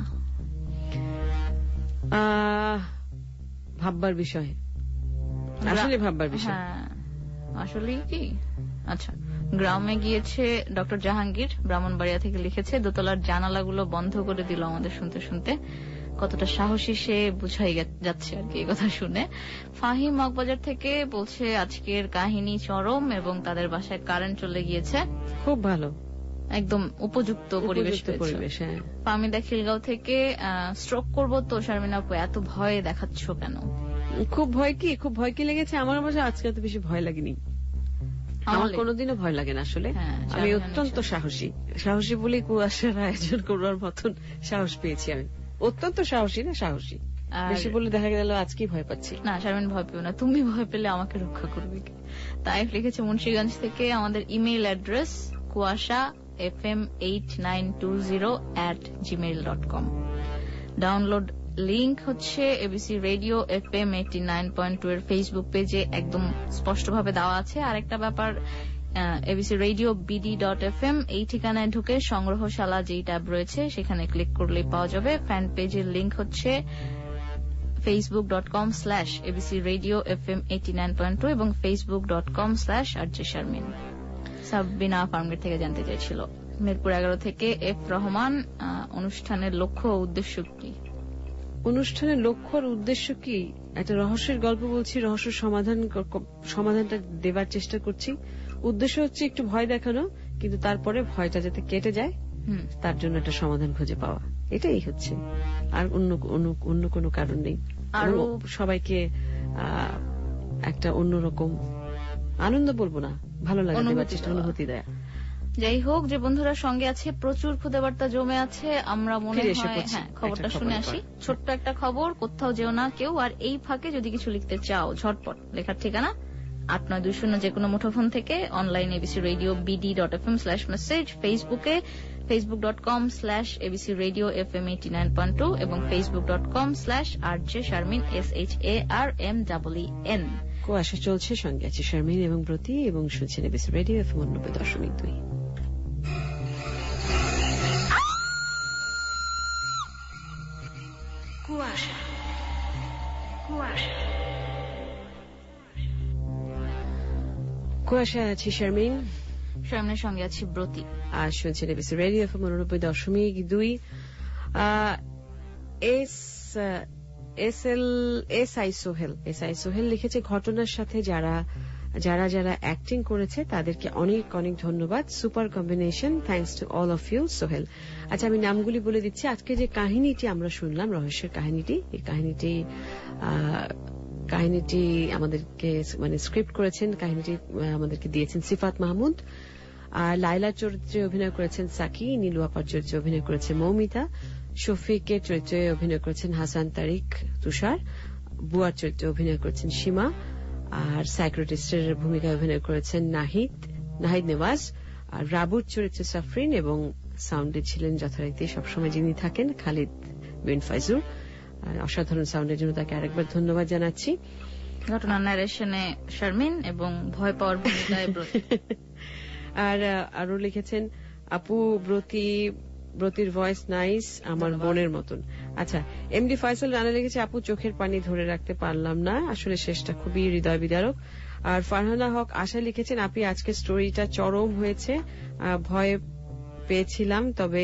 ভাববার বিষয়, আসলে ভাববার বিষয়। হ্যাঁ, আসলে কি। আচ্ছা, গ্রামে গিয়েছে ডক্টর জাহাঙ্গীর ব্রাহ্মণবাড়িয়া থেকে লিখেছে, দোতলার জানালাগুলো বন্ধ করে দিল আমাদের শুনতে শুনতে। কতটা সাহসী সে বুঝাই যাচ্ছে আর কি এই কথা শুনে। ফাহিম মগবাজার থেকে বলছে আজকের কাহিনী চরম এবং তাদের বাসায় কারেন্ট চলে গিয়েছে। খুব ভালো, একদম উপযুক্ত পরিবেশ। ফামিদা খিলগাঁও থেকে স্ট্রোক করবো তো শারমিন আপু, এত ভয় দেখাচ্ছ কেন? খুব ভয় কি খুব ভয় কি লেগেছে আমার অবশ্য আজকে এত বেশি ভয় লাগেনি, আমার কোনোদিনও ভয় লাগে না আসলে। আমি অত্যন্ত সাহসী, সাহসী বলেই কুয়াশার আয়োজন করার মতন সাহস পেয়েছি। আমি অত্যন্ত সাহসী না সাহসী, বেশি বলে দেখা গেল আজকেই ভয় পাচ্ছি। না শারমিন, ভয় পেও না, তুমি ভয় পেলে আমাকে রক্ষা করবে কে? তাইফ লিখেছে মুন্সিগঞ্জ থেকে, আমাদের ইমেইল অ্যাড্রেস কুয়াশা F M eight nine two zero at Gmail dot com. Download link হচ্ছে ABC radio F M eighty nine point two এর ফেসবুক পেজে একদম স্পষ্টভাবে দেওয়া আছে। আরেকটা ব্যাপার, ABC radio BD dot F M এই ঠিকানায় ঢুকে সংগ্রহশালা যেই ট্যাব রয়েছে সেখানে ক্লিক করলেই পাওয়া যাবে। ফ্যান পেজের লিংক হচ্ছে Facebook dot com slash ABC radio F M eighty nine point two এবং Facebook dot com slash RJ Sharmin. Sabina Farmgate থেকে জানতে চাইছিল। মিরপুর এগারো থেকে এফ রহমান, অনুষ্ঠানের লক্ষ্য ও উদ্দেশ্য কি? অনুষ্ঠানের লক্ষ্য আর উদ্দেশ্য কি? একটা রহস্যের গল্প বলছি, রহস্য সমাধান সমাধানটা দেবার চেষ্টা করছি। উদ্দেশ্য হচ্ছে একটু ভয় দেখানো, কিন্তু তারপরে ভয়টা যাতে কেটে যায় তার জন্য একটা সমাধান খুঁজে পাওয়া, এটাই হচ্ছে, আর অন্য অন্য কোনো কারণ নেই। আরো সবাইকে একটা অন্যরকম আনন্দ বলবো না, ভালো লাগে দেবার চেষ্টা, অনুভূতি দেয়। যাই হোক, যে বন্ধুরা সঙ্গে আছে, প্রচুর খুদে বার্তা জমে আছে, আমরা মনে হয় হ্যাঁ খবরটা শুনে আসি। ছোট্ট একটা খবর, কোথাও যেও না কেউ। আর এই ফাঁকে যদি কিছু লিখতে চাও, ঝটপট লেখার ঠিকানা আট নয় দুই শূন্য যে কোনো মুঠোফোন থেকে, online ABC radio BD dot F M slash message, ফেসবুকে Facebook dot com slash ABC radio F M eighty nine point two এবং Facebook dot com slash R J Sharmin S H A R M double E N. কুয়াশা চলছে, সঙ্গে আছে শারমিন এবং ব্রতি, এবং শুনছেন ABC radio F M নব্বই দশমিক দুই। কুয়াশা কুয়াশা কুয়াশা আছি শারমিন, শারমিনের সঙ্গে আছি ব্রতি, আর শুনছেন এবিসি রেডিও এফ এম নব্বই দশমিক দুই। S S L S I Sohel S I Sohel লিখেছে, ঘটনার সাথে যারা যারা যারা অ্যাক্টিং করেছে তাদেরকে অনেক অনেক ধন্যবাদ। Super combination, thanks to all of you. Sohel, আচ্ছা আমি নামগুলি বলে দিচ্ছি। আজকে যে কাহিনীটি আমরা শুনলাম, রহস্যের কাহিনীটি, এই কাহিনীটি কাহিনীটি আমাদেরকে মানে স্ক্রিপ্ট করেছেন, কাহিনীটি আমাদেরকে দিয়েছেন সিফাত মাহমুদ। আর লাইলার চরিত্রে অভিনয় করেছেন সাকি, নীলু আপার চরিত্রে অভিনয় করেছে মৌমিতা, শফিকের চরিত্রে অভিনয় করেছেন হাসান তারিক তুষার, বুয়ার চরিত্রে অভিনয় করেছেন সীমা, আর সাইক্রেটিস্টের ভূমিকায় অভিনয় করেছেন নাহিদ নাহিদ নেওয়াজ, আর রাবুর চরিত্রে সাফরিন, এবং সাউন্ডে ছিলেন যথারীতি সবসময় যিনি থাকেন খালিদ বিন ফাইজুর। অসাধারণ সাউন্ডের জন্য তাকে আরেকবার ধন্যবাদ জানাচ্ছি। ঘটনা ন্যারেশনে শারমিন এবং ভয় পাওয়ার ভূমিকায় ব্রতী। আর আরো লিখেছেন আপু ব্রতী, ব্রতির ভয়েস নাইস, আমার বোনের মতন। আচ্ছা, এমডি ফয়সাল রানা লিখেছে আপু চোখের পানি ধরে রাখতে পারলাম না, আসলে শেষটা খুবই হৃদয় বিদারক। আর ফারহানা হক আশা লিখেছেন আপনি আজকে স্টোরিটা চরম হয়েছে, ভয় পেয়েছিলাম, তবে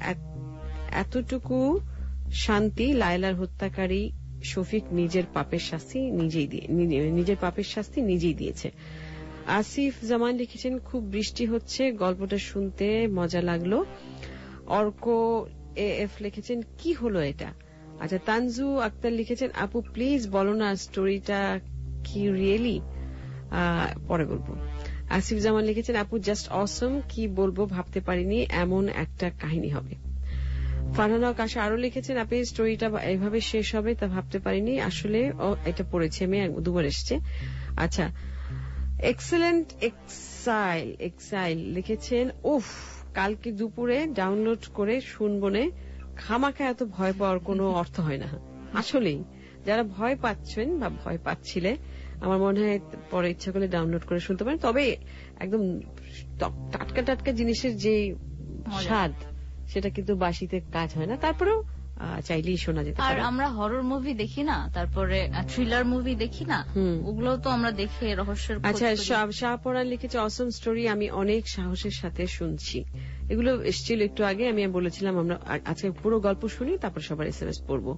এতটুকু শান্তি, লায়লার হত্যাকারী শফিক নিজের পাপের শাস্তি নিজেই দিয়ে নিজের পাপের শাস্তি নিজেই দিয়েছে। আসিফ জামান লিখেছেন খুব বৃষ্টি হচ্ছে, গল্পটা শুনতে মজা লাগলো। অর্ক এ এফ লিখেছেন কি হলো এটা। আচ্ছা, তানজু আক্তার লিখেছেন আপু প্লিজ বলো না স্টোরিটা কি রিয়েলি, পরে বলবো। আসিফ জামান লিখেছেন আপু জাস্ট অসম, কি বলবো ভাবতে পারিনি এমন একটা কাহিনী হবে। ফারহানা কাশা আরো লিখেছেন আপনি স্টোরিটা এইভাবে শেষ হবে তা ভাবতে পারিনি, আসলে এটা পড়েছি আমি, দুবার এসছে। আচ্ছা, এক্সেলেন্ট এক্সাইল এক্সাইল লিখেছেন উফ কালকে দুপুরে ডাউনলোড করে শুনবনে, খামাখা এত ভয় পাওয়ার কোনো অর্থ হয় না। আসলেই যারা ভয় পাচ্ছেন বা ভয় পাচ্ছিলে, আমার মনে হয় পরে ইচ্ছা করলে ডাউনলোড করে শুনতে পারেন। তবে একদম টাটকা টাটকা জিনিসের যে স্বাদ সেটা কিন্তু বাসিতে কাজ হয় না, তারপরেও চাইলেই শোনা যেতে পারে। আর আমরা হরর মুভি দেখি না, তারপরে থ্রিলার মুভি দেখি না, ওগুলো তো আমরা দেখে রহস্যের। আচ্ছা, শাহপরান লিখেছে অসম স্টোরি, আমি অনেক সাহসের সাথে শুনছি। এগুলো এসেছিল একটু আগে, আমি বলেছিলাম আমরা আজকে পুরো গল্প শুনি তারপর সবার এস এম এস পড়বো।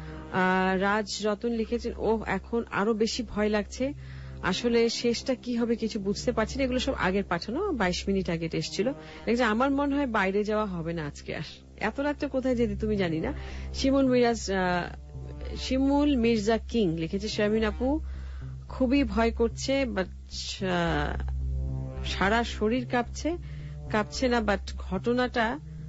রাজ রতন লিখেছেন ও এখন আরো বেশি ভয় লাগছে, আসলে শেষটা কি হবে কিছু বুঝতে পারছি না। এগুলো সব আগের পাঠানো, বাইশ মিনিট আগে এসেছিল। আমার মনে হয় বাইরে যাওয়া হবে না আজকে আর, এত রাত্রে কোথায় যেতে তুমি জানি না। শিমুল মিরাজ শিমুল মির্জা কিং লিখেছে শারমিন আপু খুবই ভয় করছে, বাট সারা শরীর কাঁপছে কাঁপছে না বাট ঘটনাটা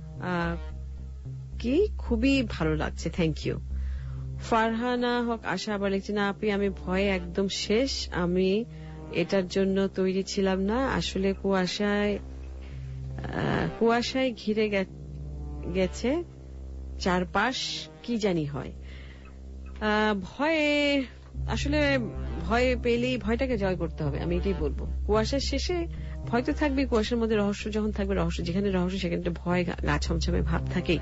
কি খুবই ভালো লাগছে, থ্যাংক ইউ। ফারহানা হক আশা আবার লিখছে না আপনি আমি ভয়ে একদম শেষ, আমি এটার জন্য তৈরি ছিলাম না, আসলে কুয়াশায় কুয়াশায় ঘিরে গেছে চারপাশ, কি জানি হয়। ভয়ে আসলে ভয় পেলেই ভয়টাকে জয় করতে হবে, আমি এটাই বলবো। কুয়াশার শেষে ভয় তো থাকবে, কুয়াশার মধ্যে রহস্য যখন থাকবে, রহস্য যেখানে রহস্য সেখানে ভয় গা ছমছমে ভাব থাকেই।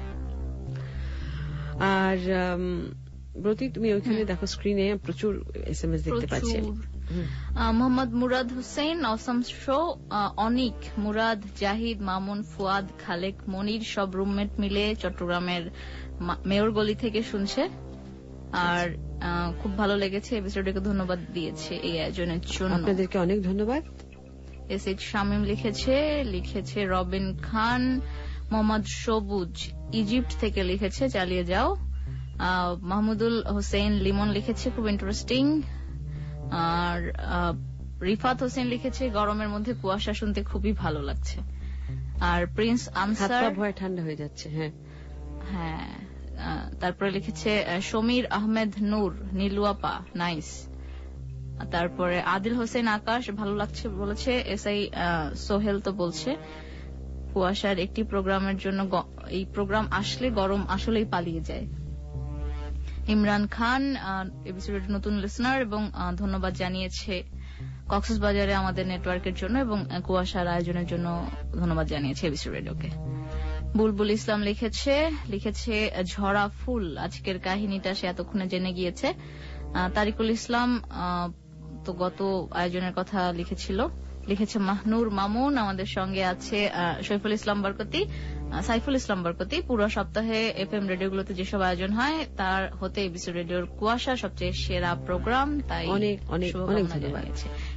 আর ব্রতি তুমি ওইখানে দেখো স্ক্রিনে প্রচুর এস এম এস দেখতে পাচ্ছি। মোহাম্মদ মুরাদ হুসেন অসম শো, অনিক মুরাদ জাহিদ মামুন ফুয়াদ খালেক মনির সব রুমমেট মিলে চট্টগ্রামের মেয়র গলি থেকে শুনছে, আর খুব ভালো লেগেছে এপিসোডকে ধন্যবাদ দিয়েছে এই আয়োজনের জন্য। আপনাদেরকে অনেক ধন্যবাদ। এস এইচ শামীম লিখেছে লিখেছে রবিন খান। মোহাম্মদ সবুজ ইজিপ্ট থেকে লিখেছে চালিয়ে যাও। মাহমুদুল হোসেন লিমন লিখেছে খুব ইন্টারেস্টিং। আর রিফাত হোসেন লিখেছে গরমের মধ্যে কুয়াশা শুনতে খুবই ভালো লাগছে। আর প্রিন্স আনসার ভয় ঠান্ডা হয়ে যাচ্ছে। হ্যাঁ হ্যাঁ তারপরে লিখেছে সমীর আহমেদ নূর নীলুয়াপা নাইস। তারপরে আদিল হোসেন আকাশ ভালো লাগছে বলেছে। এস আই সোহেল তো বলছে কুয়াশার একটি প্রোগ্রামের জন্য এই প্রোগ্রাম আসলে গরম আসলেই পালিয়ে যায়। ইমরান খান এপিসোডের নতুন লিসনার এবং ধন্যবাদ জানিয়েছে কক্সবাজারে আমাদের নেটওয়ার্কের জন্য এবং কুয়াশার আয়োজনের জন্য ধন্যবাদ জানিয়েছে এবিসি রেডিওকে। বুলবুল ইসলাম লিখেছে লিখেছে ঝরা ফুল আজকের কাহিনীটা সে এতক্ষণে জেনে গিয়েছে। তারিকুল ইসলাম তো গত আয়োজনের কথা লিখেছিল। লিখেছে মাহনুর মামুন আমাদের সঙ্গে আছে সৈফুল ইসলাম বরকতি সাইফুল ইসলাম বরকতি। পুরো সপ্তাহে এফ এম রেডিওগুলোতে যেসব আয়োজন হয় তার হতে এবিসি রেডিওর কুয়াশা সবচেয়ে সেরা প্রোগ্রাম, তাই অনেক অনেক অনেক ধন্যবাদ।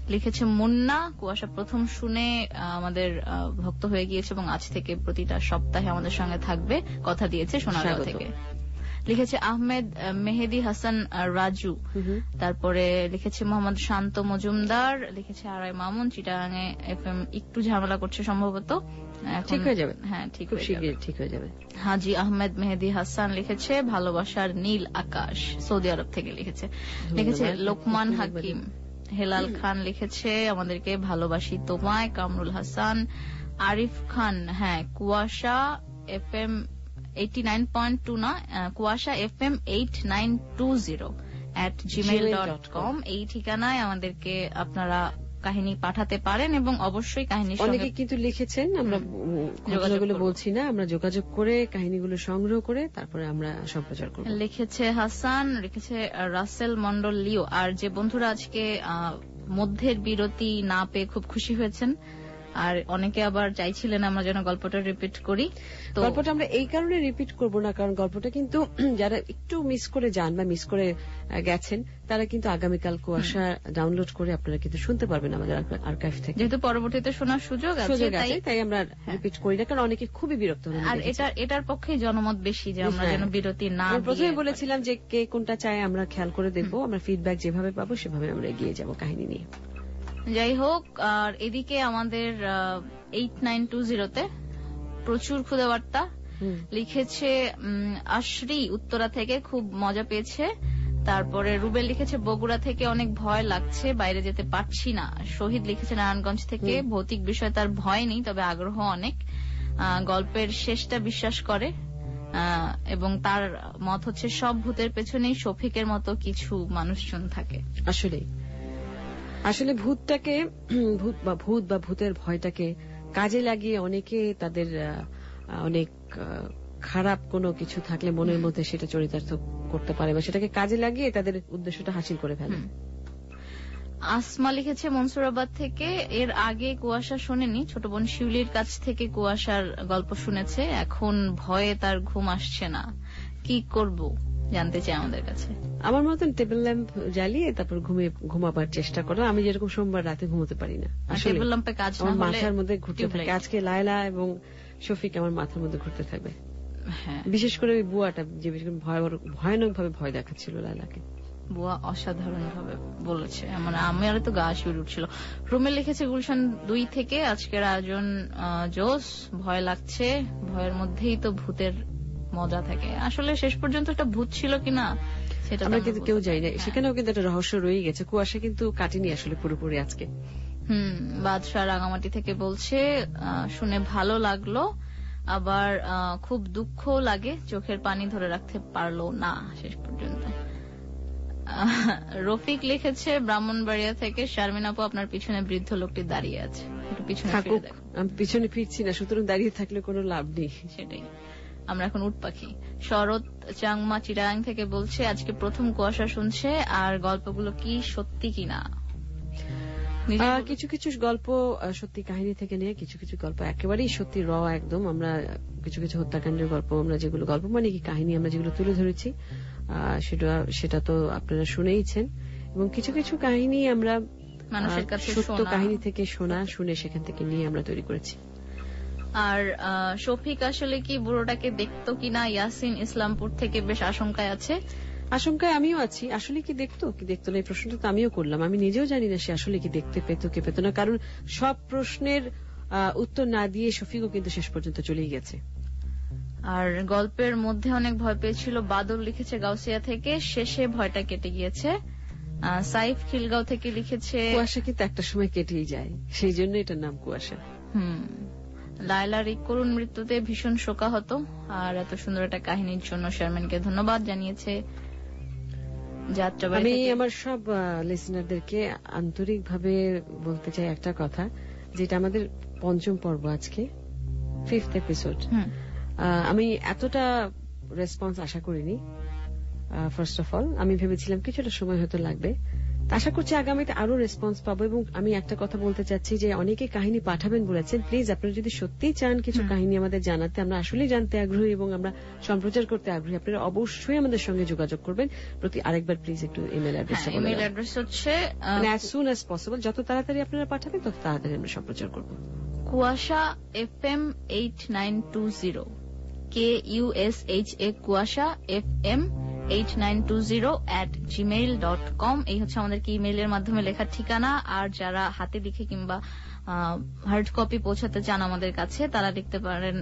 লিখেছে মুন্না, কুয়াশা প্রথম শুনে আমাদের ভক্ত হয়ে গিয়েছে এবং আজ থেকে প্রতিটা সপ্তাহে আমাদের সঙ্গে থাকবে, কথা দিয়েছে সোনারগাঁও থেকে। লিখেছে আহমেদ মেহেদি হাসান রাজু, তারপরে লিখেছে মোহাম্মদ শান্ত মজুমদার, লিখেছে আরাই মামুন চিটাগাঙে এফএম একটু ঝামেলা করছে সম্ভবত, ঠিক হয়ে যাবে। হ্যাঁ ঠিক খুব শীঘ্রই ঠিক হয়ে যাবে। হাজি আহমেদ মেহেদি হাসান লিখেছে ভালোবাসার নীল আকাশ, সৌদি আরব থেকে লিখেছে। লিখেছে লোকমান হাকিম। হেলাল খান লিখেছে আমাদেরকে ভালোবাসি তোমায়। কামরুল হাসান। আরিফ খান, হ্যাঁ Kuasha F M eighty nine point two না Kuasha F M eight nine two zero at Gmail dot com, এই ঠিকানায় আমাদেরকে আপনারা কাহিনী পাঠাতে পারেন এবং অবশ্যই কাহিনী অনেকে কিন্তু লিখেছেন, আমরা যোগাযোগগুলো বলছি না, আমরা যোগাযোগ করে কাহিনীগুলো সংগ্রহ করে তারপরে আমরা সম্প্রচার করব। লিখেছে হাসান, লিখেছে রাসেল মন্ডল লিও। আর যে বন্ধুরা আজকে মধ্যের বিরতি না পেয়ে খুব খুশি হয়েছেন, আর অনেকে আবার চাইছিলেন আমরা যেন গল্পটা রিপিট করি, তো গল্পটা আমরা এই কারণে রিপিট করব না, কারণ গল্পটা কিন্তু যারা একটু মিস করে যান বা মিস করে গেছেন তারা কিন্তু আগামীকাল কুয়াশা ডাউনলোড করে আপনারা কিন্তু শুনতে পারবেন আমাদের আর্কাইভ থেকে, যেহেতু পরবর্তীতে শোনার সুযোগ আছে, তাই আমরা রিপিট করি না, কারণ অনেকে খুবই বিরক্ত হন। আর এটা এটার পক্ষে জনমত বেশি যে আমরা যেন বিরতি না দিই। প্রথমে বলেছিলাম যে কে কোনটা চায় আমরা খেয়াল করে দেখবো, আমরা ফিডব্যাক যেভাবে পাবো সেভাবে আমরা এগিয়ে যাব কাহিনী নিয়ে। যাই হোক, আর এদিকে আমাদের এইট নাইন টু জিরোতে প্রচুর খুদে বার্তা লিখেছে আশ্রি উত্তরা থেকে, খুব মজা পেয়েছে। তারপরে রুবেল লিখেছে বগুড়া থেকে অনেক ভয় লাগছে, বাইরে যেতে পারছি না। শহীদ লিখেছে নারায়ণগঞ্জ থেকে, ভৌতিক বিষয় তার ভয় নেই তবে আগ্রহ অনেক, গল্পের শেষটা বিশ্বাস করে এবং তার মত হচ্ছে সব ভূতের পেছনেই শফিকের মতো কিছু মানুষজন থাকে। আসলে আসলে ভূতটাকে ভূত বা ভূত বা ভূতের ভয়টাকে কাজে লাগিয়ে অনেকে তাদের অনেক খারাপ কোনো কিছু থাকলে মনের মধ্যে সেটা চরিতার্থ করতে পারে বা সেটাকে কাজে লাগিয়ে তাদের উদ্দেশ্যটা হাসিল করে ফেলে। আসমা লিখেছে মনসুরাবাদ থেকে, এর আগে কুয়াশা শোনেনি, ছোট বোন শিউলির কাছ থেকে কুয়াশার গল্প শুনেছে, এখন ভয়ে তার ঘুম আসছে না, কি করব জানতে চাই আমাদের কাছে। আমার মতন টেবিল ল্যাম্প জ্বালিয়ে তারপর ঘুমে ঘুমাবার চেষ্টা করো। আমি যেরকম সোমবার রাতে ঘুমোতে পারি না, টেবিল ল্যাম্পে কাজ না হলে মাথার মধ্যে ঘুরতে থাকে। আজকে লায়লা এবং শফিক আমার মাথার মধ্যে ঘুরতে থাকবে, বিশেষ করে ওই বুয়াটা যে ভয়ানক ভাবে ভয় দেখাচ্ছিল লায়লাকে। বুয়া অসাধারণ ভাবে বলেছে, মানে আমার তো গা শিউরে উঠছিল। রুমে লিখেছে গুলশান দুই থেকে, আজকের আয়োজন জোস, ভয় লাগছে, ভয়ের মধ্যেই তো ভূতের মজা থাকে। আসলে শেষ পর্যন্ত একটা ভূত ছিল কিনা সেটা আমরা কিন্তু কেউ জানি না, সেখানেও কিন্তু একটা রহস্য রয়ে গেছে। কুয়াশা কিন্তু কাটেনি আসলে পুরোপুরি আজকে। হুম বাদশাহ রাঙামাটি থেকে বলছে শুনে ভালো লাগলো, আবার খুব দুঃখ লাগে, চোখের পানি ধরে রাখতে পারলো না শেষ পর্যন্ত। রফিক লিখেছে ব্রাহ্মণবাড়িয়া থেকে, শারমিন আপু আপনার পিছনে বৃদ্ধ লোকটি দাঁড়িয়ে আছে, একটু পিছনে ফিরে দেখো। আমি পিছনে ফিরছি না, সুতরাং দাঁড়িয়ে থাকলে কোনো লাভ নেই। সেটাই, আমরা এখন উট পাখি। শরৎ চাংমা চিটাগাং থেকে বলছে আজকে প্রথম কুয়াশা শুনছে, আর গল্পগুলো কি সত্যি কিনা। কিছু কিছু গল্প সত্যি কাহিনী থেকে নিয়ে, কিছু কিছু গল্প একেবারেই সত্যি র একদম। আমরা কিছু কিছু হত্যাকাণ্ডের গল্প, আমরা যেগুলো গল্প মানে কি কাহিনী আমরা যেগুলো তুলে ধরেছি সেটা সেটা তো আপনারা শুনেইছেন, এবং কিছু কিছু কাহিনী আমরা মানুষের কাছে সত্য কাহিনী থেকে শোনা শুনে সেখান থেকে নিয়ে আমরা তৈরি করেছি। আর শফিক আসলে কি বুড়োটাকে দেখতো কিনা, ইয়াসিন ইসলামপুর থেকে বেশ আশঙ্কায় আছে। আশঙ্কায় আমিও আছি, আসলে কি দেখতো কি দেখতো না এই প্রশ্নটা তো আমিও করলাম। আমি নিজেও জানি না সে আসলে কি দেখতে পেত কি পেত না, কারণ সব প্রশ্নের উত্তর না দিয়ে শফিকও কিন্তু শেষ পর্যন্ত চলেই গেছে। আর গল্পের মধ্যে অনেক ভয় পেয়েছিল বাদল লিখেছে গাউসিয়া থেকে, শেষে ভয়টা কেটে গিয়েছে। সাইফ খিলগাঁও থেকে লিখেছে কুয়াশা কিন্তু একটা সময় কেটেই যায়, সেই জন্য এটার নাম কুয়াশা। হুম লায়লার এই করুণ মৃত্যুতে ভীষণ শোকাহত, আর এত সুন্দর একটা কাহিনীর জন্য শারমিনকে ধন্যবাদ জানিয়েছে। আমি আমার সব লিসনারদেরকে আন্তরিকভাবে বলতে চাই একটা কথা, যেটা আমাদের পঞ্চম পর্ব আজকে, ফিফথ এপিসোড। আমি এতটা রেসপন্স আশা করিনি। ফার্স্ট অফ অল আমি ভেবেছিলাম কিছুটা সময় হয়তো লাগবে, আশা করছি আগামীতে আরো রেসপন্স পাবো। এবং আমি একটা কথা বলতে চাচ্ছি যে অনেকে কাহিনী পাঠাবেন বলেছেন, প্লিজ আপনারা যদি সত্যিই চান কিছু কাহিনী আমাদের জানাতে, আমরা আসলে জানতে আগ্রহী এবং আমরা সম্প্রচার করতে আগ্রহী, আপনারা অবশ্যই আমাদের সঙ্গে যোগাযোগ করবেন। প্রতি আরেকবার প্লিজ একটু ইমেল অ্যাড্রেসটা বলে ইমেল অ্যাড্রেস হচ্ছে অ্যাজ সুন অ্যাজ পসিবল, যত তাড়াতাড়ি আপনারা পাঠাবেন তত তাড়াতাড়ি আমরা সম্প্রচার করবো। Kuasha F M eight nine two zero, K U S H A Kuasha F M eight nine two zero at Gmail dot com. এই হচ্ছে আমাদেরকে ইমেইলের মাধ্যমে লেখার ঠিকানা। আর যারা হাতে লিখে কিংবা হার্ড কপি পৌঁছাতে চান আমাদের কাছে, তারা লিখতে পারেন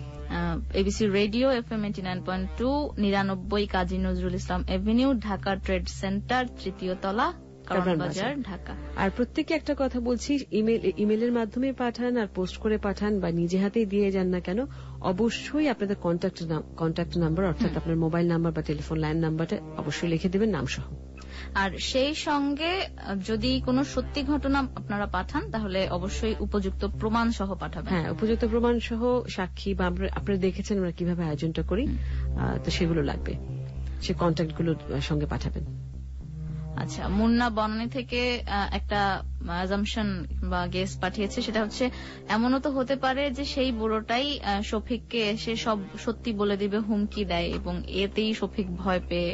ABC radio F M eighty nine point two, নিরানব্বই Kazi Nazrul Islam avenue, Dhaka trade centre, তৃতীয় তলা, কারওয়ান বাজার, ঢাকা। আর প্রত্যেকে একটা কথা বলছি, ইমেল ইমেলের মাধ্যমে পাঠান আর পোস্ট করে পাঠান বা নিজে হাতেই দিয়ে যান না কেন, অবশ্যই আপনাদের কন্ট্যাক্ট কন্ট্যাক্ট নাম্বার অর্থাৎ আপনার মোবাইল নাম্বার বা টেলিফোন লাইন নাম্বারটা অবশ্যই লিখে দেবেন নাম সহ। আর সেই সঙ্গে যদি কোনো সত্যি ঘটনা আপনারা পাঠান তাহলে অবশ্যই উপযুক্ত প্রমাণ সহ পাঠাবেন। হ্যাঁ, উপযুক্ত প্রমাণ সহ, সাক্ষী বা আপনারা দেখেছেন আমরা কিভাবে আয়োজনটা করি, তো সেগুলো লাগবে, সে কন্ট্যাক্ট গুলোর সঙ্গে পাঠাবেন। আচ্ছা, মুন্না বনানী থেকে একটা অ্যাজাম্পশন বা গেস পাঠিয়েছে, সেটা হচ্ছে এমনও তো হতে পারে যে সেই বুড়োটাই শফিককে এসে সব সত্যি বলে দিবে, হুমকি দেয় এবং এতেই শফিক ভয় পেয়ে।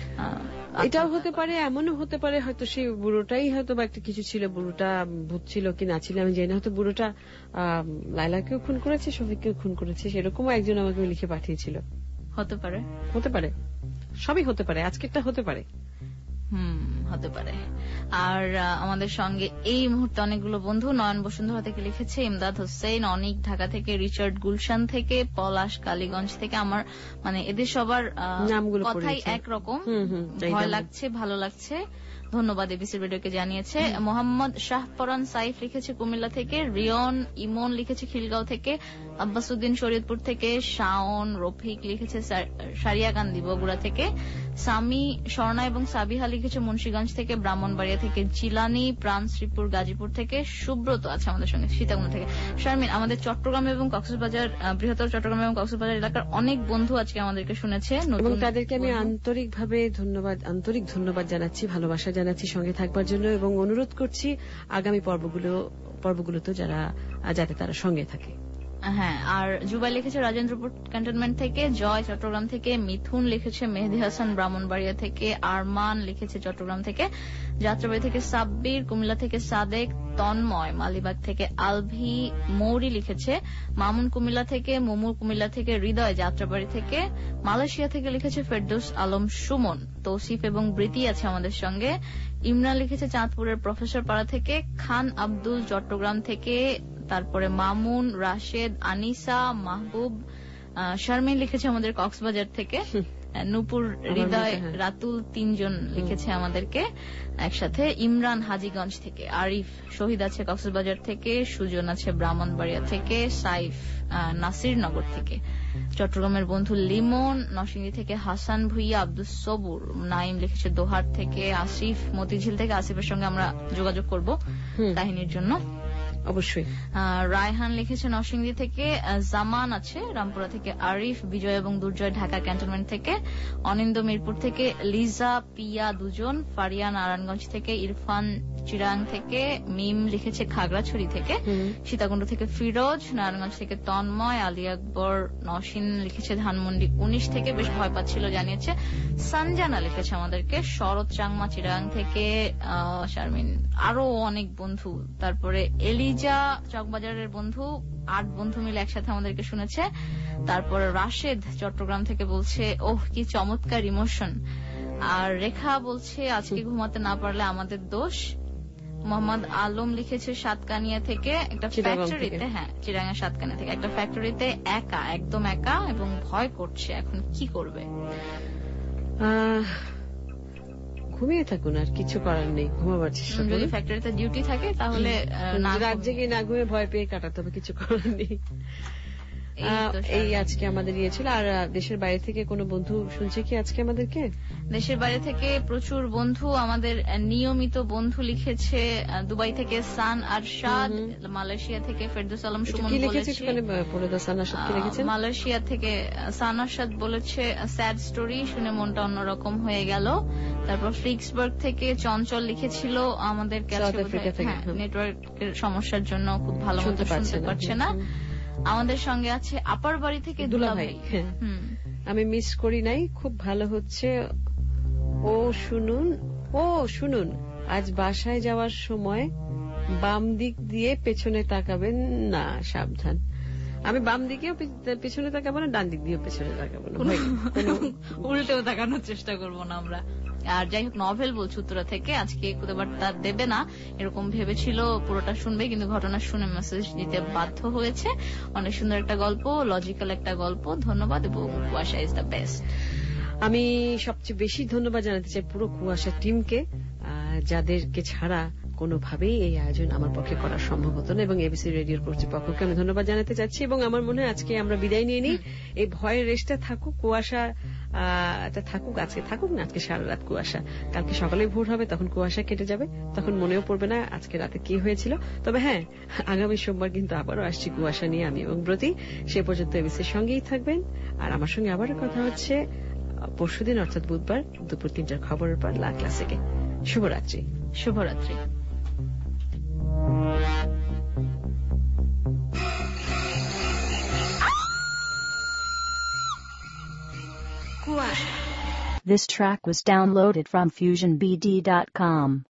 এটাও হতে পারে, এমনও হতে পারে হয়তো সেই বুড়োটাই হয়তো বা একটা কিছু ছিল, বুড়োটা ভূত ছিল কি না ছিল আমি জানি না, হয়তো বুড়োটা আহ লাইলাকেও খুন করেছে, শফিককেও খুন করেছে, সেরকমও একজন আমাকে লিখে পাঠিয়েছিল। হতে পারে, হতে পারে, সবই হতে পারে, আজকেরটা হতে পারে। হুম, হতে পারে। আর আমাদের সঙ্গে এই মুহূর্তে অনেকগুলো বন্ধু, নয়ন বসুন্ধরা থেকে লিখেছে, ইমদাদ হোসেন, অনিক ঢাকা থেকে, রিচার্ড গুলশান থেকে, পলাশ কালীগঞ্জ থেকে। আমার মানে এদের সবার কথাই একরকম, ভয় লাগছে, ভালো লাগছে। ধন্যবাদ এবিসি রেডিওকে জানিয়েছে। মোহাম্মদ শাহপরান সাইফ লিখেছে কুমিল্লা থেকে, রিয়ন ইমন লিখেছে খিলগাঁও থেকে, আব্বাসুদ্দিন শরীয়তপুর থেকে, শাওন রফিক লিখেছে সারিয়াকান্দি বগুড়া থেকে, সামি স্বর্ণা এবং সাবিহা লিখেছে মুন্সিগঞ্জ থেকে, ব্রাহ্মণবাড়িয়া থেকে, জিলানি প্রাণ শ্রীপুর গাজীপুর থেকে, সুব্রত আছে আমাদের সঙ্গে সীতাকুণ্ড থেকে, শারমিন। আমাদের চট্টগ্রাম এবং কক্সবাজার, বৃহত্তর চট্টগ্রাম এবং কক্সবাজার এলাকার অনেক বন্ধু আজকে আমাদেরকে শুনেছে এবং তাদেরকে আমি আন্তরিকভাবে ধন্যবাদ আন্তরিক ধন্যবাদ জানাচ্ছি, ভালোবাসা জানাচ্ছি সঙ্গে থাকবার জন্য এবং অনুরোধ করছি আগামী পর্বগুলো পর্বগুলোতে যারা যাতে তারা সঙ্গে থাকে। হ্যাঁ, আর জুবাই লিখেছে রাজেন্দ্রপুর ক্যান্টনমেন্ট থেকে, জয় চট্টগ্রাম থেকে, মিথুন লিখেছে মেহেদি হাসান ব্রাহ্মণবাড়িয়া থেকে, আরমান লিখেছে চট্টগ্রাম থেকে, যাত্রাবাড়ি থেকে সাব্বির, কুমিল্লা থেকে সাদেক, তন্ময় মালিবাগ থেকে, আলভি মৌরি লিখেছে, মামুন কুমিল্লা থেকে, মুমুর কুমিল্লা থেকে, হৃদয় যাত্রাবাড়ি থেকে, মালয়েশিয়া থেকে লিখেছে ফেরদৌস আলম সুমন, তৌসিফ এবং বৃতি আছে আমাদের সঙ্গে, ইমরান লিখেছে চাঁদপুরের প্রফেসর পাড়া থেকে, খান আব্দুল চট্টগ্রাম থেকে, তারপরে মামুন, রাশেদ, আনিসা, মাহবুব, শারমিন লিখেছে আমাদের কক্সবাজার থেকে, নূপুর, হৃদয়, রাতুল, তিনজন লিখেছে আমাদেরকে একসাথে, ইমরান হাজীগঞ্জ থেকে, আরিফ শহীদ আছে কক্সবাজার থেকে, সুজন আছে ব্রাহ্মণবাড়িয়া থেকে, সাইফ নাসিরনগর থেকে, চট্টগ্রামের বন্ধু লিমন, নরসিংদী থেকে হাসান ভুইয়া, আব্দুল সবুর, নাইম লিখেছে দোহার থেকে, আসিফ মতিঝিল থেকে। আসিফের সঙ্গে আমরা যোগাযোগ করব কাহিনীর জন্য অবশ্যই। রায়হান লিখেছে নরসিংদী থেকে, জামান আছে রামপুরা থেকে, আরিফ, বিজয় এবং দুর্জয় ঢাকা ক্যান্টনমেন্ট থেকে, অনিন্দ মিরপুর থেকে, লিজা, পিয়া দুজন, ফারিয়া নারায়ণগঞ্জ থেকে, ইরফান চিরাং থেকে, মিম লিখেছে খাগড়াছড়ি থেকে, সীতাকুণ্ড থেকে ফিরোজ, নারায়ণগঞ্জ থেকে তন্ময়, আলী আকবর, নওশিন লিখেছে ধানমন্ডি উনিশ থেকে, বেশ ভয় পাচ্ছিল জানিয়েছে, সঞ্জানা লিখেছে আমাদেরকে শরৎ চাংমা চিরাং থেকে, শারমিন, আরো অনেক বন্ধু, তারপরে এলিজা চকবাজারের বন্ধু, আট বন্ধু মিলে একসাথে আমাদেরকে শুনেছে, তারপরে রাশেদ চট্টগ্রাম থেকে বলছে ওহ কি চমৎকার ইমোশন, আর রেখা বলছে আজকে ঘুমাতে না পারলে আমাদের দোষ, মোহাম্মদ আলম লিখেছে সাতকানিয়া থেকে, একটা ফ্যাক্টরিতে, হ্যাঁ চিরাঙ্গা সাতকানিয়া থেকে, একটা ফ্যাক্টরিতে একা, একদম একা এবং ভয় করছে, এখন কি করবে? ঘুমিয়ে থাকুন, আর কিছু করার নেই, ঘুমাবার চেষ্টা করুন। যদি ফ্যাক্টরিতে ডিউটি থাকে তাহলে রাত জেগে না ঘুমিয়ে ভয় পেয়ে কাটাতে হবে, কিছু করার নেই। এই তো আহ, এই আজকে আমাদের ইয়ে ছিল। আর আহ, দেশের বাইরে থেকে কোনো বন্ধু শুনছে কি আজকে আমাদেরকে? দেশের বাইরে থেকে প্রচুর বন্ধু, আমাদের আহ, নিয়মিত বন্ধু লিখেছে। আহ, দুবাই থেকে সান আরশাদ, মালয়েশিয়া থেকে ফেরদৌস আলম এটা সুমন কি লিখেছে বলেছে। একটুখানি বলে দাও, সানা সাদ কি লিখেছেন? আহ, মালয়েশিয়া থেকে আহ, সান আরশাদ বলেছে স্যাড স্টোরি, শুনে মনটা অন্যরকম হয়ে গেল। তারপর ফ্রিক্সবার্গ থেকে চঞ্চল লিখেছিল আমাদের কাছে সাউথ আফ্রিকা থেকে, হ্যাঁ। নেটওয়ার্কের সমস্যার জন্য খুব ভালো মতো শুনতে পাচ্ছে শুনতে না। পারছে না। আমাদের সঙ্গে আছে আপার বাড়ি থেকে দুলা দুলা ভাই, ভাই। হ্যাঁ। হুম। আমি মিস করি নাই, খুব ভালো হচ্ছে। ও শুনুন, ও শুনুন, আজ বাসায় যাওয়ার সময় বাম দিক দিয়ে পেছনে তাকাবেন না, সাবধান। আমি বাম দিকেও পে- পেছনে তাকাবো না, ডান দিক দিয়েও পেছনে তাকাবো না, ভয়, কোনো উল্টেও তাকানোর চেষ্টা করব না আমরা। আর যাই হোক, নভেল বলছে উত্তরা থেকে, আজকে খুদে বার্তা দেবে না এরকম ভেবেছিল, পুরোটা শুনবে কিন্তু ঘটনা শুনে মেসেজ দিতে বাধ্য হয়েছে। অনেক সুন্দর একটা গল্প, লজিক্যাল একটা গল্প, ধন্যবাদ। এবং কুয়াশা ইজ দ্য বেস্ট। আমি সবচেয়ে বেশি ধন্যবাদ জানাতে চাই পুরো কুয়াশা টিমকে, আহ, যাদেরকে ছাড়া কোনোভাবেই এই আয়োজন আমার পক্ষে করা সম্ভব হতো না, এবং এবিসি রেডিওর কর্তৃপক্ষকে আমি ধন্যবাদ জানাতে চাচ্ছি। এবং আমার মনে হয় আজকে আমরা বিদায় নিয়ে নিই। এই ভয়ের রেসটা থাকুক, কুয়াশা আহ থাকুক, আজকে থাকুক না, আজকে সারা রাত কুয়াশা, কালকে সকালে ভোর হবে, তখন কুয়াশা কেটে যাবে, তখন মনেও পড়বে না আজকে রাতে কি হয়েছিল। তবে হ্যাঁ, আগামী সোমবার কিন্তু আবারও আসছি কুয়াশা নিয়ে, আমি এবং ব্রতী। সে পর্যন্ত এবিসির সঙ্গেই থাকবেন। আর আমার সঙ্গে আবারও কথা হচ্ছে পরশুদিন, অর্থাৎ বুধবার দুপুর তিনটার খবরের পর লা ক্লাসিকে। শুভরাত্রি। শুভরাত্রি। কুয়াশা। This track was downloaded from fusion b d dot com.